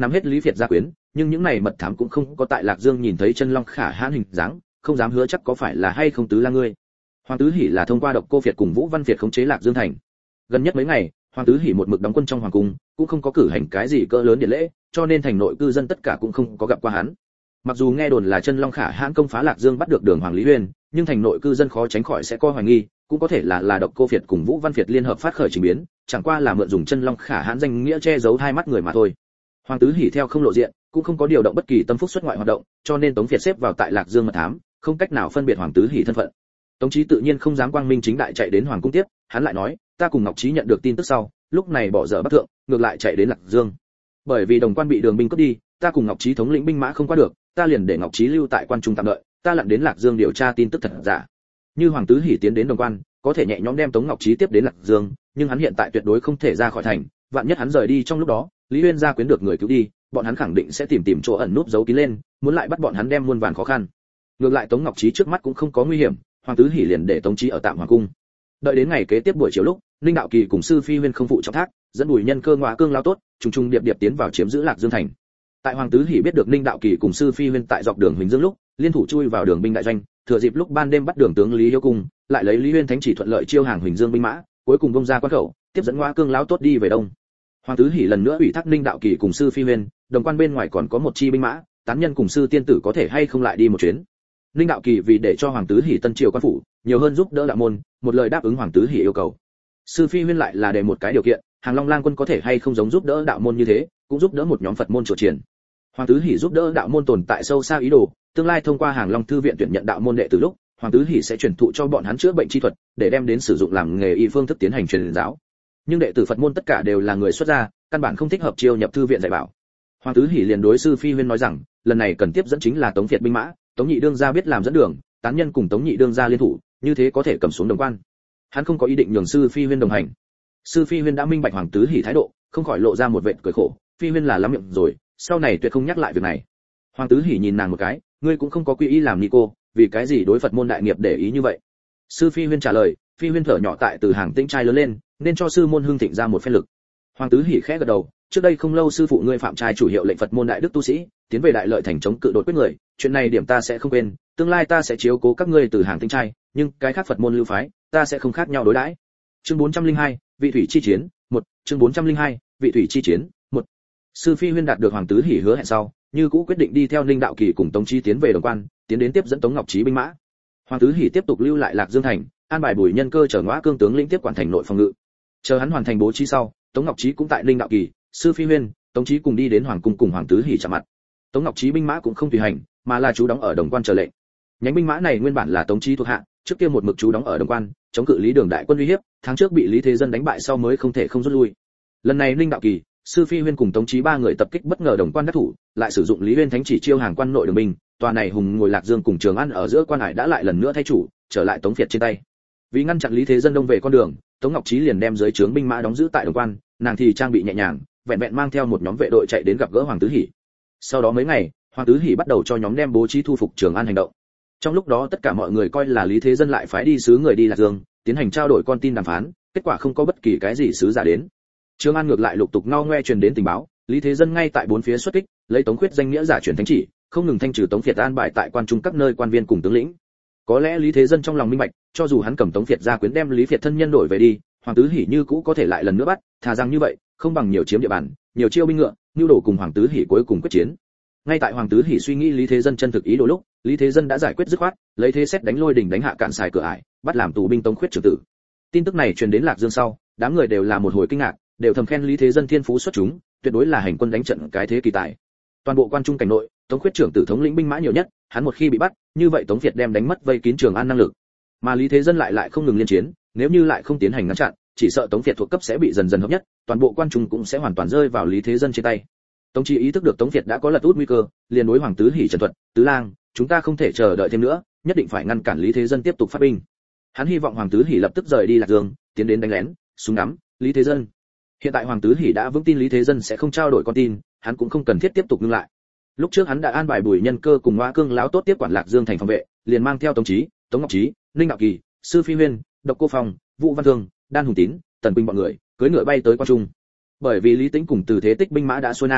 nắm hết lý việt gia quyến, nhưng những này mật thám cũng không có tại Lạc Dương nhìn thấy chân long khả hãn hình dáng, không dám hứa chắc có phải là hay không tứ la ngươi. Hoàng Tứ Hỷ là thông qua Độc Cô Việt cùng Vũ Văn Việt khống chế Lạc Dương thành. Gần nhất mấy ngày, Hoàng Tứ Hỷ một mực đóng quân trong hoàng cung, cũng không có cử hành cái gì cỡ lớn điện lễ, cho nên thành nội cư dân tất cả cũng không có gặp qua hắn. Mặc dù nghe đồn là chân long khả hãn công phá Lạc Dương bắt được Đường Hoàng Lý Uyên, nhưng thành nội cư dân khó tránh khỏi sẽ có hoài nghi, cũng có thể là Độc Cô Việt cùng Vũ Văn Việt liên hợp phát khởi trình biến, chẳng qua là mượn dùng chân long khả hãn danh nghĩa che giấu hai mắt người mà thôi. Hoàng Tứ Hỷ theo không lộ diện, cũng không có điều động bất kỳ tâm phúc xuất ngoại hoạt động, cho nên Tống Việt xếp vào tại Lạc Dương mật thám, không cách nào phân biệt Hoàng Tứ Hỷ thân phận. Tống Chí tự nhiên không dám quang minh chính đại chạy đến hoàng cung tiếp, hắn lại nói, ta cùng Ngọc Chí nhận được tin tức sau, lúc này bỏ dở Bắc Thượng, ngược lại chạy đến Lạc Dương. Bởi vì Đồng Quan bị Đường binh cướp đi, ta cùng Ngọc Chí thống lĩnh binh mã không qua được, ta liền để Ngọc Chí lưu tại quan trung tạm đợi, ta lặn đến Lạc Dương điều tra tin tức thật giả. Như Hoàng Tứ Hỷ tiến đến Đồng Quan, có thể nhẹ nhõm đem Tống Ngọc Chí tiếp đến Lạc Dương, nhưng hắn hiện tại tuyệt đối không thể ra khỏi thành, vạn nhất hắn rời đi trong lúc đó, Lý Uyên gia quyến được người cứu đi, bọn hắn khẳng định sẽ tìm chỗ ẩn núp giấu kín lên, muốn lại bắt bọn hắn đem muôn vàn khó khăn. Ngược lại Tống Ngọc Chí trước mắt cũng không có nguy hiểm, Hoàng Tứ Hỷ liền để Tống Chí ở tạm hoàng cung. Đợi đến ngày kế tiếp buổi chiều lúc, Ninh Đạo Kỳ cùng Sư Phi Huyên không phụ trọng thác, dẫn Bùi Nhân Cơ ngọa cương lao tốt, trùng trùng điệp điệp tiến vào chiếm giữ Lạc Dương thành. Tại Hoàng Tứ Hỷ biết được Ninh Đạo Kỳ cùng Sư Phi Huyên tại dọc đường Huỳnh Dương lúc, liên thủ chui vào đường binh đại doanh, thừa dịp lúc ban đêm bắt đường tướng Lý Hiếu Cung, lại lấy Lý Huyên thánh chỉ thuận lợi chiêu hàng Huỳnh Dương binh mã, cuối cùng bông ra quan khẩu, tiếp dẫn ngọa cương lao tốt đi về đông. Hoàng Tứ Hỷ lần nữa ủy thác Ninh Đạo Kỳ cùng Sư Phi Huyên, Đồng Quan bên ngoài còn có một chi binh mã, tán nhân cùng Sư Tiên tử có thể hay không lại đi một chuyến. Ninh Đạo Kỳ vì để cho Hoàng Tứ Hỷ tân triều quan phủ nhiều hơn giúp đỡ đạo môn, một lời đáp ứng Hoàng Tứ Hỷ yêu cầu. Sư Phi Huyên lại là để một cái điều kiện, Hàng Long Lang quân có thể hay không giống giúp đỡ đạo môn như thế, cũng giúp đỡ một nhóm Phật môn chùa triển. Hoàng Tứ Hỷ giúp đỡ đạo môn tồn tại sâu xa ý đồ, tương lai thông qua Hàng Long thư viện tuyển nhận đạo môn đệ tử lúc, Hoàng Tứ Hỷ sẽ truyền thụ cho bọn hắn chữa bệnh chi thuật, để đem đến sử dụng làm nghề y phương thức tiến hành truyền giáo. Nhưng đệ tử Phật môn tất cả đều là người xuất gia, căn bản không thích hợp chiêu nhập thư viện dạy bảo. Hoàng Tứ Hỷ liền đối Sư Phi Huyên nói rằng, lần này cần tiếp dẫn chính là Tống Việt binh mã, Tống Nhị đương gia biết làm dẫn đường, tán nhân cùng Tống Nhị đương gia liên thủ, như thế có thể cầm xuống Đồng Quan. Hắn không có ý định nhường Sư Phi Huyên đồng hành. Sư Phi Huyên đã minh bạch Hoàng Tứ Hỷ thái độ, không khỏi lộ ra một vệt cười khổ, Phi Huyên là lắm miệng rồi, sau này tuyệt không nhắc lại việc này. Hoàng Tứ Hỷ nhìn nàng một cái, ngươi cũng không có quy y làm ni cô, vì cái gì đối Phật môn đại nghiệp để ý như vậy? Sư Phi Huyên trả lời, Phi Huyên thở nhỏ tại từ hàng Tĩnh trai lớn lên, nên cho sư môn hưng thịnh ra một phen lực. Hoàng Tứ Hỷ khẽ gật đầu, trước đây không lâu sư phụ ngươi phạm trai chủ hiệu lệnh Phật môn đại đức tu sĩ, tiến về Đại Lợi thành chống cự đột quyết người, chuyện này điểm ta sẽ không quên, tương lai ta sẽ chiếu cố các ngươi từ hàng Tĩnh trai, nhưng cái khác Phật môn lưu phái, ta sẽ không khác nhau đối đãi. Chương 402, vị thủy chi chiến, 1, chương 402, vị thủy chi chiến, 1. Sư Phi Huyên đạt được Hoàng Tứ Hỷ hứa hẹn sau, như cũ quyết định đi theo Ninh Đạo Kỳ cùng Tống Chí tiến về Đồng Quan, tiến đến tiếp dẫn Tống Ngọc Chí binh mã. Hoàng Tứ Hỷ tiếp tục lưu lại Lạc Dương thành, an bài Bùi Nhân Cơ chở Ngõa Cương tướng lĩnh tiếp quản thành nội phòng ngự. Chờ hắn hoàn thành bố trí sau, Tống Ngọc Chí cũng tại Ninh Đạo Kỳ, Sư Phi Huyên, Tống Chí cùng đi đến hoàng cung cùng Hoàng Tứ Hỷ chạm mặt. Tống Ngọc Chí binh mã cũng không tùy hành, mà là trú đóng ở Đồng Quan chờ lệnh. Nhánh binh mã này nguyên bản là Tống Chí thuộc hạ, trước kia một mực trú đóng ở Đồng Quan, chống cự Lý Đường đại quân uy hiếp, tháng trước bị Lý Thế Dân đánh bại sau mới không thể không rút lui. Lần này Ninh Đạo Kỳ, Sư Phi Huyên cùng Tống Chí ba người tập kích bất ngờ Đồng Quan đắc thủ, lại sử dụng Lý Uyên thánh chỉ chiêu hàng quan nội đường binh, tòa này hùng ngồi Lạc Dương cùng Trường An ở giữa quan hải đã lại lần nữa thay chủ, trở lại Tống Việt trên tay. Vì ngăn chặn Lý Thế Dân đông về con đường, Tống Ngọc Chí liền đem dưới trướng binh mã đóng giữ tại Đồng Quan, nàng thì trang bị nhẹ nhàng, vẹn vẹn mang theo một nhóm vệ đội chạy đến gặp gỡ Hoàng Tứ Hỷ. Sau đó mấy ngày, Hoàng Tứ Hỷ bắt đầu cho nhóm đem bố trí thu phục Trường An hành động. Trong lúc đó tất cả mọi người coi là Lý Thế Dân lại phái đi sứ người đi Lạc Dương, tiến hành trao đổi con tin đàm phán, kết quả không có bất kỳ cái gì sứ giả đến. Trường An ngược lại lục tục ngao ngoe truyền đến tình báo, Lý Thế Dân ngay tại bốn phía xuất kích, lấy Tống Khuyết danh nghĩa giả truyền thánh chỉ, không ngừng thanh trừ Tống Việt an bài tại quan trung các nơi quan viên cùng tướng lĩnh. Có lẽ Lý Thế Dân trong lòng minh bạch, cho dù hắn cầm Tống Việt ra quyến đem Lý Việt thân nhân đổi về đi, Hoàng Tứ Hỷ như cũ có thể lại lần nữa bắt, thà rằng như vậy, không bằng nhiều chiếm địa bàn, nhiều chiêu binh ngựa, nhu đồ cùng Hoàng Tứ Hỷ cuối cùng quyết chiến. Ngay tại Hoàng Tứ Hỷ suy nghĩ Lý Thế Dân chân thực ý đồ lúc, Lý Thế Dân đã giải quyết dứt khoát, lấy thế xét đánh lôi đỉnh đánh hạ cạn xài cửa ải, bắt làm tù binh Tống Khuyết trưởng tử. Tin tức này truyền đến Lạc Dương sau, đám người đều là một hồi kinh ngạc, đều thầm khen Lý Thế Dân thiên phú xuất chúng, tuyệt đối là hành quân đánh trận cái thế kỳ tài. Toàn bộ quan trung cảnh nội, Tống Khuyết trưởng tử thống lĩnh binh mã nhiều nhất, hắn một khi bị bắt, như vậy Tống Việt đem đánh mất vây kín Trường An năng lực. Mà Lý Thế Dân lại không ngừng liên chiến, nếu như lại không tiến hành ngăn chặn, chỉ sợ Tống Việt thuộc cấp sẽ bị dần dần hợp nhất, toàn bộ quan trung cũng sẽ hoàn toàn rơi vào Lý Thế Dân trên tay. Tống Chí ý thức được Tống Việt đã có lật út nguy cơ, liền đối Hoàng Tứ Hỷ trần thuật, Tứ Lang, chúng ta không thể chờ đợi thêm nữa, nhất định phải ngăn cản Lý Thế Dân tiếp tục phát binh. Hắn hy vọng Hoàng Tứ Hỷ lập tức rời đi Lạc Dương, tiến đến đánh lén, súng ngắm Lý Thế Dân. Hiện tại Hoàng Tứ Hỷ đã vững tin Lý Thế Dân sẽ không trao đổi con tin, hắn cũng không cần thiết tiếp tục ngưng lại. Lúc trước hắn đã an bài Bùi Nhân Cơ cùng Ngõa Cương lão tốt tiếp quản Lạc Dương thành phòng vệ, liền mang theo Tống Chí, Tống Ngọc Chí, Ninh Đạo Kỳ, Sư Phi Huyên, Độc Cô Phong, Vũ Văn Thương, Đan Hùng Tín, Tần Binh bọn người, cưỡi ngựa bay tới quan trung. Bởi vì Lý Tĩnh cùng Từ Thế Tích binh mã đã xuôi nam,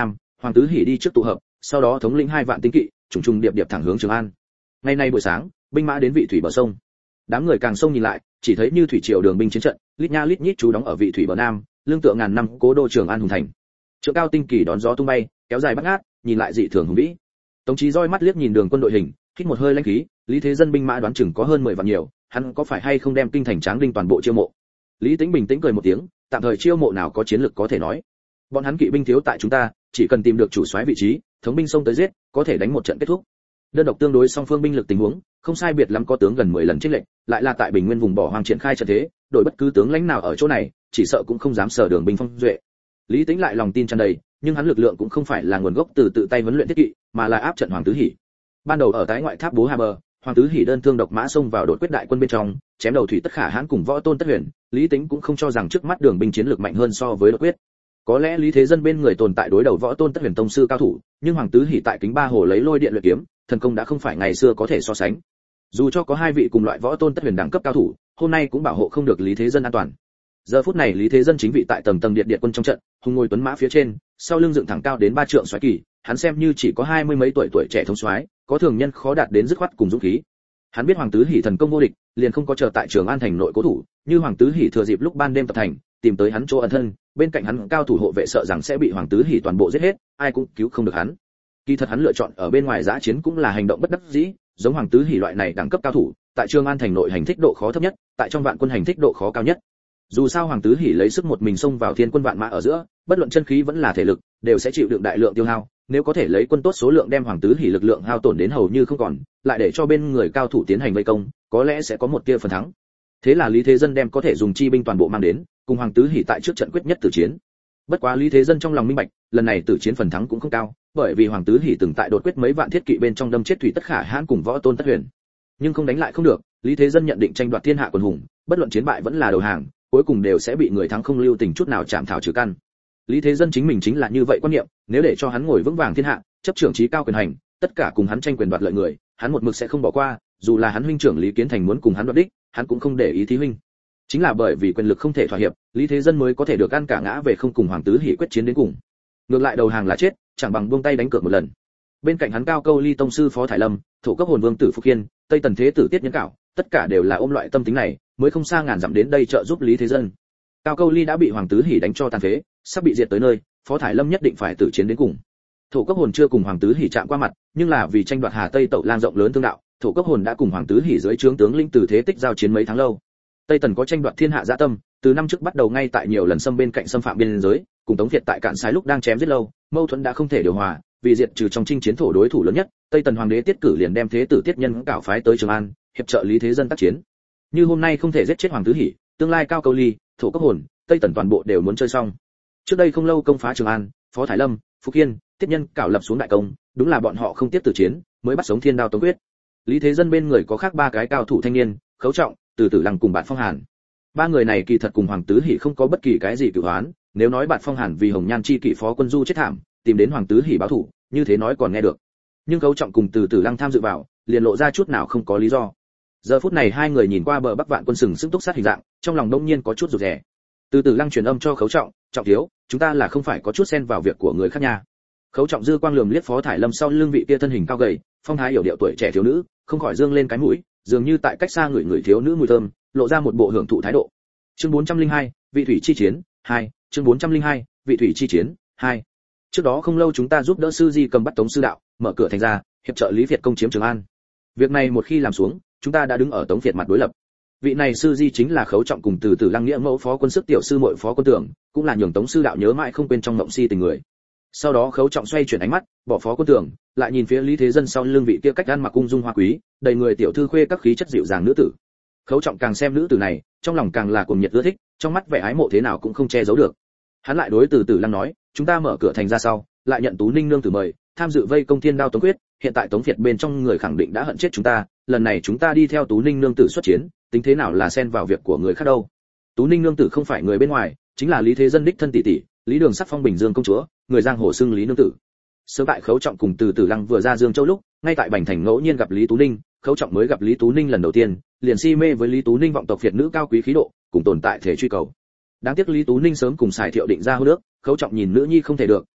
Hoàng Tứ Hỉ đi trước tụ hợp, sau đó thống lĩnh 2 vạn tinh kỵ, trùng trùng điệp điệp thẳng hướng Trường An. Ngày nay buổi sáng, binh mã đến vị thủy bờ sông. Đám người càng sông nhìn lại, chỉ thấy như thủy triều đường binh chiến trận, lít nha lít nhít trú đóng ở vị thủy bờ nam, lương tựa ngàn năm cố đô Trường An hùng thành. Trượng cao tinh kỳ đón gió tung bay, kéo dài bát ngát, nhìn lại dị thường hùng vĩ. Tống Chí roi mắt liếc nhìn đường quân đội hình, hít một hơi lãnh khí, Lý Thế Dân binh mã đoán chừng có hơn 10 vạn nhiều, hắn có phải hay không đem kinh thành Tráng Đinh toàn bộ chiêu mộ? Lý Tĩnh bình tĩnh cười một tiếng, tạm thời chiêu mộ nào có chiến lực có thể nói. Bọn hắn kỵ binh thiếu tại chúng ta, chỉ cần tìm được chủ soái vị trí, thống binh xông tới giết, có thể đánh một trận kết thúc. Đơn độc tương đối song phương binh lực tình huống, không sai biệt lắm có tướng gần 10 lần chênh lệch, lại là tại Bình Nguyên vùng bỏ hoang triển khai trận thế, đổi bất cứ tướng lãnh nào ở chỗ này, chỉ sợ cũng không dám sở đường binh phong duệ. Lý Tĩnh lại lòng tin tràn đầy, nhưng hắn lực lượng cũng không phải là nguồn gốc từ tự tay huấn luyện thiết kỵ, mà là áp trận Hoàng Tứ Hỉ. Ban đầu ở tái ngoại tháp Bố Hà Bờ, Hoàng Tứ Hỉ đơn thương độc mã xông vào đột quyết đại quân bên trong, chém đầu thủy tất khả hãn cùng võ tôn tất huyền, Lý Tĩnh cũng không cho rằng trước mắt đường binh chiến lược mạnh hơn so với đột quyết. Có lẽ Lý Thế Dân bên người tồn tại đối đầu võ tôn tất huyền tông sư cao thủ, nhưng Hoàng Tứ Hỉ tại Kính Ba Hồ lấy lôi điện luyện kiếm, thần công đã không phải ngày xưa có thể so sánh. Dù cho có 2 vị cùng loại võ tôn tất huyền đẳng cấp cao thủ, hôm nay cũng bảo hộ không được Lý Thế Dân an toàn. Giờ phút này Lý Thế Dân chính vị tại tầng tầng điện điện quân trong trận, hùng ngồi tuấn mã phía trên, sau lưng dựng thẳng cao đến 3 trượng soái kỳ, hắn xem như chỉ có 20 mấy tuổi trẻ thống soái, có thường nhân khó đạt đến dứt khoát cùng dũng khí. Hắn biết Hoàng Tứ Hỉ thần công vô địch, liền không có chờ tại Trường An thành nội cố thủ, như Hoàng Tứ Hỉ thừa dịp lúc ban đêm tập thành, tìm tới hắn chỗ ẩn thân, bên cạnh hắn cao thủ hộ vệ sợ rằng sẽ bị Hoàng Tứ Hỉ toàn bộ giết hết, ai cũng cứu không được hắn. Kỳ thật hắn lựa chọn ở bên ngoài giã chiến cũng là hành động bất đắc dĩ, giống Hoàng Tứ Hỉ loại này đẳng cấp cao thủ, tại Trường An thành nội hành thích độ khó thấp nhất, tại trong vạn quân hành thích độ khó cao nhất. Dù sao Hoàng Tứ Hỉ lấy sức một mình xông vào thiên quân vạn mã ở giữa, bất luận chân khí vẫn là thể lực, đều sẽ chịu đựng đại lượng tiêu hao, nếu có thể lấy quân tốt số lượng đem Hoàng Tứ Hỉ lực lượng hao tổn đến hầu như không còn, lại để cho bên người cao thủ tiến hành vây công, có lẽ sẽ có một tia phần thắng. Thế là Lý Thế Dân đem có thể dùng chi binh toàn bộ mang đến, cùng Hoàng Tứ Hỉ tại trước trận quyết nhất tử chiến. Bất quá Lý Thế Dân trong lòng minh bạch, lần này tử chiến phần thắng cũng không cao, bởi vì Hoàng Tứ Hỉ từng tại đột quyết mấy vạn thiết kỵ bên trong đâm chết thủy tất khả hãn cùng võ tôn tất huyền. Nhưng không đánh lại không được, Lý Thế Dân nhận định tranh đoạt thiên hạ quần hùng, bất luận chiến bại vẫn là đầu hàng, cuối cùng đều sẽ bị người thắng không lưu tình chút nào chạm thảo trừ căn. Lý Thế Dân chính mình chính là như vậy quan niệm, nếu để cho hắn ngồi vững vàng thiên hạ, chấp trưởng trí cao quyền hành, tất cả cùng hắn tranh quyền đoạt lợi người, hắn một mực sẽ không bỏ qua, dù là hắn huynh trưởng Lý Kiến Thành muốn cùng hắn đoạt đích, hắn cũng không để ý thí huynh. Chính là bởi vì quyền lực không thể thỏa hiệp, Lý Thế Dân mới có thể được ăn cả ngã về không cùng Hoàng Tứ Hỉ quyết chiến đến cùng. Ngược lại đầu hàng là chết, chẳng bằng buông tay đánh cược một lần. Bên cạnh hắn Cao Câu Ly tông sư Phó Thải Lâm, Thổ Cấp Hồn Vương Tử Phúc Hiên, Tây Tần Thế Tử Tiết Nhân Cảo, tất cả đều là ôm loại tâm tính này, mới không xa ngàn dặm đến đây trợ giúp Lý Thế Dân. Cao Câu Ly đã bị Hoàng Tứ Hỉ đánh cho tàn phế, sắp bị diệt tới nơi, Phó Thải Lâm nhất định phải tử chiến đến cùng. Thổ Cấp Hồn chưa cùng Hoàng Tứ Hỉ chạm qua mặt, nhưng là vì tranh đoạt Hà Tây Tẩu Lang rộng lớn thương đạo, Thổ Cấp Hồn đã cùng Hoàng Tứ Hỉ dưới trướng tướng linh Từ Thế Tích giao chiến mấy tháng lâu. Tây Tần có tranh đoạt thiên hạ dạ tâm, từ năm trước bắt đầu ngay tại nhiều lần xâm bên cạnh xâm phạm biên giới, cùng Tống Việt tại Cạn Sái lúc đang chém giết lâu, mâu thuẫn đã không thể điều hòa, vì diệt trừ trong chinh chiến thổ đối thủ lớn nhất, Tây Tần Hoàng đế Tiết Cử liền đem Thế Tử Tiết Nhân Cảo phái tới Trường An, hiệp trợ Lý Thế Dân tác chiến. Như hôm nay không thể giết chết Hoàng Tứ Hỉ, tương lai Cao Câu Ly, Thổ Cấp Hồn, Tây Tần toàn bộ đều muốn chơi xong. Trước đây không lâu công phá Trường An, Phó Thải Lâm, Phúc Hiên, Tiết Nhân Cảo lập xuống đại công, đúng là bọn họ không tiếp tử chiến, mới bắt sống Thiên Đao Tống Quyết. Lý Thế Dân bên người có khác 3 cái cao thủ thanh niên, Khấu Trọng, Từ Tử Lăng cùng Bạt Phong Hàn. 3 người này kỳ thật cùng Hoàng Tứ Hỉ không có bất kỳ cái gì cửu oán, nếu nói Bạt Phong Hàn vì Hồng Nhan chi kỵ phó quân du chết thảm, tìm đến Hoàng Tứ Hỉ báo thù, như thế nói còn nghe được. Nhưng Khấu Trọng cùng Từ Tử Lăng tham dự vào, liền lộ ra chút nào không có lý do. Giờ phút này 2 người nhìn qua bờ Bắc Vạn quân sừng sững túc sát hình dạng, trong lòng đông nhiên có chút rụt rè. Từ Tử Lăng truyền âm cho Khấu Trọng, "Trọng thiếu, chúng ta là không phải có chút xen vào việc của người khác nha." Khấu Trọng dư quang lườm liếc Phó Thải Lâm sau lưng vị kia thân hình cao gầy, phong thái yểu điệu tuổi trẻ thiếu nữ, không khỏi dương lên cái mũi, dường như tại cách xa người thiếu nữ mùi thơm, lộ ra một bộ hưởng thụ thái độ. Chương 402, vị thủy chi chiến 2, chương 402, vị thủy chi chiến 2. Trước đó không lâu chúng ta giúp đỡ sư Di cầm bắt Tống sư đạo, mở cửa thành ra, hiệp trợ Lý Việt công chiếm Trường An. Việc này một khi làm xuống, chúng ta đã đứng ở Tống Việt mặt đối lập. Vị này sư Di chính là Khấu Trọng cùng Từ Tử Lăng nghĩa mẫu phó quân sức tiểu sư muội Phó Quân Tưởng, cũng là nhường Tống sư đạo nhớ mãi không quên trong mộng si tình người. Sau đó Khấu Trọng xoay chuyển ánh mắt, bỏ Phó Quân Tưởng, lại nhìn phía Lý Thế Dân sau lưng vị kia cách ăn mặc cung dung hoa quý, đầy người tiểu thư khuê các khí chất dịu dàng nữ tử. Khấu Trọng càng xem nữ tử này, trong lòng càng là cuồng nhiệt ưa thích, trong mắt vẻ ái mộ thế nào cũng không che giấu được. Hắn lại đối Từ Tử Lăng nói, chúng ta mở cửa thành ra sau, lại nhận Tú Ninh nương tử mời, tham dự vây công Thiên Đao Tống Quyết, hiện tại Tống Việt bên trong người khẳng định đã hận chết chúng ta, lần này chúng ta đi theo Tú Ninh nương tử xuất chiến, tính thế nào là xen vào việc của người khác đâu. Tú Ninh nương tử không phải người bên ngoài, chính là Lý Thế Dân đích thân tỷ tỷ, Lý Đường Sắc Phong Bình Dương công chúa, người giang hồ xưng Lý nương tử. Sớm tại Khấu Trọng cùng Từ Tử Lăng vừa ra Dương Châu lúc, ngay tại Bành Thành ngẫu nhiên gặp Lý Tú Ninh, Khấu Trọng mới gặp Lý Tú Ninh lần đầu tiên, liền si mê với Lý Tú Ninh vọng tộc Việt nữ cao quý khí độ, cùng tồn tại thể truy cầu. Đáng tiếc Lý Tú Ninh sớm cùng Sài Thiệu định ra hôn nước, Khấu Trọng nhìn nữ nhi không thể được,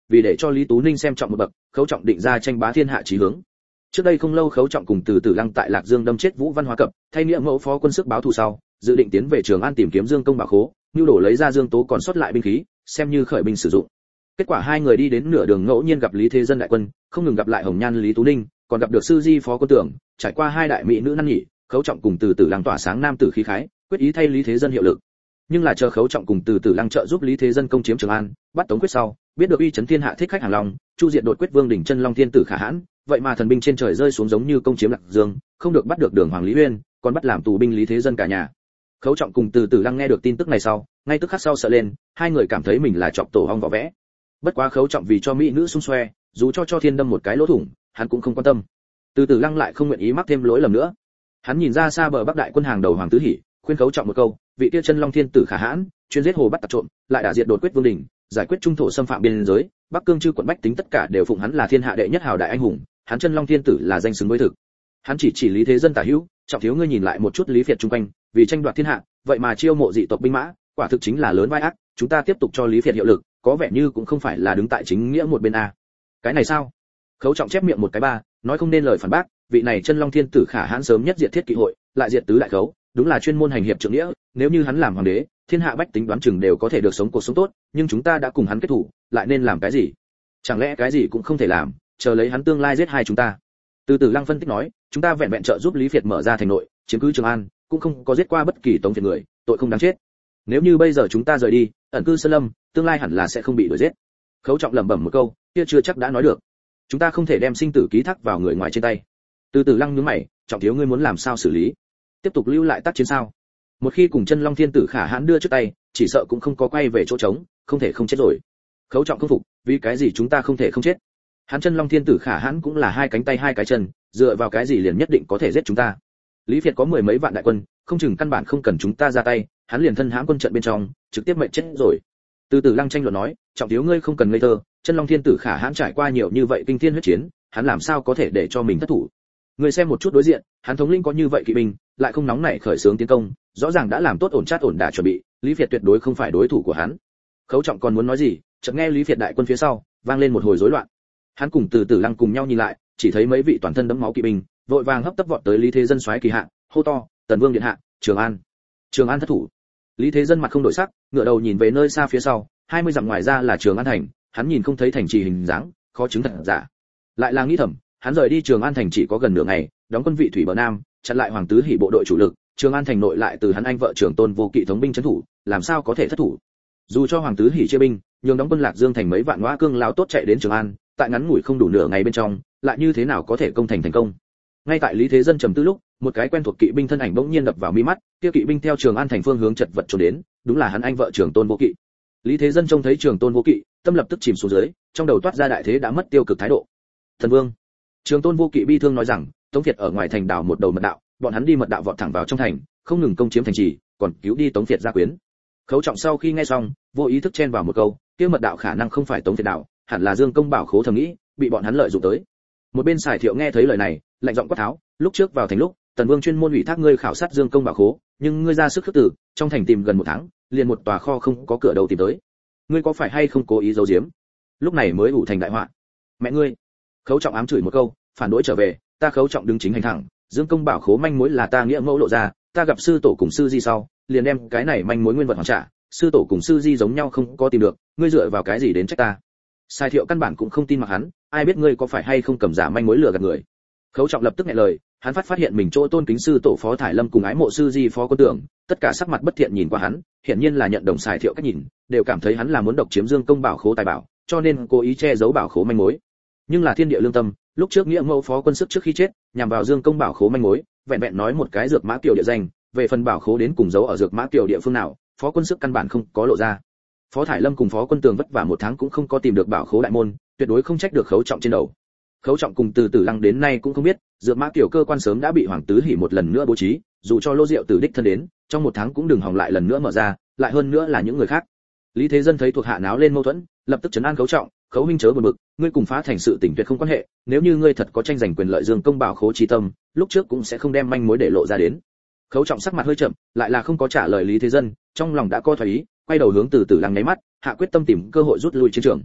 vì để cho Lý Tú Ninh xem trọng một bậc, Khấu Trọng định ra tranh bá thiên hạ chí hướng. Trước đây không lâu Khấu Trọng cùng Từ Tử Lăng tại Lạc Dương đâm chết Vũ Văn Hóa Cập, thay nghĩa mẫu phó quân sức báo thù sau, dự định tiến về Trường An tìm kiếm Dương công bảo khố, nưu đổ lấy ra Dương Tố còn sót lại binh khí, xem như khởi binh sử dụng. Kết quả hai người đi đến nửa đường ngẫu nhiên gặp Lý Thế Dân đại quân, không ngừng gặp lại Hồng Nhan Lý Tú Ninh, còn gặp được sư di phó quân tưởng, trải qua hai đại mỹ nữ năn nhỉ, Khấu Trọng cùng Từ Tử Lăng tỏa sáng nam tử khí khái, quyết ý thay Lý Thế Dân hiệu lực. Nhưng là chờ Khấu Trọng cùng Từ Tử Lăng trợ giúp Lý Thế Dân công chiếm Trường An, bắt Tống Quyết sau, biết được uy chấn thiên hạ thích khách Hàng Long, chu diệt đột quyết vương đỉnh chân Long Thiên tử Khả Hãn, vậy mà thần binh trên trời rơi xuống giống như công chiếm Lạc Dương, không được bắt được Đường Hoàng Lý Uyên, còn bắt làm tù binh Lý Thế Dân cả nhà. Khấu Trọng cùng Từ Tử Lăng nghe được tin tức này sau, ngay tức khắc sau sợ lên, hai người cảm thấy mình là chọc tổ ong vỏ vẽ. Bất quá Khấu Trọng vì cho mỹ nữ xung xoe, dù cho Thiên đâm một cái lỗ thủng, hắn cũng không quan tâm. Từ Tử Lăng lại không nguyện ý mắc thêm lỗi lầm nữa. Hắn nhìn ra xa bờ Bắc đại quân hàng đầu Hoàng Tứ Hỉ, khuyên Khấu Trọng một câu, vị kia chân Long Thiên tử Khả Hãn, chuyên giết hồ bắt tặc trộm, lại đã diệt đột quyết vương đỉnh, giải quyết trung thổ xâm phạm biên giới, Bắc Cương chư quận bách tính tất cả đều phụng hắn là thiên hạ đệ nhất hào đại anh hùng, hắn chân Long Thiên tử là danh xứng với thực. Hắn chỉ Lý Thế Dân tả hữu, Trọng thiếu ngươi nhìn lại một chút Lý Việt chung quanh, vì tranh đoạt thiên hạ, vậy mà chiêu mộ dị tộc binh mã, quả thực chính là lớn vai ác, chúng ta tiếp tục cho Lý Việt hiệu lực, có vẻ như cũng không phải là đứng tại chính nghĩa một bên a. Cái này sao? Khấu Trọng chép miệng một cái ba, nói không nên lời phản bác, vị này chân Long Thiên tử Khả Hãn sớm nhất diệt thiết kỵ hội, lại diệt tứ đại khấu, đúng là chuyên môn hành hiệp trượng nghĩa, nếu như hắn làm hoàng đế, thiên hạ bách tính đoán chừng đều có thể được sống cuộc sống tốt, nhưng chúng ta đã cùng hắn kết thủ, lại nên làm cái gì? Chẳng lẽ cái gì cũng không thể làm, chờ lấy hắn tương lai giết hai chúng ta? Từ Tử Lăng phân tích nói, chúng ta vẹn vẹn trợ giúp Lý Việt mở ra thành nội, chiếm cứ Trường An, cũng không có giết qua bất kỳ Tống Việt người, tội không đáng chết. Nếu như bây giờ chúng ta rời đi, ẩn cư sơn lâm, tương lai hẳn là sẽ không bị đuổi giết. Khấu Trọng lẩm bẩm một câu, kia chưa chắc đã nói được. Chúng ta không thể đem sinh tử ký thác vào người ngoài trên tay. Từ Tử Lăng nhướng mày, Trọng thiếu ngươi muốn làm sao xử lý? Tiếp tục lưu lại tác chiến sao? Một khi cùng chân Long Thiên tử Khả Hãn đưa trước tay, chỉ sợ cũng không có quay về chỗ trống, không thể không chết rồi. Khấu Trọng không phục, vì cái gì chúng ta không thể không chết? Hắn chân Long Thiên tử Khả Hãn cũng là hai cánh tay hai cái chân, dựa vào cái gì liền nhất định có thể giết chúng ta? Lý Việt có mười mấy vạn đại quân, không chừng căn bản không cần chúng ta ra tay, hắn liền thân hãm quân trận bên trong, trực tiếp mệnh chết rồi. Từ Tử Lăng tranh luận nói, Trọng thiếu ngươi không cần ngây thơ, chân Long Thiên tử Khả Hãn trải qua nhiều như vậy kinh thiên huyết chiến, hắn làm sao có thể để cho mình thất thủ? Người xem một chút đối diện, hắn thống lĩnh có như vậy kỵ binh, lại không nóng nảy khởi xướng tiến công, rõ ràng đã làm tốt ổn chát ổn đả chuẩn bị, Lý Việt tuyệt đối không phải đối thủ của hắn. Khấu Trọng còn muốn nói gì, chợt nghe Lý Việt đại quân phía sau vang lên một hồi rối loạn. Hắn cùng Từ Tử Lăng cùng nhau nhìn lại, chỉ thấy mấy vị toàn thân đẫm máu kỵ binh, vội vàng hấp tấp vọt tới Lý Thế Dân soái kỳ hạ, hô to, Tần Vương điện hạ, Trường An. Trường An thất thủ. Lý Thế Dân mặt không đổi sắc, ngửa đầu nhìn về nơi xa phía sau, 20 dặm ngoài ra là Trường An thành, hắn nhìn không thấy thành trì hình dáng, khó chứng thật giả. Lại là nghĩ thầm, hắn rời đi Trường An thành chỉ có gần nửa ngày, đóng quân vị thủy bờ nam, chặn lại Hoàng Tứ Hỉ bộ đội chủ lực, Trường An thành nội lại từ hắn anh vợ Trường Tôn Vô Kỵ thống binh trấn thủ, làm sao có thể thất thủ? Dù cho Hoàng Tứ Hỉ chia binh, nhường đóng quân Lạc Dương thành mấy vạn ngõa cương lao tốt chạy đến Trường An, tại ngắn ngủi không đủ nửa ngày bên trong, lại như thế nào có thể công thành thành công? Ngay tại Lý Thế Dân trầm tư lúc, một cái quen thuộc kỵ binh thân ảnh bỗng nhiên đập vào mi mắt, kia kỵ binh theo Trường An thành phương hướng chật vật trốn đến, đúng là hắn anh vợ Trường Tôn Vô Kỵ. Lý Thế Dân trông thấy Trường Tôn Vô Kỵ, tâm lập tức chìm xuống dưới, trong đầu toát ra đại thế đã mất tiêu cực thái độ. Thần Vương. Trường Tôn Vô Kỵ bi thương nói rằng, Tống Việt ở ngoài thành đào một đầu mật đạo, bọn hắn đi mật đạo vọt thẳng vào trong thành, không ngừng công chiếm thành trì, còn cứu đi Tống Việt gia quyến. Khấu Trọng sau khi nghe xong, vô ý thức chen vào một câu, kia mật đạo khả năng không phải Tống Việt đạo, hẳn là Dương công bảo khố thầm nghĩ, bị bọn hắn lợi dụng tới. Một bên Sài Thiệu nghe thấy lời này, lạnh giọng quát tháo, lúc trước vào thành lúc, Tần Vương chuyên môn ủy thác ngươi khảo sát Dương công bảo khố, nhưng ngươi ra sức khước từ, trong thành tìm gần một tháng, liền một tòa kho không có cửa đầu tìm tới. Ngươi có phải hay không cố ý giấu giếm? Lúc này mới ủ thành đại họa. Mẹ ngươi! Khấu Trọng ám chửi một câu, phản đối trở về, ta Khấu Trọng đứng chính hành thẳng, Dương công bảo khố manh mối là ta nghĩa mẫu lộ ra, ta gặp sư tổ cùng sư di sau, liền đem cái này manh mối nguyên vật hoàn trả, sư tổ cùng sư di giống nhau không có tìm được, ngươi dựa vào cái gì đến trách ta? Sai Thiệu căn bản cũng không tin mặc hắn, ai biết ngươi có phải hay không cầm giả manh mối lừa gạt người. Khấu Trọng lập tức nghẹn lời, hắn phát hiện mình chỗ tôn kính sư tổ Phó Thải Lâm cùng ái mộ sư di Phó Quân Tưởng, tất cả sắc mặt bất thiện nhìn qua hắn, hiển nhiên là nhận đồng Sai Thiệu cách nhìn, đều cảm thấy hắn là muốn độc chiếm Dương công bảo khố tài bảo, cho nên cố ý che giấu bảo khố manh mối. Nhưng là thiên địa lương tâm, lúc trước nghĩa mẫu Phó Quân Sức trước khi chết, nhằm vào Dương công bảo khố manh mối, vẹn vẹn nói một cái dược mã kiều địa danh, về phần bảo khố đến cùng giấu ở dược mã kiều địa phương nào, Phó Quân Sức căn bản không có lộ ra. Phó Thải Lâm cùng Phó Quân Tường vất vả một tháng cũng không có tìm được bảo khố đại môn, tuyệt đối không trách được Khấu Trọng trên đầu. Khấu Trọng cùng Từ Tử Lăng đến nay cũng không biết, dược mã kiều cơ quan sớm đã bị Hoàng Tứ Hỉ một lần nữa bố trí, dù cho Lô Diệu Tử đích thân đến, trong một tháng cũng đừng hòng lại lần nữa mở ra, lại hơn nữa là những người khác. Lý Thế Dân thấy thuộc hạ náo lên mâu thuẫn, lập tức trấn an Khấu Trọng, Khấu huynh chớ buồn bực, ngươi cùng Phá thành sự tình tuyệt không quan hệ, nếu như ngươi thật có tranh giành quyền lợi Dương công bảo khố chi tâm, lúc trước cũng sẽ không đem manh mối để lộ ra đến. Khấu Trọng sắc mặt hơi chậm, lại là không có trả lời Lý Thế Dân, trong lòng đã có thoái ý, quay đầu hướng Từ Tử Lăng nháy mắt, hạ quyết tâm tìm cơ hội rút lui chiến trường.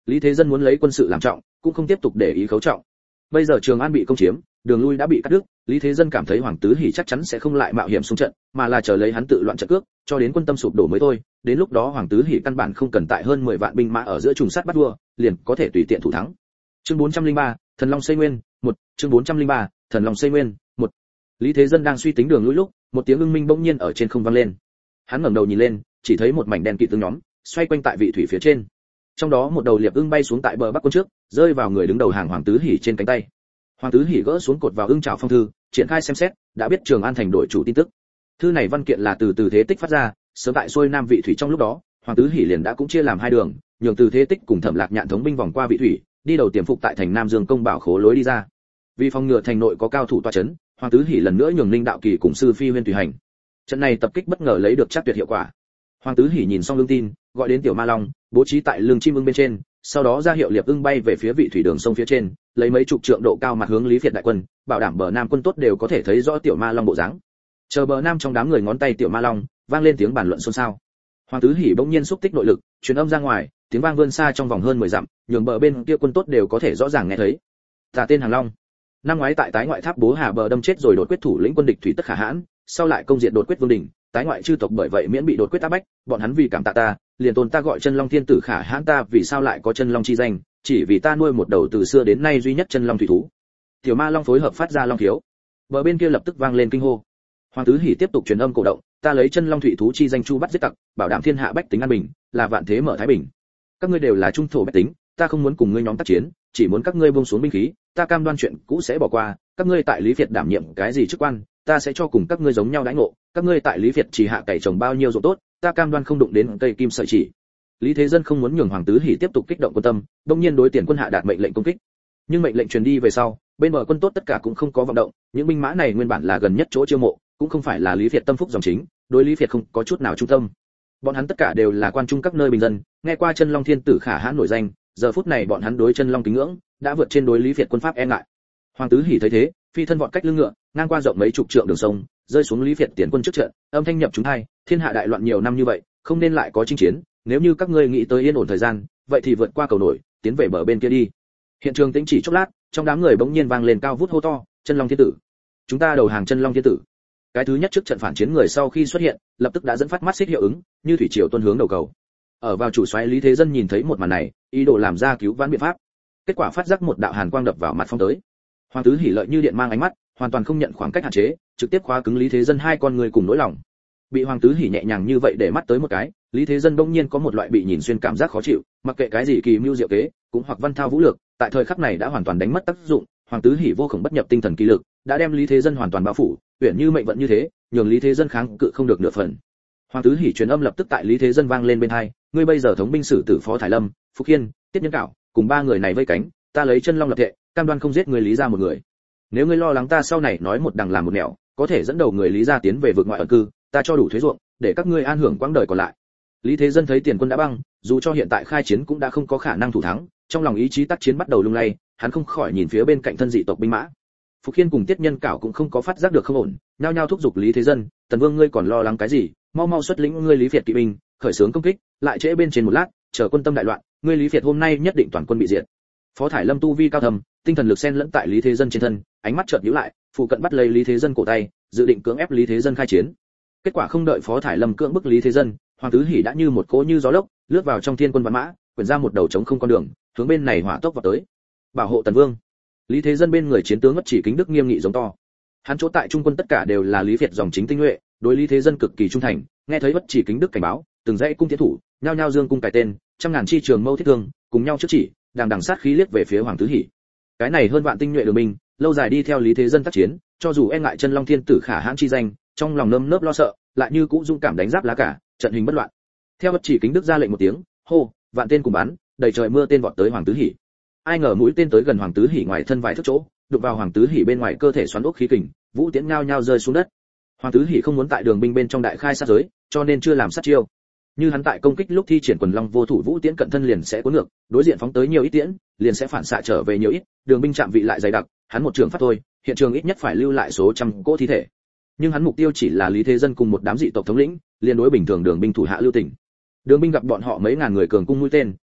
Lý Thế Dân muốn lấy quân sự làm trọng, cũng không tiếp tục để ý khấu trọng. Bây giờ Trường An bị công chiếm, đường lui đã bị cắt đứt, Lý Thế Dân cảm thấy Hoàng Tứ Hỉ chắc chắn sẽ không lại mạo hiểm xung trận, mà là chờ lấy hắn tự loạn trận cước, cho đến quân tâm sụp đổ mới thôi. Đến lúc đó Hoàng Tứ Hỉ căn bản không cần tại hơn 10 vạn binh mã ở giữa trùng sát bắt đua, liền có thể tùy tiện thủ thắng. Chương 403, Thần Long xây nguyên, 1, chương 403, Thần Long xây nguyên, 1. Lý Thế Dân đang suy tính đường lui lúc, một tiếng ưng minh bỗng nhiên ở trên không vang lên. Hắn ngẩng đầu nhìn lên, chỉ thấy một mảnh đen kịt tương nhóm, xoay quanh tại vị thủy phía trên. Trong đó một đầu liệp ưng bay xuống tại bờ bắc quân trước, rơi vào người đứng đầu hàng Hoàng Tứ Hỉ trên cánh tay. Hoàng Tứ Hỉ gỡ xuống cột vào ưng trảo phong thư, triển khai xem xét, đã biết Trường An thành đổi chủ tin tức. Thư này văn kiện là từ Từ Thế Tích phát ra, sớm tại xuôi nam vị thủy trong lúc đó, Hoàng Tứ Hỉ liền đã cũng chia làm hai đường, nhường Từ Thế Tích cùng Thẩm Lạc Nhạn thống binh vòng qua vị thủy, đi đầu tiềm phục tại thành Nam Dương công bảo khố lối đi ra. Vì phòng ngừa thành nội có cao thủ tọa chấn, Hoàng Tứ Hỉ lần nữa nhường Linh Đạo Kỳ cùng sư Phi Huyên tùy hành. Trận này tập kích bất ngờ lấy được chắc tuyệt hiệu quả. Hoàng Tứ Hỉ nhìn xong lương tin, gọi đến Tiểu Ma Long, bố trí tại lưng chim ưng bên trên, sau đó ra hiệu liệp ưng bay về phía vị thủy đường sông phía trên, lấy mấy chục trượng độ cao mặt hướng Lý Việt đại quân, bảo đảm bờ nam quân tốt đều có thể thấy rõ Tiểu Ma Long bộ dáng. Chờ bờ nam trong đám người ngón tay Tiểu Ma Long, vang lên tiếng bàn luận xôn xao. Hoàng Tứ Hỉ bỗng nhiên xúc tích nội lực, truyền âm ra ngoài, tiếng vang vươn xa trong vòng hơn 10 dặm, nhường bờ bên kia quân tốt đều có thể rõ ràng nghe thấy. Ta tên Hàng Long, năm ngoái tại Tái Ngoại Tháp Bố Hà bờ đâm chết rồi đột quyết thủ lĩnh quân địch Thủy Tất Khả Hãn, sau lại công diện đột quyết vương đỉnh, Tái Ngoại chư tộc bởi vậy miễn bị đột quyết áp bách, bọn hắn vì cảm tạ ta, liền tôn ta gọi Chân Long Thiên Tử Khả Hãn. Ta vì sao lại có Chân Long chi danh, chỉ vì ta nuôi một đầu từ xưa đến nay duy nhất chân long thủy thú. Tiểu Ma Long phối hợp phát ra long thiếu. Bờ bên kia lập tức vang lên kinh hô. Hoàng Tứ Hỉ tiếp tục truyền âm cổ động, ta lấy Chân Long thủy thú chi danh chu bắt giết tặc, bảo đảm thiên hạ bách tính an bình, là vạn thế mở thái bình. Các ngươi đều là trung thổ bách tính, ta không muốn cùng ngươi nhóm tác chiến, chỉ muốn các ngươi buông xuống binh khí, ta cam đoan chuyện cũ sẽ bỏ qua, các ngươi tại Lý Việt đảm nhiệm cái gì chức quan, ta sẽ cho cùng các ngươi giống nhau đãi ngộ, các ngươi tại Lý Việt chỉ hạ cày trồng bao nhiêu ruộng tốt, ta cam đoan không đụng đến cây kim sợi chỉ. Lý Thế Dân không muốn nhường Hoàng Tứ Hỉ tiếp tục kích động quân tâm, đương nhiên đối tiền quân hạ đạt mệnh lệnh công kích. Nhưng mệnh lệnh truyền đi về sau, bên bờ quân tốt tất cả cũng không có vận động, những binh mã này nguyên bản là gần nhất chỗ chiêu mộ, cũng không phải là Lý Việt tâm phúc dòng chính, đối Lý Việt không có chút nào trung tâm. Bọn hắn tất cả đều là quan trung các nơi bình dân, nghe qua Chân Long Thiên Tử Khả Hãn nổi danh, giờ phút này bọn hắn đối Chân Long kính ngưỡng, đã vượt trên đối Lý Việt quân pháp e ngại. Hoàng Tứ Hỉ thấy thế, phi thân vọt cách lưng ngựa, ngang qua rộng mấy chục trượng đường sông, rơi xuống Lý Việt tiền quân trước trận, âm thanh nhập chúng hai, thiên hạ đại loạn nhiều năm như vậy, không nên lại có chinh chiến, nếu như các ngươi nghĩ tới yên ổn thời gian, vậy thì vượt qua cầu nổi, tiến về bờ bên kia đi. Hiện trường tĩnh chỉ chốc lát, trong đám người bỗng nhiên vang lên cao vút hô to, Chân Long Thiên Tử, chúng ta đầu hàng Chân Long Thiên Tử. Cái thứ nhất trước trận phản chiến người sau khi xuất hiện, lập tức đã dẫn phát mắt xích hiệu ứng, như thủy triều tuôn hướng đầu cầu. Ở vào chủ soái Lý Thế Dân nhìn thấy một màn này, ý đồ làm ra cứu vãn biện pháp. Kết quả phát giác một đạo hàn quang đập vào mặt phong tới. Hoàng Tứ Hỉ lợi như điện mang ánh mắt, hoàn toàn không nhận khoảng cách hạn chế, trực tiếp khóa cứng Lý Thế Dân hai con người cùng nỗi lòng. Bị Hoàng Tứ Hỉ nhẹ nhàng như vậy để mắt tới một cái, Lý Thế Dân bỗng nhiên có một loại bị nhìn xuyên cảm giác khó chịu, mặc kệ cái gì kỳ mưu diệu kế, cũng hoặc văn thao vũ lược, tại thời khắc này đã hoàn toàn đánh mất tác dụng. Hoàng Tứ Hỉ vô cùng bất nhập tinh thần kỳ lực, đã đem Lý Thế Dân hoàn toàn bao phủ, uyển như mệnh vận như thế, nhường Lý Thế Dân kháng cự không được nửa phần. Hoàng Tứ Hỉ truyền âm lập tức tại Lý Thế Dân vang lên bên tai, ngươi bây giờ thống binh sử tử Phó Thải Lâm, Phúc Hiên, Tiết Nhân Cảo, cùng ba người này vây cánh, ta lấy Chân Long lập thệ, cam đoan không giết người Lý gia một người. Nếu ngươi lo lắng ta sau này nói một đằng làm một nẻo, có thể dẫn đầu người Lý gia tiến về vực ngoại ẩn cư, ta cho đủ thuế ruộng, để các ngươi an hưởng quãng đời còn lại. Lý Thế Dân thấy tiền quân đã băng, dù cho hiện tại khai chiến cũng đã không có khả năng thủ thắng, trong lòng ý chí tác chiến bắt đầu lung lay, hắn không khỏi nhìn phía bên cạnh thân dị tộc binh mã. Phục Hiên cùng Tiết Nhân Cảo cũng không có phát giác được không ổn, nhao nhao thúc giục Lý Thế Dân, Tần Vương ngươi còn lo lắng cái gì, mau mau xuất lĩnh ngươi Lý Việt kỵ binh, khởi xướng công kích, lại trễ bên trên một lát, chờ quân tâm đại loạn, ngươi Lý Việt hôm nay nhất định toàn quân bị diệt. Phó Thải Lâm tu vi cao thầm, tinh thần lực xen lẫn tại Lý Thế Dân trên thân, ánh mắt chợt nhíu lại, phụ cận bắt lấy Lý Thế Dân cổ tay, dự định cưỡng ép Lý Thế Dân khai chiến. Kết quả không đợi Phó Thải Lâm cưỡng bức Lý Thế Dân, Hoàng Tứ Hỉ đã như một cỗ như gió lốc, lướt vào trong thiên quân vạn mã, quyển ra một đầu trống không con đường, hướng bên này hỏa tốc vào tới. Bảo hộ Tần Vương. Lý Thế Dân bên người chiến tướng Ngất Chỉ Kính Đức nghiêm nghị giống to. Hắn chỗ tại trung quân tất cả đều là Lý Việt dòng chính tinh nhuệ, đối Lý Thế Dân cực kỳ trung thành, nghe thấy Ngất Chỉ Kính Đức cảnh báo, từng dãy cung tiến thủ, nhao nhao dương cung cài tên, trăm ngàn chi trường mâu thiết thương, cùng nhau trước chỉ, đằng đằng sát khí liếc về phía Hoàng Tứ Hỉ. Cái này hơn vạn tinh nhuệ đường binh, lâu dài đi theo Lý Thế Dân tác chiến, cho dù e ngại Chân Long Thiên Tử Khả Hãn chi danh, trong lòng nơm nớp lo sợ, lại như cũ dũng cảm đánh giáp lá cả, trận hình bất loạn. Theo Ngất Chỉ Kính Đức ra lệnh một tiếng, hô, vạn tên cùng bắn, đầy trời mưa tên vọt tới Hoàng Tứ Hỉ. Ai ngờ mũi tên tới gần Hoàng Tứ Hỉ ngoài thân vài thước chỗ, đụng vào Hoàng Tứ Hỉ bên ngoài cơ thể xoắn ốc khí kình, vũ tiễn nhao nhao rơi xuống đất. Hoàng Tứ Hỉ không muốn tại đường binh bên trong đại khai sát giới, cho nên chưa làm sát chiêu. Như hắn tại công kích lúc thi triển quần long vô thủ vũ tiễn cận thân liền sẽ cuốn ngược, đối diện phóng tới nhiều ít tiễn, liền sẽ phản xạ trở về nhiều ít, đường binh chạm vị lại dày đặc, hắn một trường phát thôi, hiện trường ít nhất phải lưu lại số trăm cỗ thi thể. Nhưng hắn mục tiêu chỉ là Lý Thế Dân cùng một đám dị tộc thống lĩnh, liền đối bình thường đường binh thủ hạ lưu tình. Đường binh gặp bọn họ mấy ngàn người cường cung mũi tên,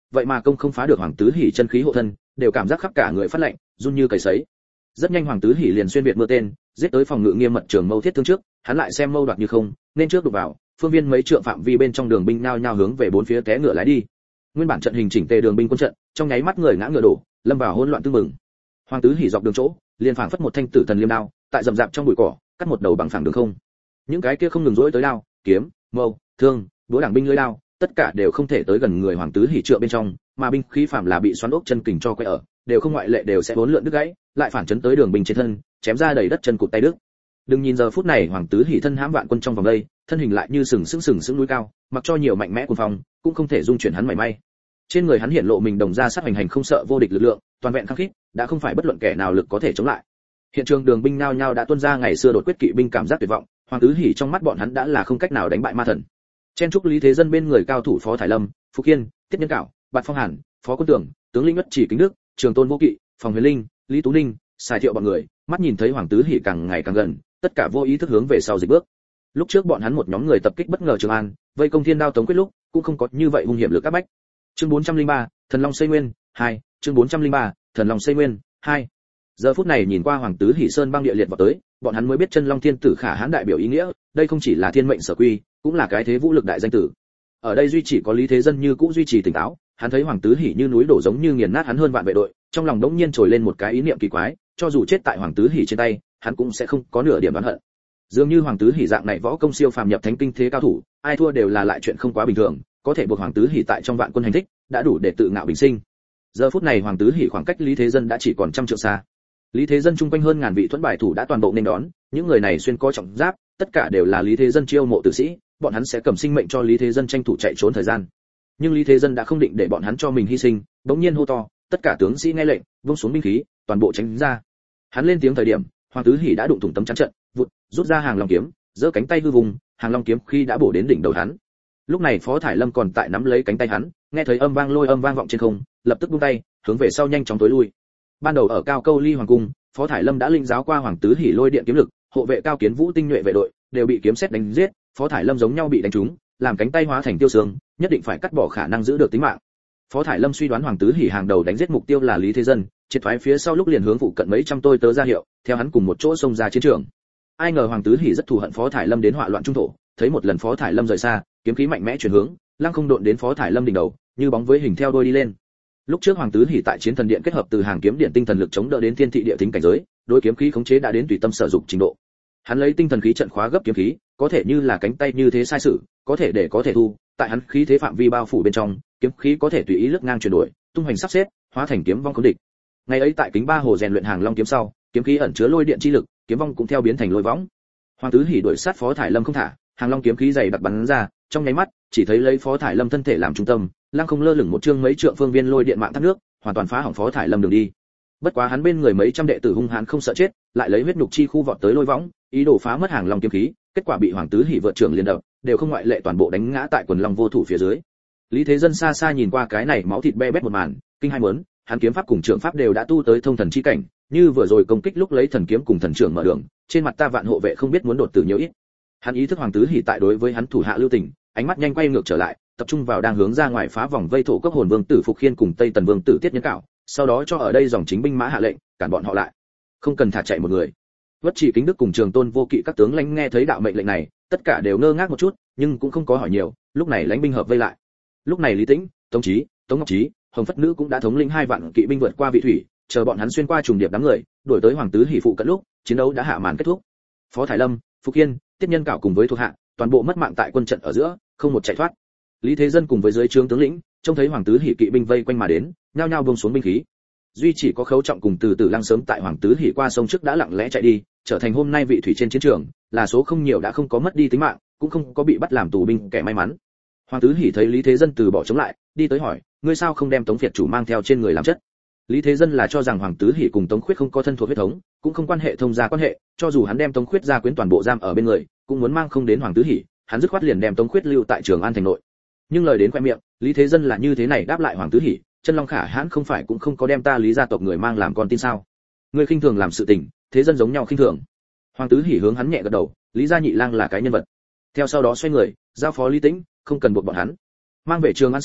vậy mà công không phá được Hoàng Tứ Hỉ chân khí hộ thân, đều cảm giác khắp cả người phát lạnh, run như cầy sấy. Rất nhanh Hoàng Tứ Hỉ liền xuyên việt mưa tên, giết tới phòng ngự nghiêm mật trường mâu thiết thương trước, hắn lại xem mâu đoạt như không, nên trước đục vào, phương viên mấy trượng phạm vi bên trong đường binh nhao nhao hướng về bốn phía té ngựa lái đi. Nguyên bản trận hình chỉnh tề đường binh quân trận, trong nháy mắt người ngã ngựa đổ, lâm vào hỗn loạn tương mừng. Hoàng Tứ Hỉ dọc đường chỗ, liền phảng phất một thanh tử thần liêm đao, tại rậm rạp trong bụi cỏ, cắt một đầu bằng phẳng đường không. Những cái kia không ngừng rỗi tới đao, kiếm, mâu, thương, đũa đảng binh lưỡi đao, tất cả đều không thể tới gần người Hoàng Tứ Hỉ trượng bên trong, mà binh khí phạm là bị xoắn ốc chân kình cho quay ở, đều không ngoại lệ đều sẽ hỗn lượn đứt gãy, lại phản chấn tới đường binh trên thân, chém ra đầy đất chân cụt tay đứt. Đừng nhìn giờ phút này Hoàng Tứ Hỉ thân hãm vạn quân trong vòng đây, thân hình lại như sừng sững núi cao, mặc cho nhiều mạnh mẽ cuồng phong, cũng không thể dung chuyển hắn mảy may. Trên người hắn hiện lộ mình đồng ra sát hành không sợ vô địch lực lượng, toàn vẹn khắc khít, đã không phải bất luận kẻ nào lực có thể chống lại. Hiện trường đường binh nhao nhao đã tuôn ra ngày xưa đột quyết kỵ binh cảm giác tuyệt vọng, Hoàng Tứ Hỉ trong mắt bọn hắn đã là không cách nào đánh bại ma thần. Chen trúc Lý Thế Dân bên người cao thủ Phó Thải Lâm, Phúc Kiên, Tiết Nhân Cảo, Bạt Phong Hàn, Phó Quân Tưởng, tướng lĩnh Ngất Chỉ Kính Đức, Trường Tôn Vô Kỵ, Phòng Huyền Linh, Lý Tú Ninh, Sài Thiệu bọn người, mắt nhìn thấy Hoàng Tứ Hỉ càng ngày càng gần, tất cả vô ý thức hướng về sau dịch bước. Lúc trước bọn hắn một nhóm người tập kích bất ngờ Trường An, vây công Thiên Đao Tống Quyết lúc, cũng không có như vậy hung hiểm lực áp bách. Chương 403, Thần Long Xây Nguyên 2, chương 403, Thần Long Xây Nguyên 2. Giờ phút này nhìn qua Hoàng Tứ Hỉ sơn băng địa liệt vào tới, bọn hắn mới biết chân Long Thiên Tử khả hãn đại biểu ý nghĩa, đây không chỉ là thiên mệnh sở quy, cũng là cái thế vũ lực đại danh tử. Ở đây duy chỉ có Lý Thế Dân như cũ duy trì tỉnh táo, hắn thấy Hoàng Tứ Hỉ như núi đổ giống như nghiền nát hắn hơn vạn vệ đội, trong lòng đống nhiên trồi lên một cái ý niệm kỳ quái, cho dù chết tại Hoàng Tứ Hỉ trên tay, hắn cũng sẽ không có nửa điểm oán hận. Dường như Hoàng Tứ Hỉ dạng này võ công siêu phàm nhập thánh kinh thế cao thủ, ai thua đều là lại chuyện không quá bình thường, có thể buộc Hoàng Tứ Hỉ tại trong vạn quân hành thích, đã đủ để tự ngạo bình sinh. Giờ phút này Hoàng Tứ Hỉ khoảng cách Lý Thế Dân đã chỉ còn trăm trượng xa. Lý Thế Dân chung quanh hơn ngàn vị thuẫn bài thủ đã toàn bộ nên đón, những người này xuyên có trọng giáp, tất cả đều là Lý Thế Dân chiêu mộ tử sĩ, bọn hắn sẽ cầm sinh mệnh cho Lý Thế Dân tranh thủ chạy trốn thời gian. Nhưng Lý Thế Dân đã không định để bọn hắn cho mình hy sinh, bỗng nhiên hô to, tất cả tướng sĩ nghe lệnh, vung xuống binh khí, toàn bộ tránh ra. Hắn lên tiếng thời điểm, Hoàng Tứ Hỉ đã đụng thủng tấm chắn trận, vụt, rút ra hàng long kiếm, giơ cánh tay hư vùng, hàng long kiếm khi đã bổ đến đỉnh đầu hắn. Lúc này Phó Thải Lâm còn tại nắm lấy cánh tay hắn, nghe thấy âm vang vọng trên không, lập tức buông tay, hướng về sau nhanh chóng tối lui. Ban đầu ở Cao Câu Ly Hoàng cung, Phó Thải Lâm đã linh giáo qua Hoàng Tứ Hỉ lôi điện kiếm lực, hộ vệ Cao Kiến Vũ tinh nhuệ vệ đội đều bị kiếm sét đánh giết, Phó Thải Lâm giống nhau bị đánh trúng, làm cánh tay hóa thành tiêu xương, nhất định phải cắt bỏ khả năng giữ được tính mạng. Phó Thải Lâm suy đoán Hoàng Tứ Hỉ hàng đầu đánh giết mục tiêu là Lý Thế Dân, triệt thoái phía sau lúc liền hướng phụ cận mấy trăm tôi tớ ra hiệu, theo hắn cùng một chỗ xông ra chiến trường. Ai ngờ Hoàng Tứ Hỉ rất thù hận Phó Thải Lâm đến họa loạn trung thổ, thấy một lần Phó Thải Lâm rời xa, kiếm khí mạnh mẽ chuyển hướng, lăng không độn đến Phó Thải Lâm đỉnh đầu, như bóng với hình theo đuôi đi lên. Lúc trước Hoàng Tứ Hỉ tại Chiến Thần Điện kết hợp từ hàng kiếm điện tinh thần lực chống đỡ đến thiên thị địa tính cảnh giới, đối kiếm khí khống chế đã đến tùy tâm sử dụng trình độ. Hắn lấy tinh thần khí trận khóa gấp kiếm khí, có thể như là cánh tay như thế sai sử, có thể để có thể thu, tại hắn khí thế phạm vi bao phủ bên trong, kiếm khí có thể tùy ý lướt ngang chuyển đổi, tung hoành sắp xếp, hóa thành kiếm vong khống địch. Ngày ấy tại Kính Ba Hồ rèn luyện hàng long kiếm sau, kiếm khí ẩn chứa lôi điện chi lực, kiếm vong cũng theo biến thành lôi võng. Hoàng Tứ Hỉ đuổi sát Phó Thải Lâm không thả, hàng long kiếm khí dày đặc bắn ra, trong nháy mắt, chỉ thấy lấy Phó Thải Lâm thân thể làm trung tâm, lăng không lơ lửng một chương mấy trượng phương viên lôi điện mạng thác nước, hoàn toàn phá hỏng Phó Thải Lâm đường đi. Bất quá hắn bên người mấy trăm đệ tử hung hãn không sợ chết, lại lấy huyết nhục chi khu vọt tới lôi võng, ý đồ phá mất hàng long kiếm khí, kết quả bị Hoàng Tứ Hỉ vượt trưởng liên đập, đều không ngoại lệ toàn bộ đánh ngã tại quần long vô thủ phía dưới. Lý Thế Dân xa xa nhìn qua cái này máu thịt be bét một màn, kinh hai muốn, hắn kiếm pháp cùng trưởng pháp đều đã tu tới thông thần chi cảnh, như vừa rồi công kích lúc lấy thần kiếm cùng thần trưởng mở đường, trên mặt ta vạn hộ vệ không biết muốn đột tử nhiều ít. Hắn ý thức Hoàng Tứ Hỉ tại đối với hắn thủ hạ lưu tình, ánh mắt nhanh quay ngược trở lại, tập trung vào đang hướng ra ngoài phá vòng vây thổ cốc hồn vương tử Phục Khiên cùng Tây Tần vương tử Tiết Nhân Cảo, sau đó cho ở đây dòng chính binh mã hạ lệnh, cản bọn họ lại. Không cần thả chạy một người. Vất Chỉ Kính Đức cùng Trường Tôn Vô Kỵ các tướng lãnh nghe thấy đạo mệnh lệnh này, tất cả đều ngơ ngác một chút, nhưng cũng không có hỏi nhiều, lúc này lãnh binh hợp vây lại. Lúc này Lý Tĩnh, Tống Chí, Tống Ngọc Chí, Hồng Phất Nữ cũng đã thống lĩnh 2 vạn kỵ binh vượt qua vị thủy, chờ bọn hắn xuyên qua trùng điệp đám người, đuổi tới Hoàng Tứ Hỉ phụ cận lúc, chiến đấu đã hạ màn kết thúc. Phó Thải Lâm, Phục Kiên, Tiết Nhân Cảo cùng với thuộc hạ, toàn bộ mất mạng tại quân trận ở giữa, không một chạy thoát. Lý Thế Dân cùng với dưới trướng tướng lĩnh, trông thấy Hoàng Tứ Hỉ kỵ binh vây quanh mà đến, nhao nhao buông xuống binh khí. Duy chỉ có Khấu Trọng cùng Từ Tử Lăng sớm tại Hoàng Tứ Hỉ qua sông trước đã lặng lẽ chạy đi, trở thành hôm nay vị thủy trên chiến trường, là số không nhiều đã không có mất đi tính mạng, cũng không có bị bắt làm tù binh kẻ may mắn. Hoàng Tứ Hỉ thấy Lý Thế Dân từ bỏ chống lại, đi tới hỏi, ngươi sao không đem Tống Việt chủ mang theo trên người làm chất? Lý Thế Dân là cho rằng Hoàng Tứ Hỉ cùng Tống Khuyết không có thân thuộc huyết thống, cũng không quan hệ thông gia quan hệ, cho dù hắn đem Tống Khuyết gia quyến toàn bộ giam ở bên người, cũng muốn mang không đến Hoàng Tứ Hỉ, hắn dứt khoát liền đem Tống Khuyết lưu tại Trường An thành nội. Nhưng lời đến khoe miệng, Lý Thế Dân là như thế này đáp lại Hoàng Tứ Hỉ, chân long khả hãn không phải cũng không có đem ta Lý gia tộc người mang làm con tin sao? Ngươi khinh thường làm sự tình, thế dân giống nhau khinh thường. Hoàng Tứ Hỉ hướng hắn nhẹ gật đầu, Lý gia nhị lang là cái nhân vật. Theo sau đó xoay người, giao phó Lý Tĩnh, không cần buộc bọn hắn. Mang về Trường An sau,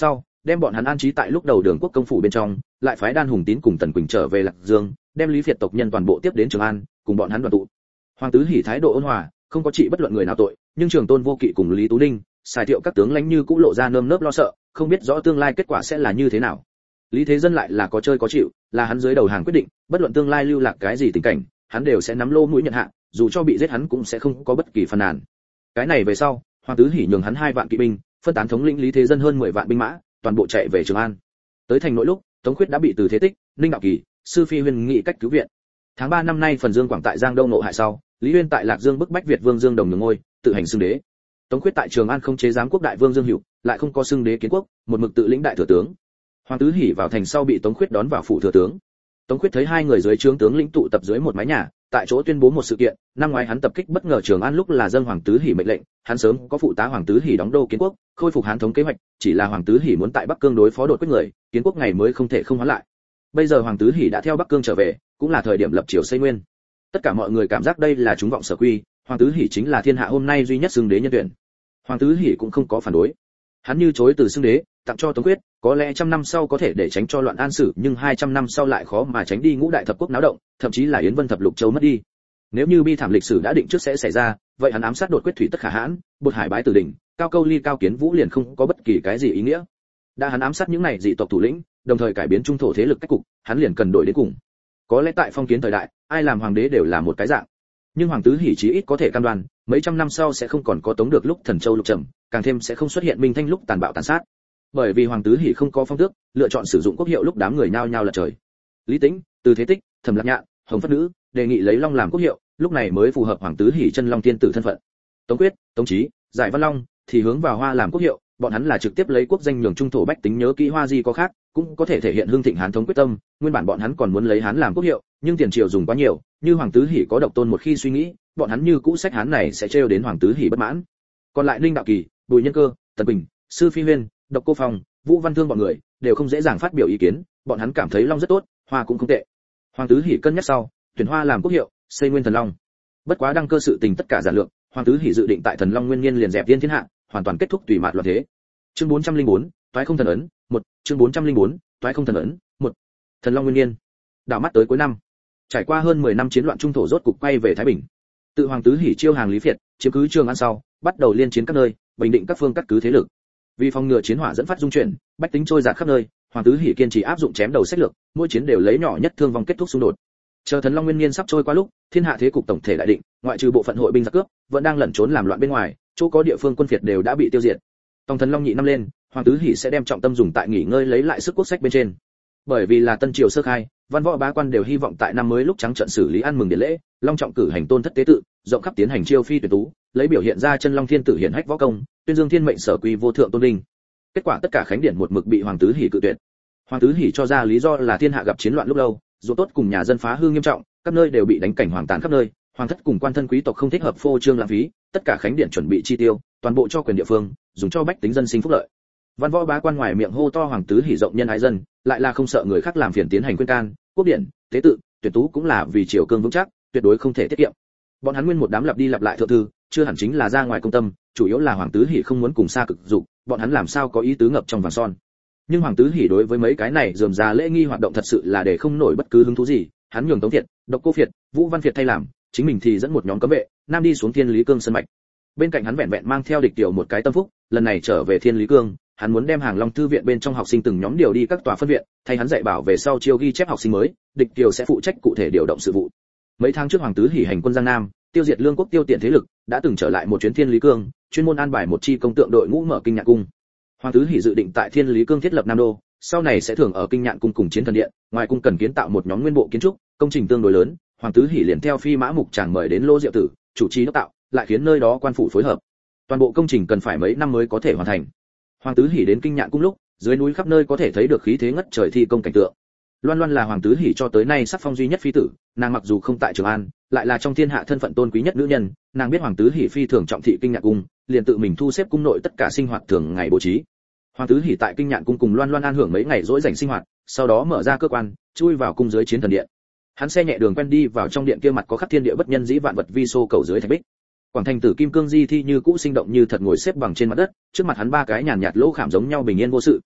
đem bọn hắn an trí tại lúc đầu Đường Quốc công phủ bên trong, lại phái Đan Hùng Tín cùng Tần Quỳnh trở về Lạc Dương, đem Lý Việt tộc nhân toàn bộ tiếp đến Trường An, cùng bọn hắn đoàn tụ. Hoàng Tứ Hỉ thái độ ôn hòa, không có trị bất luận người nào tội, nhưng Trường Tôn Vô Kỵ cùng Lý Tú Ninh, Sài Thiệu các tướng lãnh như cũ lộ ra nơm nớp lo sợ, không biết rõ tương lai kết quả sẽ là như thế nào. Lý Thế Dân lại là có chơi có chịu, là hắn dưới đầu hàng quyết định, bất luận tương lai lưu lạc cái gì tình cảnh, hắn đều sẽ nắm lô mũi nhận hạ, dù cho bị giết hắn cũng sẽ không có bất kỳ phàn nàn. Cái này về sau, Hoàng Tứ Hỉ nhường hắn 2 vạn kỵ binh, phân tán thống lĩnh Lý Thế Dân hơn 10 vạn binh mã, toàn bộ chạy về Trường An. Tới thành nội lúc, Tống Khuyết đã bị Từ Thế Tích, Ninh Đạo Kỳ, Sư Phi Huyên nghị cách cứu viện. Tháng 3 năm nay phần Dương Quảng tại Giang Đông nộ hại sau, Lý Huyên tại Lạc Dương bức bách Việt Vương Dương Đồng nhường ngôi, tự hành xưng đế. Tống Khuyết tại Trường An không chế giám quốc đại vương Dương Hữu, lại không có xưng đế kiến quốc, một mực tự lĩnh đại thừa tướng. Hoàng Tứ Hỉ vào thành sau bị Tống Khuyết đón vào phủ thừa tướng. Tống Khuyết thấy 2 người dưới trướng tướng lĩnh tụ tập dưới một mái nhà, tại chỗ tuyên bố một sự kiện, năm ngoái hắn tập kích bất ngờ Trường An lúc là dâng Hoàng Tứ Hỉ mệnh lệnh, hắn sớm có phụ tá Hoàng Tứ Hỉ đóng đô kiến quốc, khôi phục Hán thống kế hoạch, chỉ là Hoàng Tứ Hỉ muốn tại Bắc Cương đối phó đột quyết người, kiến quốc ngày mới không thể không hoán lại. Bây giờ Hoàng Tứ Hỉ đã theo Bắc Cương trở về, cũng là thời điểm lập triều xây nguyên. Tất cả mọi người cảm giác đây là chúng vọng sở quy, Hoàng Tứ Hỉ chính là thiên hạ hôm nay duy nhất xưng đế nhân tuyển. Hoàng Tứ Hỉ cũng không có phản đối. Hắn như chối từ xưng đế, tặng cho Tống Khuyết, có lẽ 100 năm sau có thể để tránh cho loạn an sử, nhưng 200 năm sau lại khó mà tránh đi ngũ đại thập quốc náo động, thậm chí là Yến Vân thập lục châu mất đi. Nếu như bi thảm lịch sử đã định trước sẽ xảy ra, vậy hắn ám sát đột quyết thủy tất khả hãn, bột hải bái tử đỉnh, cao câu ly cao kiến vũ liền không có bất kỳ cái gì ý nghĩa. Đã hắn ám sát những này dị tộc thủ lĩnh, đồng thời cải biến trung thổ thế lực cách cục, hắn liền cần đổi đến cùng. Có lẽ tại phong kiến thời đại, ai làm hoàng đế đều là một cái dạng. Nhưng Hoàng Tứ Hỉ chí ít có thể cam đoan, mấy trăm năm sau sẽ không còn có Tống được lúc Thần Châu lục trầm, càng thêm sẽ không xuất hiện Minh Thanh lúc tàn bạo tàn sát. Bởi vì Hoàng Tứ Hỉ không có phong tước, lựa chọn sử dụng quốc hiệu lúc đám người nhao nhao lật trời. Lý Tĩnh, Từ Thế Tích, Thẩm Lạc Nhạn, Hồng Phất Nữ đề nghị lấy Long làm quốc hiệu, lúc này mới phù hợp Hoàng Tứ Hỉ chân Long tiên tử thân phận. Tống Quyết, Tống Chí, Giải Văn Long thì hướng vào Hoa làm quốc hiệu, bọn hắn là trực tiếp lấy quốc danh nhường trung thổ bách tính nhớ kỹ Hoa gì có khác, cũng có thể thể hiện hương thịnh Hán thống quyết tâm. Nguyên bản bọn hắn còn muốn lấy Hán làm quốc hiệu, nhưng tiền triều dùng quá nhiều, như Hoàng Tứ Hỉ có độc tôn một khi suy nghĩ, bọn hắn như cũ sách Hán này sẽ trêu đến Hoàng Tứ Hỉ bất mãn. Còn lại Ninh Đạo Kỳ, Bùi Nhân Cơ, Tần Bình, Sư Phi Huyên, Độc Cô Phong, Vũ Văn Thương bọn người đều không dễ dàng phát biểu ý kiến, bọn hắn cảm thấy Long rất tốt, Hoa cũng không tệ. Hoàng Tứ Hỉ cân nhắc sau, tuyển Hoa làm quốc hiệu, xây nguyên Thần Long. Bất quá đăng cơ sự tình tất cả giản lược, Hoàng Tứ Hỉ dự định tại Thần Long nguyên niên liền dẹp tiên thiên hạ, hoàn toàn kết thúc tùy mạt loạn thế. Chương 404, toái không thần ấn, 1, chương 404, toái không thần ấn, 1. Thần Long nguyên niên. Đảo mắt tới cuối năm. Trải qua hơn 10 năm chiến loạn trung thổ rốt cục quay về Thái Bình. Tự Hoàng Tứ Hỉ chiêu hàng Lý Việt, chiếm cứ Trường An sau, bắt đầu liên chiến các nơi, bình định các phương cắt cứ thế lực. Vì phòng ngừa chiến hỏa dẫn phát dung chuyển, bách tính trôi dạt khắp nơi, Hoàng Tứ Hỉ kiên trì áp dụng chém đầu sách lược, mỗi chiến đều lấy nhỏ nhất thương vong kết thúc xung đột. Chờ Thần Long nguyên niên sắp trôi qua lúc, thiên hạ thế cục tổng thể đại định, ngoại trừ bộ phận hội binh giặc cướp, vẫn đang lẩn trốn làm loạn bên ngoài, chỗ có địa phương quân phiệt đều đã bị tiêu diệt. Tòng Thần Long nhị năm lên, Hoàng Tứ Hỉ sẽ đem trọng tâm dùng tại nghỉ ngơi lấy lại sức quốc sách bên trên. Bởi vì là tân triều sơ khai, văn võ bá quan đều hy vọng tại năm mới lúc trắng trợn xử lý ăn mừng điện lễ, long trọng cử hành tôn thất tế tự, rộng khắp tiến hành chiêu phi tuyển tú, lấy biểu hiện ra chân long thiên tử hiển hách võ công, tuyên dương thiên mệnh sở quy vô thượng tôn vinh. Kết quả tất cả khánh điển một mực bị Hoàng Tứ Hỉ cự tuyệt. Hoàng Tứ Hỉ cho ra lý do là thiên hạ gặp chiến loạn lúc lâu, dù tốt cùng nhà dân phá hư nghiêm trọng, các nơi đều bị đánh cảnh hoàng tàn khắp nơi, hoàng thất cùng quan thân quý tộc không thích hợp phô trương lãng phí, tất cả khánh điển chuẩn bị chi tiêu, toàn bộ cho quyền địa phương, dùng cho bách tính dân sinh phúc lợi. Văn võ bá quan ngoài miệng hô to Hoàng Tứ Hỉ rộng nhân ái dân, lại là không sợ người khác làm phiền tiến hành khuyên can, quốc điển, tế tự, tuyệt tú cũng là vì triều cương vững chắc, tuyệt đối không thể tiết kiệm. Bọn hắn nguyên một đám lặp đi lặp lại thượng thư, chưa hẳn chính là ra ngoài công tâm, chủ yếu là Hoàng Tứ Hỉ không muốn cùng xa cực dục, bọn hắn làm sao có ý tứ ngập trong vàng son. Nhưng Hoàng Tứ Hỉ đối với mấy cái này rườm rà lễ nghi hoạt động thật sự là để không nổi bất cứ hứng thú gì, hắn nhường Tống Thiệt, Độc Cô Việt, Vũ Văn Việt thay làm, chính mình thì dẫn một nhóm cấm vệ, nam đi xuống Thiên Lý Cương sân mạch. Bên cạnh hắn vẹn vẹn mang theo địch tiểu một cái tâm phúc, lần này trở về Thiên Lý Cương, hắn muốn đem Hàng Long thư viện bên trong học sinh từng nhóm điều đi các tòa phân viện, thay hắn dạy bảo về sau chiêu ghi chép học sinh mới, địch tiểu sẽ phụ trách cụ thể điều động sự vụ. Mấy tháng trước Hoàng Tứ Hỉ hành quân Giang Nam, tiêu diệt lương quốc tiêu tiện thế lực, đã từng trở lại một chuyến Thiên Lý Cương, chuyên môn an bài một chi công tượng đội ngũ mở kinh nhạn cung. Hoàng Tứ Hỉ dự định tại Thiên Lý Cương thiết lập Nam đô, sau này sẽ thường ở kinh nhạn cung cùng chiến thần điện, ngoài cung cần kiến tạo một nhóm nguyên bộ kiến trúc, công trình tương đối lớn, Hoàng Tứ Hỉ liền theo Phi Mã Mục Tràng mời đến Lô Diệu Tử, chủ trì đốc tạo, lại khiến nơi đó quan phủ phối hợp. Toàn bộ công trình cần phải mấy năm mới có thể hoàn thành. Hoàng Tứ Hỉ đến kinh nhạn cung lúc, dưới núi khắp nơi có thể thấy được khí thế ngất trời thi công cảnh tượng. Loan Loan là Hoàng Tứ Hỉ cho tới nay sắc phong duy nhất phi tử, nàng mặc dù không tại Trường An, lại là trong thiên hạ thân phận tôn quý nhất nữ nhân, nàng biết Hoàng Tứ Hỉ phi thường trọng thị kinh nhạn cung, liền tự mình thu xếp cung nội tất cả sinh hoạt thường ngày bố trí. Hoàng Tứ Hỉ tại kinh nhạn cung cùng Loan Loan an hưởng mấy ngày rỗi rảnh sinh hoạt, sau đó mở ra cơ quan, chui vào cung dưới chiến thần điện. Hắn xe nhẹ đường quen đi vào trong điện kia mặt có khắc thiên địa bất nhân dĩ vạn vật vi xô cầu dưới thạch bích. Quảng thành tử kim cương di thi như cũ sinh động như thật ngồi xếp bằng trên mặt đất, trước mặt hắn ba cái nhàn nhạt lỗ khảm giống nhau bình yên vô sự.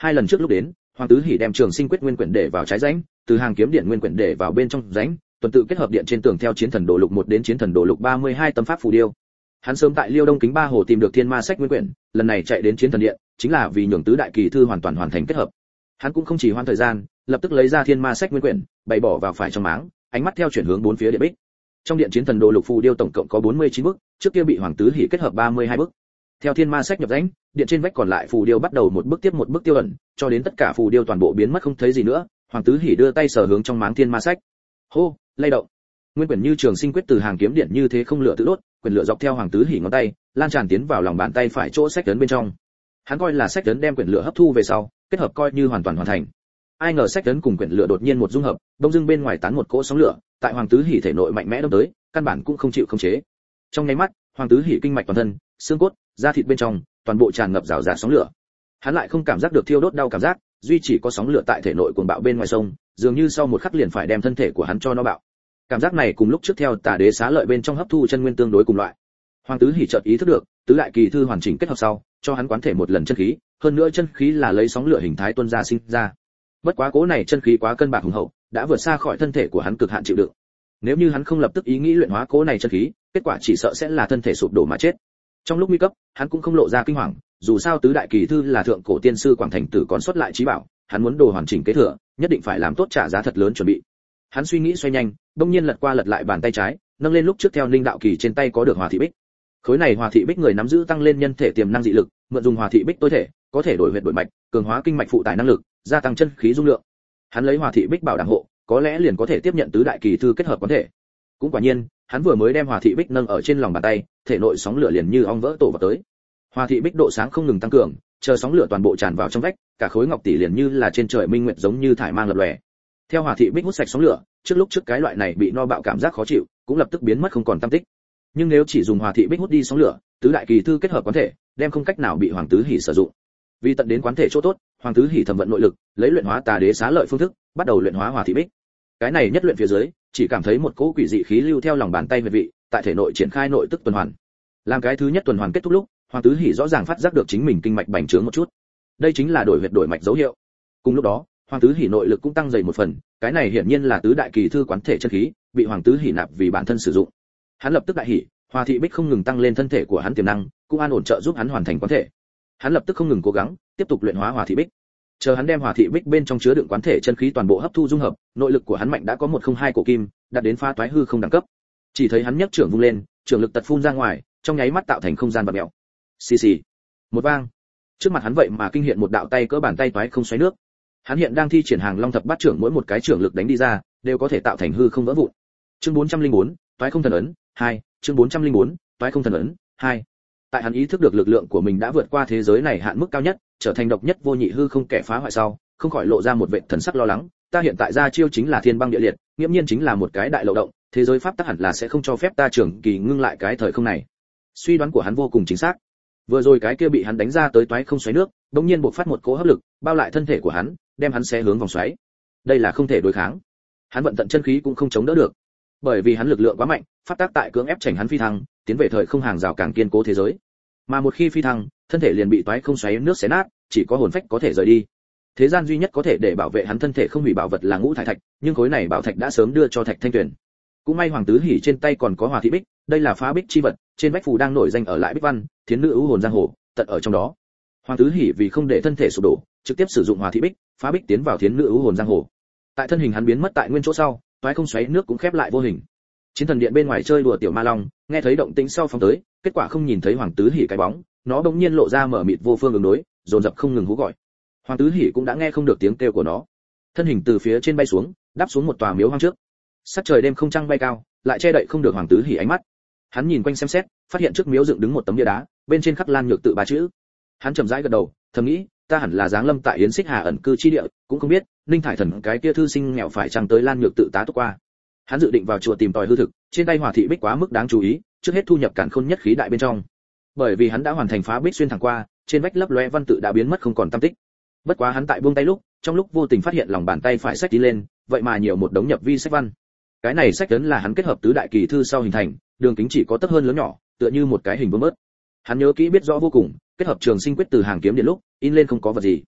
Hai lần trước lúc đến, Hoàng Tứ Hỉ đem Trường Sinh Quyết nguyên quyển để vào trái rãnh, từ hàng kiếm điện nguyên quyển để vào bên trong rãnh, tuần tự kết hợp điện trên tường theo chiến thần đồ lục 1 đến chiến thần đồ lục 32 tấm pháp phù điêu. Hắn sớm tại Liêu Đông Kính Ba Hồ tìm được Thiên Ma sách nguyên quyển, lần này chạy đến chiến thần điện, chính là vì nhường tứ đại kỳ thư hoàn toàn hoàn thành kết hợp. Hắn cũng không chỉ hoãn thời gian, lập tức lấy ra Thiên Ma sách nguyên quyển, bày bỏ vào phải trong máng, ánh mắt theo chuyển hướng bốn phía điện bích. Trong điện chiến thần đồ lục phù điêu tổng cộng có 49 bức, trước kia bị Hoàng Tứ Hỉ kết hợp 32 bức. Theo Thiên Ma sách nhập rãnh, điện trên vách còn lại phù điêu bắt đầu một bức tiếp một bức tiêu ẩn, cho đến tất cả phù điêu toàn bộ biến mất không thấy gì nữa. Hoàng Tứ Hỉ đưa tay sờ hướng trong máng Thiên Ma sách. Hô, lay động. Nguyên quyển như Trường Sinh Quyết từ hàng kiếm điện như thế không lửa tự đốt, quyển lửa dọc theo Hoàng Tứ Hỉ ngón tay, lan tràn tiến vào lòng bàn tay phải chỗ sách ấn bên trong. Hắn coi là sách ấn đem quyển lửa hấp thu về sau, kết hợp coi như hoàn toàn hoàn thành. Ai ngờ sách ấn cùng quyển lửa đột nhiên một dung hợp, bỗng dưng bên ngoài tán một cỗ sóng lửa, tại Hoàng Tứ Hỉ thể nội mạnh mẽ đâm tới, căn bản cũng không chịu khống chế. Trong nháy mắt, Hoàng Tứ Hỉ kinh mạch toàn thân, xương cốt, da thịt bên trong, toàn bộ tràn ngập rào rạt sóng lửa. Hắn lại không cảm giác được thiêu đốt đau cảm giác, duy chỉ có sóng lửa tại thể nội cuồng bạo bên ngoài sông, dường như sau một khắc liền phải đem thân thể của hắn cho nó bạo. Cảm giác này cùng lúc trước theo Tà Đế Xá Lợi bên trong hấp thu chân nguyên tương đối cùng loại. Hoàng Tứ Hỉ chợt ý thức được, tứ đại kỳ thư hoàn chỉnh kết hợp sau, cho hắn quán thể một lần chân khí, hơn nữa chân khí là lấy sóng lửa hình thái tuôn ra sinh ra. Bất quá cố này chân khí quá cân bạc hùng hậu, đã vượt xa khỏi thân thể của hắn cực hạn chịu đựng. Nếu như hắn không lập tức ý nghĩ luyện hóa cố này chân khí, kết quả chỉ sợ sẽ là thân thể sụp đổ mà chết. Trong lúc nguy cấp, hắn cũng không lộ ra kinh hoàng, dù sao tứ đại kỳ thư là thượng cổ tiên sư Quảng Thành Tử còn xuất lại chí bảo, hắn muốn đồ hoàn chỉnh kế thừa, nhất định phải làm tốt trả giá thật lớn chuẩn bị. Hắn suy nghĩ xoay nhanh, bỗng nhiên lật qua lật lại bàn tay trái, nâng lên lúc trước theo Ninh Đạo Kỳ trên tay có được Hòa Thị Bích. Khối này Hòa Thị Bích người nắm giữ tăng lên nhân thể tiềm năng dị lực, mượn dùng Hòa Thị Bích tối thể, có thể đổi huyết đổi mạch, cường hóa kinh mạch phụ tải năng lực, gia tăng chân khí dung lượng. Hắn lấy Hòa Thị Bích bảo đảm hộ, có lẽ liền có thể tiếp nhận tứ đại kỳ thư kết hợp quán thể. Cũng quả nhiên, hắn vừa mới đem Hòa Thị Bích nâng ở trên lòng bàn tay, thể nội sóng lửa liền như ong vỡ tổ vào tới. Hòa Thị Bích độ sáng không ngừng tăng cường, chờ sóng lửa toàn bộ tràn vào trong vách, cả khối ngọc tỷ liền như là trên trời minh nguyệt giống như thải mang lập lòe. Theo Hòa Thị Bích hút sạch sóng lửa, trước cái loại này bị no bạo cảm giác khó chịu, cũng lập tức biến mất không còn tăm tích. Nhưng nếu chỉ dùng Hòa Thị Bích hút đi sóng lửa, tứ đại kỳ thư kết hợp quán thể, đem không cách nào bị Hoàng Tứ Hỉ sử dụng. Vì tận đến quán thể chỗ tốt, Hoàng Tứ Hỉ thẩm vận nội lực, lấy luyện hóa Tà Đế Xá Lợi phương thức, bắt đầu luyện hóa Hòa Thị Bích. Cái này nhất luyện phía dưới, chỉ cảm thấy một cỗ quỷ dị khí lưu theo lòng bàn tay huyệt vị, tại thể nội triển khai nội tức tuần hoàn. Làm cái thứ nhất tuần hoàn kết thúc lúc, Hoàng Tứ Hỉ rõ ràng phát giác được chính mình kinh mạch bành trướng một chút. Đây chính là đổi huyệt đổi mạch dấu hiệu. Cùng lúc đó, Hoàng Tứ Hỉ nội lực cũng tăng dày một phần, cái này hiển nhiên là tứ đại kỳ thư quán thể chân khí, bị Hoàng Tứ Hỉ nạp vì bản thân sử dụng. Hắn lập tức đại hỉ, Hòa Thị Bích không ngừng tăng lên thân thể của hắn tiềm năng, cũng an ổn trợ giúp hắn hoàn thành quán thể. Hắn lập tức không ngừng cố gắng, tiếp tục luyện hóa Hòa Thị Bích. Chờ hắn đem Hòa Thị Bích bên trong chứa đựng quán thể chân khí toàn bộ hấp thu dung hợp, nội lực của hắn mạnh đã có 102 cổ kim, đạt đến phá toái hư không đẳng cấp. Chỉ thấy hắn nhấc trưởng vung lên, trưởng lực tật phun ra ngoài, trong nháy mắt tạo thành không gian bạt mèo. Xì xì. Một vang. Trước mặt hắn vậy mà kinh hiện một đạo tay cỡ bàn tay toái không xoáy nước. Hắn hiện đang thi triển hàng Long thập bát trưởng, mỗi một cái trưởng lực đánh đi ra, đều có thể tạo thành hư không vỡ vụn. Chương 404, toái không thần ấn 2, chương 404, toái không thần ấn 2. Tại hắn ý thức được lực lượng của mình đã vượt qua thế giới này hạn mức cao nhất, trở thành độc nhất vô nhị hư không kẻ phá hoại sau, không khỏi lộ ra một vệt thần sắc lo lắng. Ta hiện tại ra chiêu chính là thiên băng địa liệt, nghiễm nhiên chính là một cái đại lậu động, thế giới pháp tắc hẳn là sẽ không cho phép ta trưởng kỳ ngưng lại cái thời không này. Suy đoán của hắn vô cùng chính xác. Vừa rồi cái kia bị hắn đánh ra tới toái không xoáy nước, đột nhiên bộc phát một cỗ hấp lực, bao lại thân thể của hắn, đem hắn xé hướng vòng xoáy. Đây là không thể đối kháng. Hắn vận tận chân khí cũng không chống đỡ được, bởi vì hắn lực lượng quá mạnh, pháp tắc tại cưỡng ép chảnh hắn phi thăng, tiến về thời không hàng rào càng kiên cố thế giới. Mà một khi phi thăng, thân thể liền bị toái không xoáy nước xé nát, chỉ có hồn phách có thể rời đi. Thế gian duy nhất có thể để bảo vệ hắn thân thể không hủy bảo vật là ngũ thải thạch, nhưng khối này bảo thạch đã sớm đưa cho Thạch Thanh Tuyền. Cũng may Hoàng Tứ Hỉ trên tay còn có Hòa Thị Bích, đây là phá bích chi vật, trên vách phù đang nổi danh ở lại bích văn, thiến nữ ưu hồn giang hồ, tận ở trong đó. Hoàng Tứ Hỉ vì không để thân thể sụp đổ, trực tiếp sử dụng Hòa Thị Bích, phá bích tiến vào thiến nữ ưu hồn giang hồ. Tại thân hình hắn biến mất tại nguyên chỗ sau, toái không xoáy nước cũng khép lại vô hình. Chiến thần điện bên ngoài chơi đùa tiểu ma long, nghe thấy động tĩnh sau phóng tới, kết quả không nhìn thấy Hoàng Tứ Hỉ cái bóng, nó bỗng nhiên lộ ra mở mịt vô phương ứng đối, dồn dập không ngừng hú gọi. Hoàng Tứ Hỉ cũng đã nghe không được tiếng kêu của nó, thân hình từ phía trên bay xuống, đáp xuống một tòa miếu hoang trước. Sắc trời đêm không trăng bay cao, lại che đậy không được Hoàng Tứ Hỉ ánh mắt. Hắn nhìn quanh xem xét, phát hiện trước miếu dựng đứng một tấm bia đá, bên trên khắc Lan Nhược tự ba chữ. Hắn chậm rãi gật đầu, thầm nghĩ, ta hẳn là giáng lâm tại Yến Xích Hà ẩn cư chi địa, cũng không biết Ninh Thải Thần cái kia thư sinh nghèo phải chăng tới Lan Nhược tự tá túc qua. Hắn dự định vào chùa tìm tòi hư thực, trên tay Hòa Thị Bích quá mức đáng chú ý, trước hết thu nhập cản khôn nhất khí đại bên trong. Bởi vì hắn đã hoàn thành phá bích xuyên thẳng qua, trên vách lấp lóe văn tự đã biến mất không còn tăm tích. Bất quá hắn tại buông tay lúc, trong lúc vô tình phát hiện lòng bàn tay phải sách đi lên, vậy mà nhiều một đống nhập vi sách văn. Cái này sách ấn là hắn kết hợp tứ đại kỳ thư sau hình thành, đường kính chỉ có tấc hơn lớn nhỏ, tựa như một cái hình bướm bớt. Hắn nhớ kỹ biết rõ vô cùng, kết hợp Trường Sinh Quyết từ hàng kiếm điện lúc, in lên không có vật gì.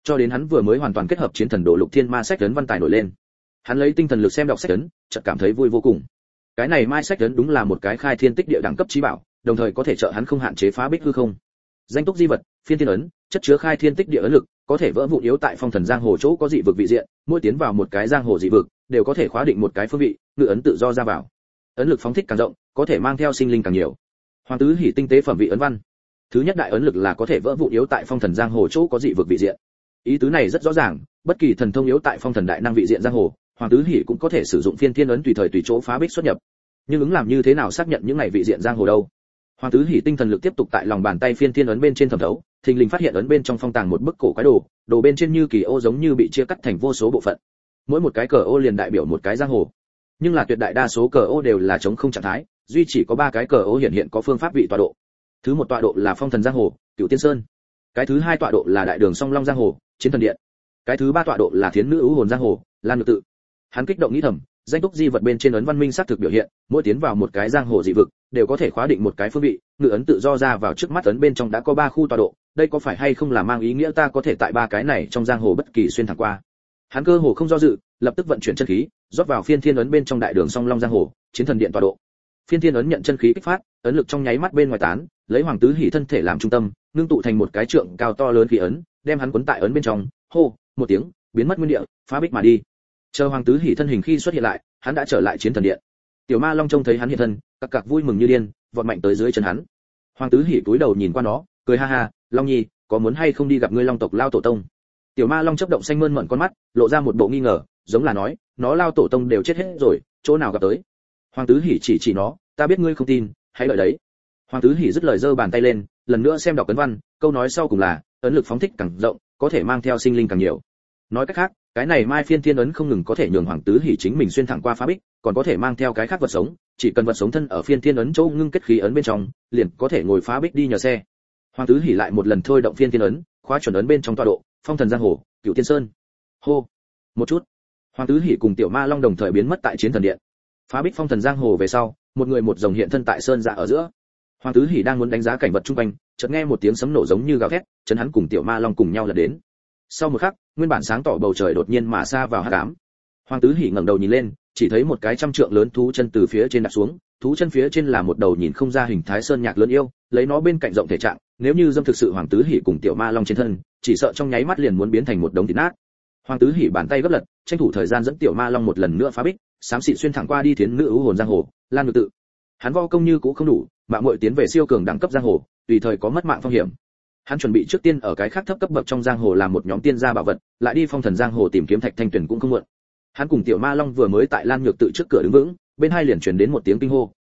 cho đến hắn vừa mới hoàn toàn kết hợp chiến thần đồ lục thiên ma sách ấn văn tài nổi lên. Hắn lấy tinh thần lực xem đọc sách ấn, chợt cảm thấy vui vô cùng. Cái này mai sách ấn đúng là một cái khai thiên tích địa đẳng cấp chí bảo, đồng thời có thể trợ hắn không hạn chế phá bích hư không. Danh túc di vật, phiên thiên ấn, chất chứa khai thiên tích địa ấn lực, có thể vỡ vụn yếu tại phong thần giang hồ chỗ có dị vực vị diện, mỗi tiến vào một cái giang hồ dị vực, đều có thể khóa định một cái phương vị, ngự ấn tự do ra vào. Ấn lực phóng thích càng rộng, có thể mang theo sinh linh càng nhiều. Hoàng tứ hỉ tinh tế phẩm vị ấn văn. Thứ nhất đại ấn lực là có thể vỡ vụn yếu tại phong thần giang hồ chỗ có dị vực vị diện. Ý tứ này rất rõ ràng, bất kỳ thần thông yếu tại phong thần đại năng vị diện giang hồ, Hoàng tứ hỉ cũng có thể sử dụng phiên thiên ấn tùy thời tùy chỗ phá bích xuất nhập. Nhưng ứng làm như thế nào xác nhận những này vị diện giang hồ đâu? Hoàng tứ hỉ tinh thần lực tiếp tục tại lòng bàn tay phiên thiên ấn bên trên thẩm thấu, thình lình phát hiện ấn bên trong phong tàng một bức cổ quái đồ, đồ bên trên như kỳ ô giống như bị chia cắt thành vô số bộ phận. Mỗi một cái cờ ô liền đại biểu một cái giang hồ. Nhưng là tuyệt đại đa số cờ ô đều là trống không trạng thái, duy chỉ có 3 cái cờ ô hiện có phương pháp vị tọa độ. Thứ một tọa độ là phong thần giang hồ, Cửu Tiên Sơn. Cái thứ 2 tọa độ là đại đường song long giang hồ, Chiến Thần Điện. Cái thứ 3 tọa độ là thiến nữ ưu hồn giang hồ, Lan Nhược Tự. Hắn kích động nghĩ thầm, danh túc di vật bên trên ấn văn minh xác thực biểu hiện, mỗi tiến vào một cái giang hồ dị vực, đều có thể khóa định một cái phương vị, ngự ấn tự do ra vào trước mắt ấn bên trong đã có 3 khu tọa độ, đây có phải hay không là mang ý nghĩa ta có thể tại 3 cái này trong giang hồ bất kỳ xuyên thẳng qua. Hắn cơ hồ không do dự, lập tức vận chuyển chân khí, rót vào phiên thiên ấn bên trong đại đường song long giang hồ, Chiến Thần Điện tọa độ. Phiên thiên ấn nhận chân khí kích phát, ấn lực trong nháy mắt bên ngoài tán, lấy Hoàng tứ hỉ thân thể làm trung tâm, ngưng tụ thành một cái trượng cao to lớn khí ấn, đem hắn cuốn tại ấn bên trong, hô, một tiếng, biến mất nguyên địa, phá bích mà đi. Chờ Hoàng tứ hỉ thân hình khi xuất hiện lại, hắn đã trở lại Chiến Thần Điện. Tiểu Ma Long trông thấy hắn hiện thân, cặc cặc vui mừng như điên, vọt mạnh tới dưới chân hắn. Hoàng tứ hỉ cúi đầu nhìn qua nó, cười ha ha, Long Nhi, có muốn hay không đi gặp ngươi Long tộc lao tổ tông? Tiểu Ma Long chớp động xanh mơn mởn con mắt, lộ ra một bộ nghi ngờ, giống là nói, nó lao tổ tông đều chết hết rồi, chỗ nào gặp tới? Hoàng tứ hỉ chỉ nó, ta biết ngươi không tin, hãy đợi đấy. Hoàng tứ hỉ dứt lời giơ bàn tay lên, lần nữa xem đọc ấn văn, câu nói sau cùng là, ấn lực phóng thích càng rộng, có thể mang theo sinh linh càng nhiều. Nói cách khác, cái này mai phiên thiên ấn không ngừng có thể nhường Hoàng tứ hỉ chính mình xuyên thẳng qua phá bích, còn có thể mang theo cái khác vật sống, chỉ cần vật sống thân ở phiên thiên ấn chỗ ngưng kết khí ấn bên trong, liền có thể ngồi phá bích đi nhờ xe. Hoàng tứ hỉ lại một lần thôi động phiên thiên ấn, khóa chuẩn ấn bên trong tọa độ, phong thần giang hồ, Cửu Tiên Sơn. Hô, một chút. Hoàng tứ hỉ cùng Tiểu Ma Long đồng thời biến mất tại Chiến Thần Điện. Phá bích phong thần giang hồ về sau, một người một rồng hiện thân tại sơn dạ ở giữa. Hoàng tứ hỉ đang muốn đánh giá cảnh vật xung quanh, chợt nghe một tiếng sấm nổ giống như gào thét, chấn hắn cùng Tiểu Ma Long cùng nhau lật đến. Sau một khắc, nguyên bản sáng tỏ bầu trời đột nhiên mà xa vào hắc ám. Hoàng tứ hỉ ngẩng đầu nhìn lên, chỉ thấy một cái trăm trượng lớn thú chân từ phía trên đặt xuống, thú chân phía trên là một đầu nhìn không ra hình thái sơn nhạc lớn yêu, lấy nó bên cạnh rộng thể trạng, nếu như dâm thực sự Hoàng tứ hỉ cùng Tiểu Ma Long trên thân, chỉ sợ trong nháy mắt liền muốn biến thành một đống thịt nát. Hoàng tứ hỉ bàn tay gấp lật, tranh thủ thời gian dẫn Tiểu Ma Long một lần nữa phá bích, xám xịt xuyên thẳng qua đi thiến nữ ưu hồn giang hồ, Lan Nhược Tự. Hắn võ công như cũ không đủ, mạng muội tiến về siêu cường đẳng cấp giang hồ, tùy thời có mất mạng phong hiểm. Hắn chuẩn bị trước tiên ở cái khác thấp cấp bậc trong giang hồ làm một nhóm tiên gia bảo vật, lại đi phong thần giang hồ tìm kiếm thạch thanh tuyển cũng không muộn. Hắn cùng Tiểu Ma Long vừa mới tại Lan Nhược Tự trước cửa đứng vững, bên hai liền truyền đến một tiếng kinh hô,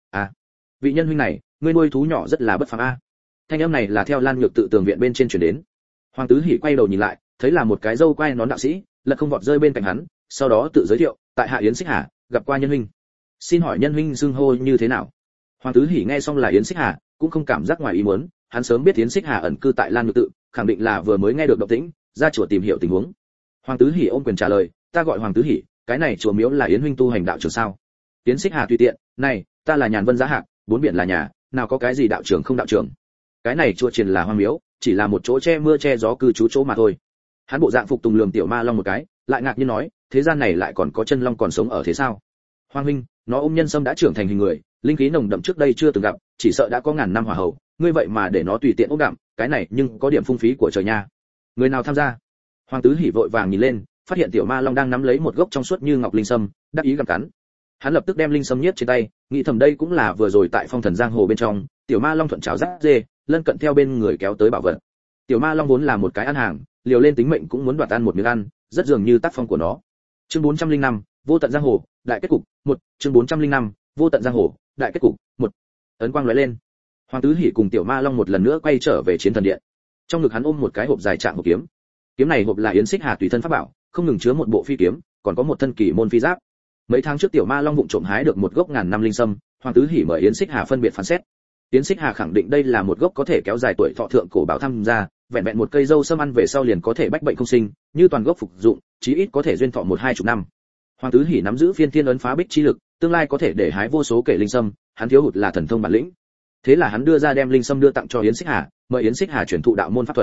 vị nhân huynh này, ngươi nuôi thú nhỏ rất là bất phàm a." Thanh âm này là theo Lan Nhược Tự tường viện bên trên truyền đến. Hoàng tứ hỉ quay đầu nhìn lại, thấy là một cái râu quai nón đạo sĩ, lật không vọt rơi bên cạnh hắn, sau đó tự giới thiệu, tại hạ Yến Xích Hà, gặp qua nhân huynh. Xin hỏi nhân huynh xưng hô như thế nào? Hoàng tứ hỉ nghe xong là Yến Xích Hà, cũng không cảm giác ngoài ý muốn, hắn sớm biết Yến Xích Hà ẩn cư tại Lan Nhược Tự, khẳng định là vừa mới nghe được động tĩnh, ra chùa tìm hiểu tình huống. Hoàng tứ hỉ ôm quyền trả lời, ta gọi Hoàng tứ hỉ, cái này chùa miếu là Yến huynh tu hành đạo trường sao? Yến Xích Hà tùy tiện, này, ta là Nhàn Vân Giá Hạc, bốn biển là nhà, nào có cái gì đạo trường không đạo trường. Cái này chùa triền là hoang miếu, chỉ là một chỗ che mưa che gió cư trú chỗ mà thôi. Hắn bộ dạng phục tùng lườm Tiểu Ma Long một cái, lại ngạc nhiên nói, thế gian này lại còn có chân long còn sống ở thế sao? Hoàng huynh, nó ôm nhân sâm đã trưởng thành hình người, linh khí nồng đậm trước đây chưa từng gặp, chỉ sợ đã có ngàn năm hỏa hầu, ngươi vậy mà để nó tùy tiện ôm đạm, cái này nhưng có điểm phung phí của trời nha. Người nào tham gia? Hoàng tứ hỉ vội vàng nhìn lên, phát hiện Tiểu Ma Long đang nắm lấy một gốc trong suốt như ngọc linh sâm, đắc ý gặm cắn. Hắn lập tức đem linh sâm nhiếp trên tay, nghĩ thầm đây cũng là vừa rồi tại phong thần giang hồ bên trong, Tiểu Ma Long thuận chảo rắc dê, lân cận theo bên người kéo tới bảo vật. Tiểu Ma Long vốn là một cái ăn hàng, liều lên tính mệnh cũng muốn đoạt ăn một miếng ăn, rất dường như tác phong của nó. Chương 405, vô tận giang hồ, đại kết cục, 1, chương 405, vô tận giang hồ, đại kết cục, 1. Ấn quang lóe lên. Hoàng tứ hỉ cùng Tiểu Ma Long một lần nữa quay trở về Chiến Thần Điện. Trong ngực hắn ôm một cái hộp dài trạng hộp kiếm. Kiếm này hộp là Yến Xích Hà tùy thân pháp bảo, không ngừng chứa một bộ phi kiếm, còn có một thân kỳ môn phi giáp. Mấy tháng trước Tiểu Ma Long vụng trộm hái được một gốc ngàn năm linh sâm, Hoàng tứ hỉ mời Yến Xích Hà phân biệt phán xét. Yến Xích Hà khẳng định đây là một gốc có thể kéo dài tuổi thọ thượng cổ bảo tham gia, vẹn vẹn một cây dâu sâm ăn về sau liền có thể bách bệnh không sinh, như toàn gốc phục dụng, chí ít có thể duyên thọ 1-2 năm. Hoàng tứ hỉ nắm giữ phiên thiên ấn phá bích chi lực, tương lai có thể để hái vô số kể linh sâm, hắn thiếu hụt là thần thông bản lĩnh. Thế là hắn đưa ra đem linh sâm đưa tặng cho Yến Xích Hà, mời Yến Xích Hà truyền thụ đạo môn pháp thuật.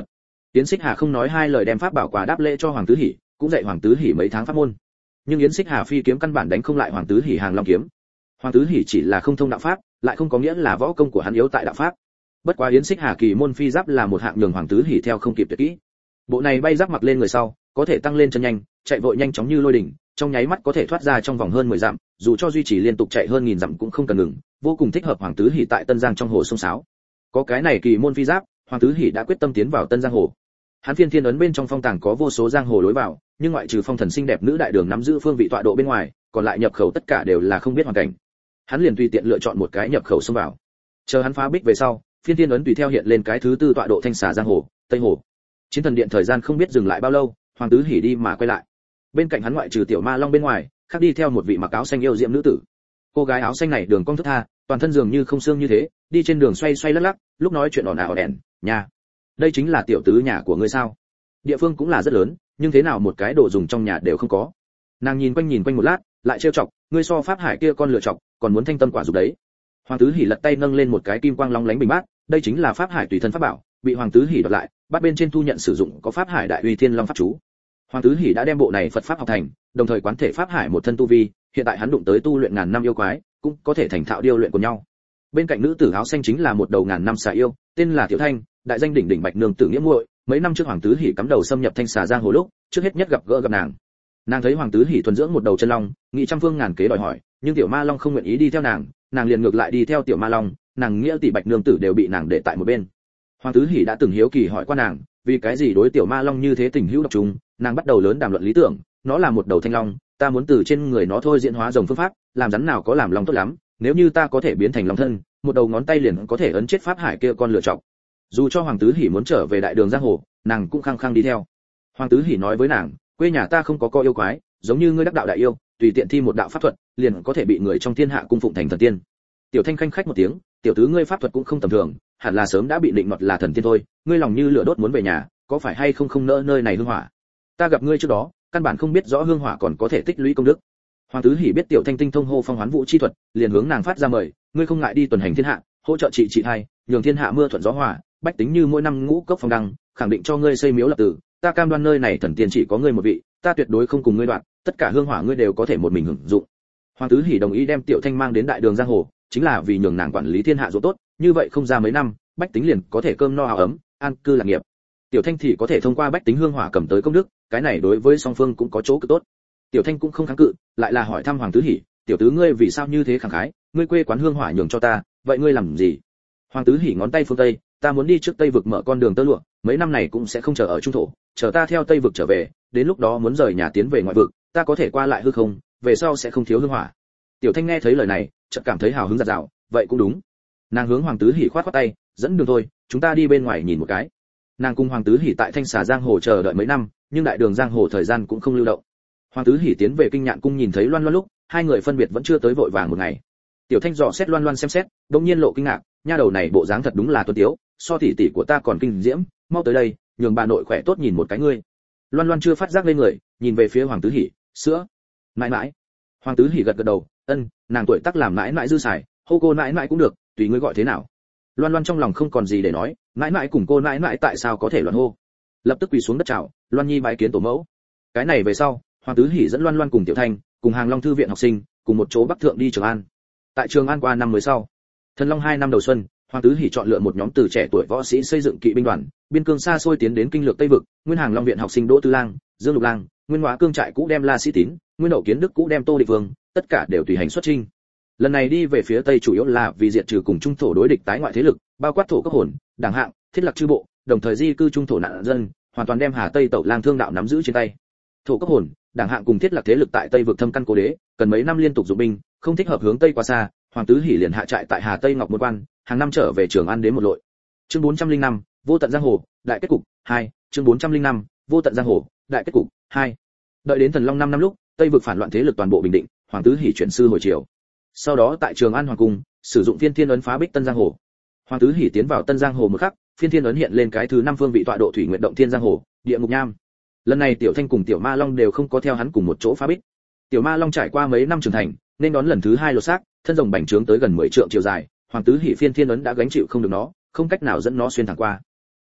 Yến Xích Hà không nói hai lời đem pháp bảo quà đáp lễ cho Hoàng Tứ Hỉ, cũng dạy Hoàng Tứ Hỉ mấy tháng pháp môn. Nhưng Yến Xích Hà phi kiếm căn bản đánh không lại Hoàng Tứ Hỉ Hàng Long kiếm. Hoàng Tứ Hỉ chỉ là không thông đạo pháp, lại không có nghĩa là võ công của hắn yếu tại đạo pháp. Bất quá Yến Xích Hà kỳ môn phi giáp là một hạng nhường Hoàng Tứ Hỉ theo không kịp tuyệt kỹ. Bộ này bay giáp mặc lên người sau, có thể tăng lên chân nhanh, chạy vội nhanh chóng như lôi đỉnh, trong nháy mắt có thể thoát ra trong vòng hơn 10 dặm, dù cho duy trì liên tục chạy hơn 1000 dặm cũng không cần ngừng, vô cùng thích hợp Hoàng Tứ Hỉ tại Tân Giang trong hồ sông sáo. Có cái này kỳ môn phi giáp, Hoàng Tứ Hỉ đã quyết tâm tiến vào Tân Giang hồ. Hắn Phiên Thiên ấn bên trong phong tàng có vô số giang hồ lối vào, nhưng ngoại trừ phong thần xinh đẹp nữ đại đường nắm giữ phương vị tọa độ bên ngoài, còn lại nhập khẩu tất cả đều là không biết hoàn cảnh. Hắn liền tùy tiện lựa chọn một cái nhập khẩu xông vào. Chờ hắn phá bích về sau, Phiên Thiên ấn tùy theo hiện lên cái thứ tư tọa độ Thanh Xà giang hồ, Tây hồ. Chiến thần điện thời gian không biết dừng lại bao lâu, Hoàng Tứ Hỉ đi mà quay lại. Bên cạnh hắn ngoại trừ Tiểu Ma Long bên ngoài, khác đi theo một vị mặc áo xanh yêu diễm nữ tử. Cô gái áo xanh này đường cong thướt tha, toàn thân dường như không xương như thế, đi trên đường xoay xoay lắc lắc, lúc nói chuyện ồn ào đèn, nhà. Đây chính là tiểu tứ nhà của ngươi sao? Địa phương cũng là rất lớn, nhưng thế nào một cái đồ dùng trong nhà đều không có. Nàng nhìn quanh một lát, lại trêu chọc, ngươi so pháp hải kia con lựa chọc, còn muốn thanh tâm quả dục đấy. Hoàng Tứ Hỉ lật tay nâng lên một cái kim quang long lánh bình bát, đây chính là pháp hải tùy thân pháp bảo, bị Hoàng Tứ Hỉ đoạt lại, bát bên trên thu nhận sử dụng có pháp hải đại uy thiên long pháp chú. Hoàng Tứ Hỉ đã đem bộ này Phật pháp học thành, đồng thời quán thể pháp hải một thân tu vi, hiện tại hắn đụng tới tu luyện ngàn năm yêu quái, cũng có thể thành thạo điêu luyện của nhau. Bên cạnh nữ tử áo xanh chính là một đầu ngàn năm xà yêu, tên là Tiểu Thanh, đại danh đỉnh đỉnh Bạch Nương tử nghĩa muội, mấy năm trước Hoàng Tứ Hỉ cắm đầu xâm nhập Thanh Xà giang hồ lúc, trước hết nhất gặp nàng. Nàng thấy Hoàng Tứ Hỉ thuần dưỡng một đầu chân long, nghị trăm phương ngàn kế đòi hỏi, nhưng Tiểu Ma Long không nguyện ý đi theo nàng liền ngược lại đi theo Tiểu Ma Long, nàng nghĩa tỷ Bạch Nương tử đều bị nàng để tại một bên. Hoàng Tứ Hỉ đã từng hiếu kỳ hỏi qua nàng, vì cái gì đối Tiểu Ma Long như thế tình hữu độc trùng, nàng bắt đầu lớn đàm luận lý tưởng, nó là một đầu thanh long, ta muốn từ trên người nó thôi diễn hóa rồng phương pháp, làm rắn nào có làm long tốt lắm, nếu như ta có thể biến thành long thân, một đầu ngón tay liền có thể ấn chết pháp hải kia con lựa chọc. Dù cho Hoàng Tứ Hỉ muốn trở về đại đường giang hồ, nàng cũng khăng khăng đi theo. Hoàng Tứ Hỉ nói với nàng, quê nhà ta không có yêu quái, giống như ngươi đắc đạo đại yêu, tùy tiện thi một đạo pháp thuật, liền có thể bị người trong thiên hạ cung phụng thành thần tiên. Tiểu Thanh khanh khách một tiếng, tiểu tứ ngươi pháp thuật cũng không tầm thường, hẳn là sớm đã bị định mật là thần tiên thôi, ngươi lòng như lửa đốt muốn về nhà, có phải hay không nỡ nơi này hương hỏa. Ta gặp ngươi trước đó, căn bản không biết rõ hương hỏa còn có thể tích lũy công đức. Hoàng Tứ Hỉ biết Tiểu Thanh tinh thông hô phong hoán vũ chi thuật, liền hướng nàng phát ra mời, ngươi không ngại đi tuần hành thiên hạ, hỗ trợ trị thai, nhường thiên hạ mưa thuận gió hòa, bách tính như mỗi năm ngũ cốc phong đăng, khẳng định cho ngươi xây miếu lập tử, ta cam đoan nơi này thần tiên chỉ có ngươi một vị, ta tuyệt đối không cùng ngươi đoạn, tất cả hương hỏa ngươi đều có thể một mình hưởng dụng. Hoàng Tứ Hỉ đồng ý đem Tiểu Thanh mang đến đại đường giang hồ, chính là vì nhường nàng quản lý thiên hạ ruộng tốt, như vậy không ra mấy năm, bách tính liền có thể cơm no áo ấm, an cư lạc nghiệp. Tiểu Thanh thì có thể thông qua bách tính hương hỏa cầm tới công đức, cái này đối với song phương cũng có chỗ cực tốt. Tiểu Thanh cũng không kháng cự, lại là hỏi thăm Hoàng Tứ Hỉ, tiểu tứ ngươi vì sao như thế khẳng khái, ngươi quê quán hương hỏa nhường cho ta, vậy ngươi làm gì? Hoàng Tứ Hỉ ngón tay phương tây, ta muốn đi trước Tây vực mở con đường tơ lụa, mấy năm này cũng sẽ không chờ ở trung thổ, chờ ta theo Tây vực trở về, đến lúc đó muốn rời nhà tiến về ngoại vực, ta có thể qua lại hư không, về sau sẽ không thiếu hương hỏa. Tiểu Thanh nghe thấy lời này, chợt cảm thấy hào hứng dạt dào, vậy cũng đúng. Nàng hướng Hoàng Tứ Hỉ khoát khoát tay, dẫn đường thôi, chúng ta đi bên ngoài nhìn một cái. Nàng cùng Hoàng Tứ Hỉ tại Thanh Xà giang hồ chờ đợi mấy năm, nhưng đại đường giang hồ thời gian cũng không lưu động. Hoàng Tứ Hỉ tiến về Kinh Nhạn cung nhìn thấy Loan Loan lúc, hai người phân biệt vẫn chưa tới vội vàng một ngày. Tiểu Thanh dò xét Loan Loan xem xét, đột nhiên lộ kinh ngạc, nha đầu này bộ dáng thật đúng là tuấn tiếu, so tỷ tỷ của ta còn kinh diễm, mau tới đây, nhường bà nội khỏe tốt nhìn một cái ngươi. Loan Loan chưa phát giác lên người, nhìn về phía Hoàng Tứ Hỉ, sữa, mãi mãi. Hoàng Tứ Hỉ gật gật đầu, ân, nàng tuổi tác làm mãi mãi dư xài, hô cô mãi mãi cũng được, tùy ngươi gọi thế nào. Loan Loan trong lòng không còn gì để nói, mãi mãi cùng cô mãi mãi tại sao có thể loạn hô. Lập tức quỳ xuống đất chào, Loan Nhi bái kiến tổ mẫu. Cái này về sau, Hoàng Tứ Hỉ dẫn Loan Loan cùng Tiểu Thanh, cùng Hàng Long thư viện học sinh, cùng một chỗ bắc thượng đi Trường An. Tại Trường An qua năm mới sau, Thần Long 2 năm đầu xuân, Hoàng Tứ Hỉ chọn lựa một nhóm từ trẻ tuổi võ sĩ xây dựng kỵ binh đoàn, biên cương xa xôi tiến đến kinh lược Tây vực, Nguyên Hàng Long viện học sinh Đỗ Tư Lang, Dương Lục Lang, Nguyên Hóa cương trại cũ đem La Sĩ Tín, Nguyên Đậu Kiến Đức cũ đem Tô Địch Vương, tất cả đều tùy hành xuất chinh. Lần này đi về phía Tây chủ yếu là vì diệt trừ cùng trung thổ đối địch tái ngoại thế lực, bao quát thổ cấp hồn, đảng hạng, thiết lập chư bộ, đồng thời di cư trung thổ nạn dân, hoàn toàn đem Hà Tây Tẩu Lang thương đạo nắm giữ trên tay. Thổ cấp hồn, đảng hạng cùng thiết lập thế lực tại Tây vực thâm căn cố đế, cần mấy năm liên tục dụng binh, không thích hợp hướng Tây quá xa, Hoàng Tứ Hỉ liền hạ trại tại Hà Tây Ngọc Môn Quan, hàng năm trở về Trường An đến một lội. Chương 405, vô tận giang hồ, đại kết cục 2, chương 405, vô tận giang hồ, đại kết cục 2. Đợi đến Thần Long 5 năm lúc, Tây vực phản loạn thế lực toàn bộ bình định, Hoàng Tứ Hỉ chuyển sư hồi triều. Sau đó tại Trường An hoàng cung, sử dụng Phiên Thiên ấn phá bích Tân Giang hồ. Hoàng Tứ Hỉ tiến vào Tân Giang hồ một khắc, Phiên Thiên ấn hiện lên cái thứ 5 phương vị tọa độ Thủy Nguyệt động Thiên Giang hồ, địa ngục nham. Lần này Tiểu Thanh cùng Tiểu Ma Long đều không có theo hắn cùng một chỗ phá bích. Tiểu Ma Long trải qua mấy năm trưởng thành, nên đón lần thứ 2 lột xác, thân rồng bành trướng tới gần 10 trượng chiều dài, Hoàng Tứ Hỉ Phiên Thiên ấn đã gánh chịu không được nó, không cách nào dẫn nó xuyên thẳng qua.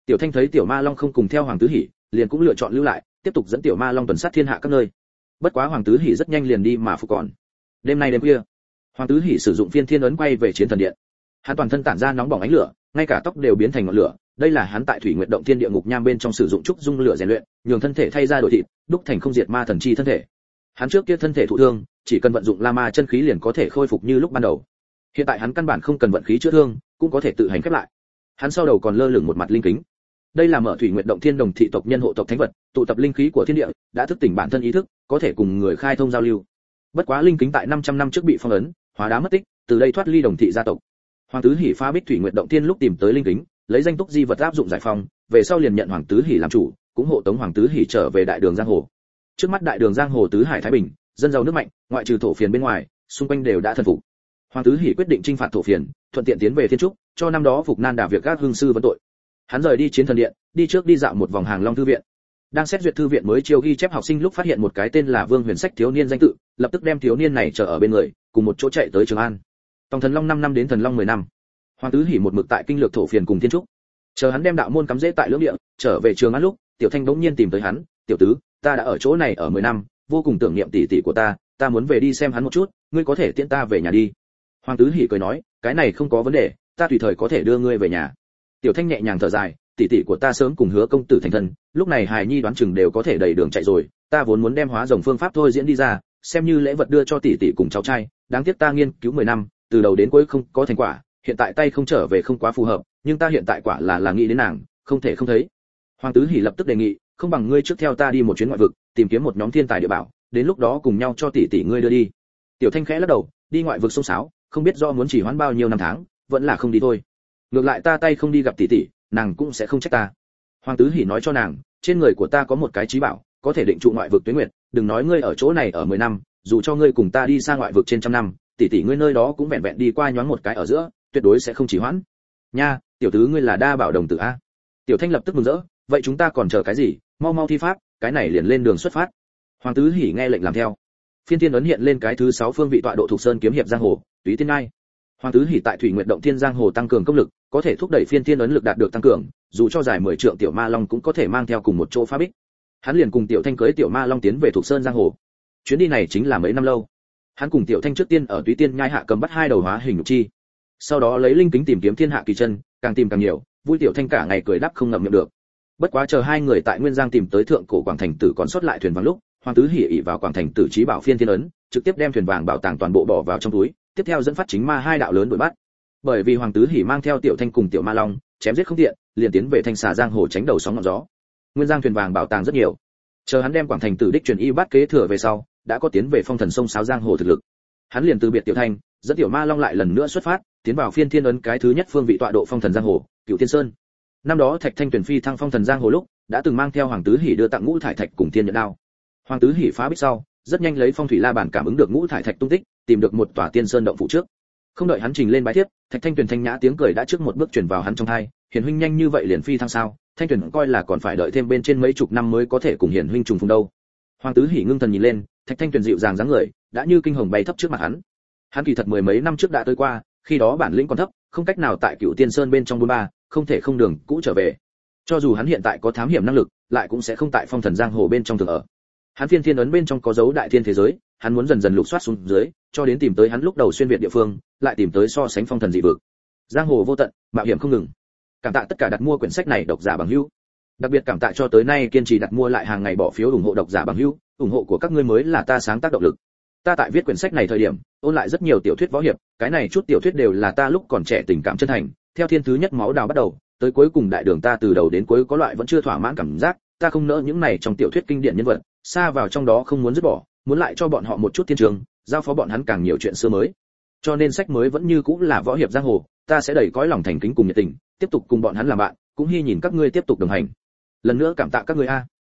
Tiểu Thanh thấy Tiểu Ma Long không cùng theo Hoàng Tứ Hỉ, liền cũng lựa chọn lưu lại, tiếp tục dẫn Tiểu Ma Long tuần sát thiên hạ các nơi. Bất quá Hoàng Tứ Hỉ rất nhanh liền đi mà phục còn. Đêm nay đêm khuya, Hoàng Tứ Hỉ sử dụng Phiên Thiên ấn quay về Chiến Thần Điện. Hắn toàn thân tản ra nóng bỏng ánh lửa, ngay cả tóc đều biến thành ngọn lửa, đây là hắn tại Thủy Nguyệt Động Thiên Địa Ngục Nham bên trong sử dụng trúc dung lửa rèn luyện, nhường thân thể thay ra đổi thịt, đúc thành không diệt ma thần chi thân thể. Hắn trước kia thân thể thụ thương, chỉ cần vận dụng La Ma chân khí liền có thể khôi phục như lúc ban đầu. Hiện tại hắn căn bản không cần vận khí chữa thương, cũng có thể tự hành khép lại. Hắn sau đầu còn lơ lửng một mặt linh kính. Đây là mở Thủy Nguyệt Động Thiên đồng thị tộc nhân hộ tộc thánh vật, tụ tập linh khí của thiên địa, đã thức tỉnh bản thân ý thức, có thể cùng người khai thông giao lưu. Bất quá linh kính tại 500 năm trước bị phong ấn, hóa đá mất tích, từ đây thoát ly đồng thị gia tộc. Hoàng Tứ Hỉ phá bích Thủy Nguyệt Động Thiên lúc tìm tới linh kính, lấy danh túc di vật áp dụng giải phong, về sau liền nhận Hoàng Tứ Hỉ làm chủ, cũng hộ tống Hoàng Tứ Hỉ trở về đại đường giang hồ. Trước mắt đại đường giang hồ tứ hải thái bình, dân giàu nước mạnh, ngoại trừ thổ phiền bên ngoài, xung quanh đều đã thần phục. Hoàng Tứ Hỉ quyết định chinh phạt thổ phiền, thuận tiện tiến về thiên trúc, cho năm đó phục nan đả việc các hương sư vấn tội. Hắn rời đi Chiến Thần Điện, đi trước đi dạo một vòng Hàng Long thư viện. Đang xét duyệt thư viện mới chiêu ghi chép học sinh lúc phát hiện một cái tên là Vương Huyền Sách thiếu niên danh tự, lập tức đem thiếu niên này chờ ở bên người, cùng một chỗ chạy tới Trường An. Tòng Thần Long 5 năm đến Thần Long 10 năm. Hoàng Tứ Hỉ một mực tại kinh lược thổ phiền cùng thiên trúc. Chờ hắn đem đạo môn cắm rễ tại lưỡng địa, trở về Trường An lúc, Tiểu Thanh bỗng nhiên tìm tới hắn, "Tiểu tứ, ta đã ở chỗ này ở 10 năm, vô cùng tưởng niệm tỷ tỷ của ta muốn về đi xem hắn một chút, ngươi có thể tiễn ta về nhà đi." Hoàng Tứ Hỉ cười nói, "Cái này không có vấn đề, ta tùy thời có thể đưa ngươi về nhà." Tiểu Thanh nhẹ nhàng thở dài, "Tỷ tỷ của ta sớm cùng Hứa công tử thành thân, lúc này hài nhi đoán chừng đều có thể đầy đường chạy rồi, ta vốn muốn đem hóa rồng phương pháp thôi diễn đi ra, xem như lễ vật đưa cho tỷ tỷ cùng cháu trai, đáng tiếc ta nghiên cứu 10 năm, từ đầu đến cuối không có thành quả, hiện tại tay không trở về không quá phù hợp, nhưng ta hiện tại quả là nghĩ đến nàng, không thể không thấy." Hoàng Tứ Hỉ lập tức đề nghị, "Không bằng ngươi trước theo ta đi một chuyến ngoại vực, tìm kiếm một nhóm thiên tài địa bảo, đến lúc đó cùng nhau cho tỷ tỷ ngươi đưa đi." Tiểu Thanh khẽ lắc đầu, "Đi ngoại vực sông sáo, không biết do muốn chỉ hoãn bao nhiêu năm tháng, vẫn là không đi thôi. Ngược lại ta tay không đi gặp tỷ tỷ, nàng cũng sẽ không trách ta." Hoàng Tứ Hỉ nói cho nàng, "Trên người của ta có một cái trí bảo, có thể định trụ ngoại vực tuyết nguyệt, đừng nói ngươi ở chỗ này ở 10 năm, dù cho ngươi cùng ta đi sang ngoại vực trên trăm năm, tỷ tỷ ngươi nơi đó cũng vẹn vẹn đi qua nhoáng một cái ở giữa, tuyệt đối sẽ không chỉ hoãn." "Nha, tiểu tứ ngươi là đa bảo đồng tử a." Tiểu Thanh lập tức mừng rỡ, "Vậy chúng ta còn chờ cái gì, mau mau thi pháp, cái này liền lên đường xuất phát." Hoàng Tứ Hỉ nghe lệnh làm theo. Phiên Thiên ấn hiện lên cái thứ 6 phương vị tọa độ thuộc sơn kiếm hiệp giang hồ, Túy Tiên Ngai. Hoàng Tứ Hỉ tại Thủy Nguyệt Động Thiên giang hồ tăng cường công lực, có thể thúc đẩy Phiên Thiên ấn lực đạt được tăng cường, dù cho dài 10 trượng tiểu ma long cũng có thể mang theo cùng một chỗ phá bích. Hắn liền cùng Tiểu Thanh cưỡi tiểu ma long tiến về thuộc sơn giang hồ. Chuyến đi này chính là mấy năm lâu. Hắn cùng Tiểu Thanh trước tiên ở Túy Tiên Nhai hạ cầm bắt 2 đầu hóa hình nhục chi. Sau đó lấy linh kính tìm kiếm thiên hạ kỳ chân, càng tìm càng nhiều, vui Tiểu Thanh cả ngày cười đáp không ngậm miệng được. Bất quá chờ hai người tại Nguyên Giang tìm tới thượng cổ Quảng Thành Tử còn sót lại thuyền vàng lúc, Hoàng Tứ Hỉ ỷ vào Quảng Thành Tử chí bảo Phiên Thiên ấn, trực tiếp đem thuyền vàng bảo tàng toàn bộ bỏ vào trong túi, tiếp theo dẫn phát chính ma 2 đạo lớn đuổi bắt. Bởi vì Hoàng Tứ Hỉ mang theo Tiểu Thanh cùng tiểu ma long, chém giết không tiện, liền tiến về Thanh Xà giang hồ tránh đầu sóng ngọn gió. Nguyên Giang thuyền vàng bảo tàng rất nhiều. Chờ hắn đem Quảng Thành Tử đích truyền y bát kế thừa về sau, đã có tiến về phong thần sông sáo giang hồ thực lực. Hắn liền từ biệt Tiểu Thanh, dẫn tiểu ma long lại lần nữa xuất phát, tiến vào Phiên Thiên ấn cái thứ nhất phương vị tọa độ phong thần giang hồ, Cửu Tiên Sơn. Năm đó Thạch Thanh tuyển phi thăng phong thần giang hồ lúc, đã từng mang theo Hoàng Tứ Hỉ đưa tặng ngũ thải thạch cùng thiên nhẫn đao. Hoàng Tứ Hỉ phá bích sau, rất nhanh lấy phong thủy la bản cảm ứng được ngũ thải thạch tung tích, tìm được một tòa tiên sơn động phủ trước. Không đợi hắn trình lên bái thiếp, Thạch Thanh tuyển thanh nhã tiếng cười đã trước một bước truyền vào hắn trong tai, "Hiển huynh nhanh như vậy liền phi thăng sao? Thanh tuyển coi là còn phải đợi thêm bên trên mấy chục năm mới có thể cùng hiển huynh trùng phùng đâu." Hoàng Tứ Hỉ ngưng thần nhìn lên, Thạch Thanh tuyển dịu dàng dáng người, đã như kinh hồng bay thấp trước mặt hắn. Hắn kỳ thật 10 mấy năm trước đã tới qua, khi đó bản lĩnh còn thấp, không cách nào tại Cửu Tiên Sơn bên trong buôn ba, không thể không đường cũ trở về. Cho dù hắn hiện tại có thám hiểm năng lực, lại cũng sẽ không tại phong thần giang hồ bên trong thường ở. Hắn Phiên Thiên ấn bên trong có dấu đại thiên thế giới, hắn muốn dần dần lục soát xuống dưới, cho đến tìm tới hắn lúc đầu xuyên việt địa phương, lại tìm tới so sánh phong thần dị vực. Giang hồ vô tận, mạo hiểm không ngừng. Cảm tạ tất cả đặt mua quyển sách này độc giả bằng hữu. Đặc biệt cảm tạ cho tới nay kiên trì đặt mua lại hàng ngày bỏ phiếu ủng hộ độc giả bằng hữu, ủng hộ của các ngươi mới là ta sáng tác động lực. Ta tại viết quyển sách này thời điểm, ôn lại rất nhiều tiểu thuyết võ hiệp, cái này chút tiểu thuyết đều là ta lúc còn trẻ tình cảm chân thành, theo thiên thứ nhất máu đào bắt đầu, tới cuối cùng đại đường ta từ đầu đến cuối có loại vẫn chưa thỏa mãn cảm giác, ta không nỡ những này trong tiểu thuyết kinh điển nhân vật, xa vào trong đó không muốn dứt bỏ, muốn lại cho bọn họ một chút thiên trường, giao phó bọn hắn càng nhiều chuyện xưa mới. Cho nên sách mới vẫn như cũ là võ hiệp giang hồ, ta sẽ đầy cõi lòng thành kính cùng nhiệt tình, tiếp tục cùng bọn hắn làm bạn, cũng hy nhìn các ngươi tiếp tục đồng hành. Lần nữa cảm tạ các ngươi a.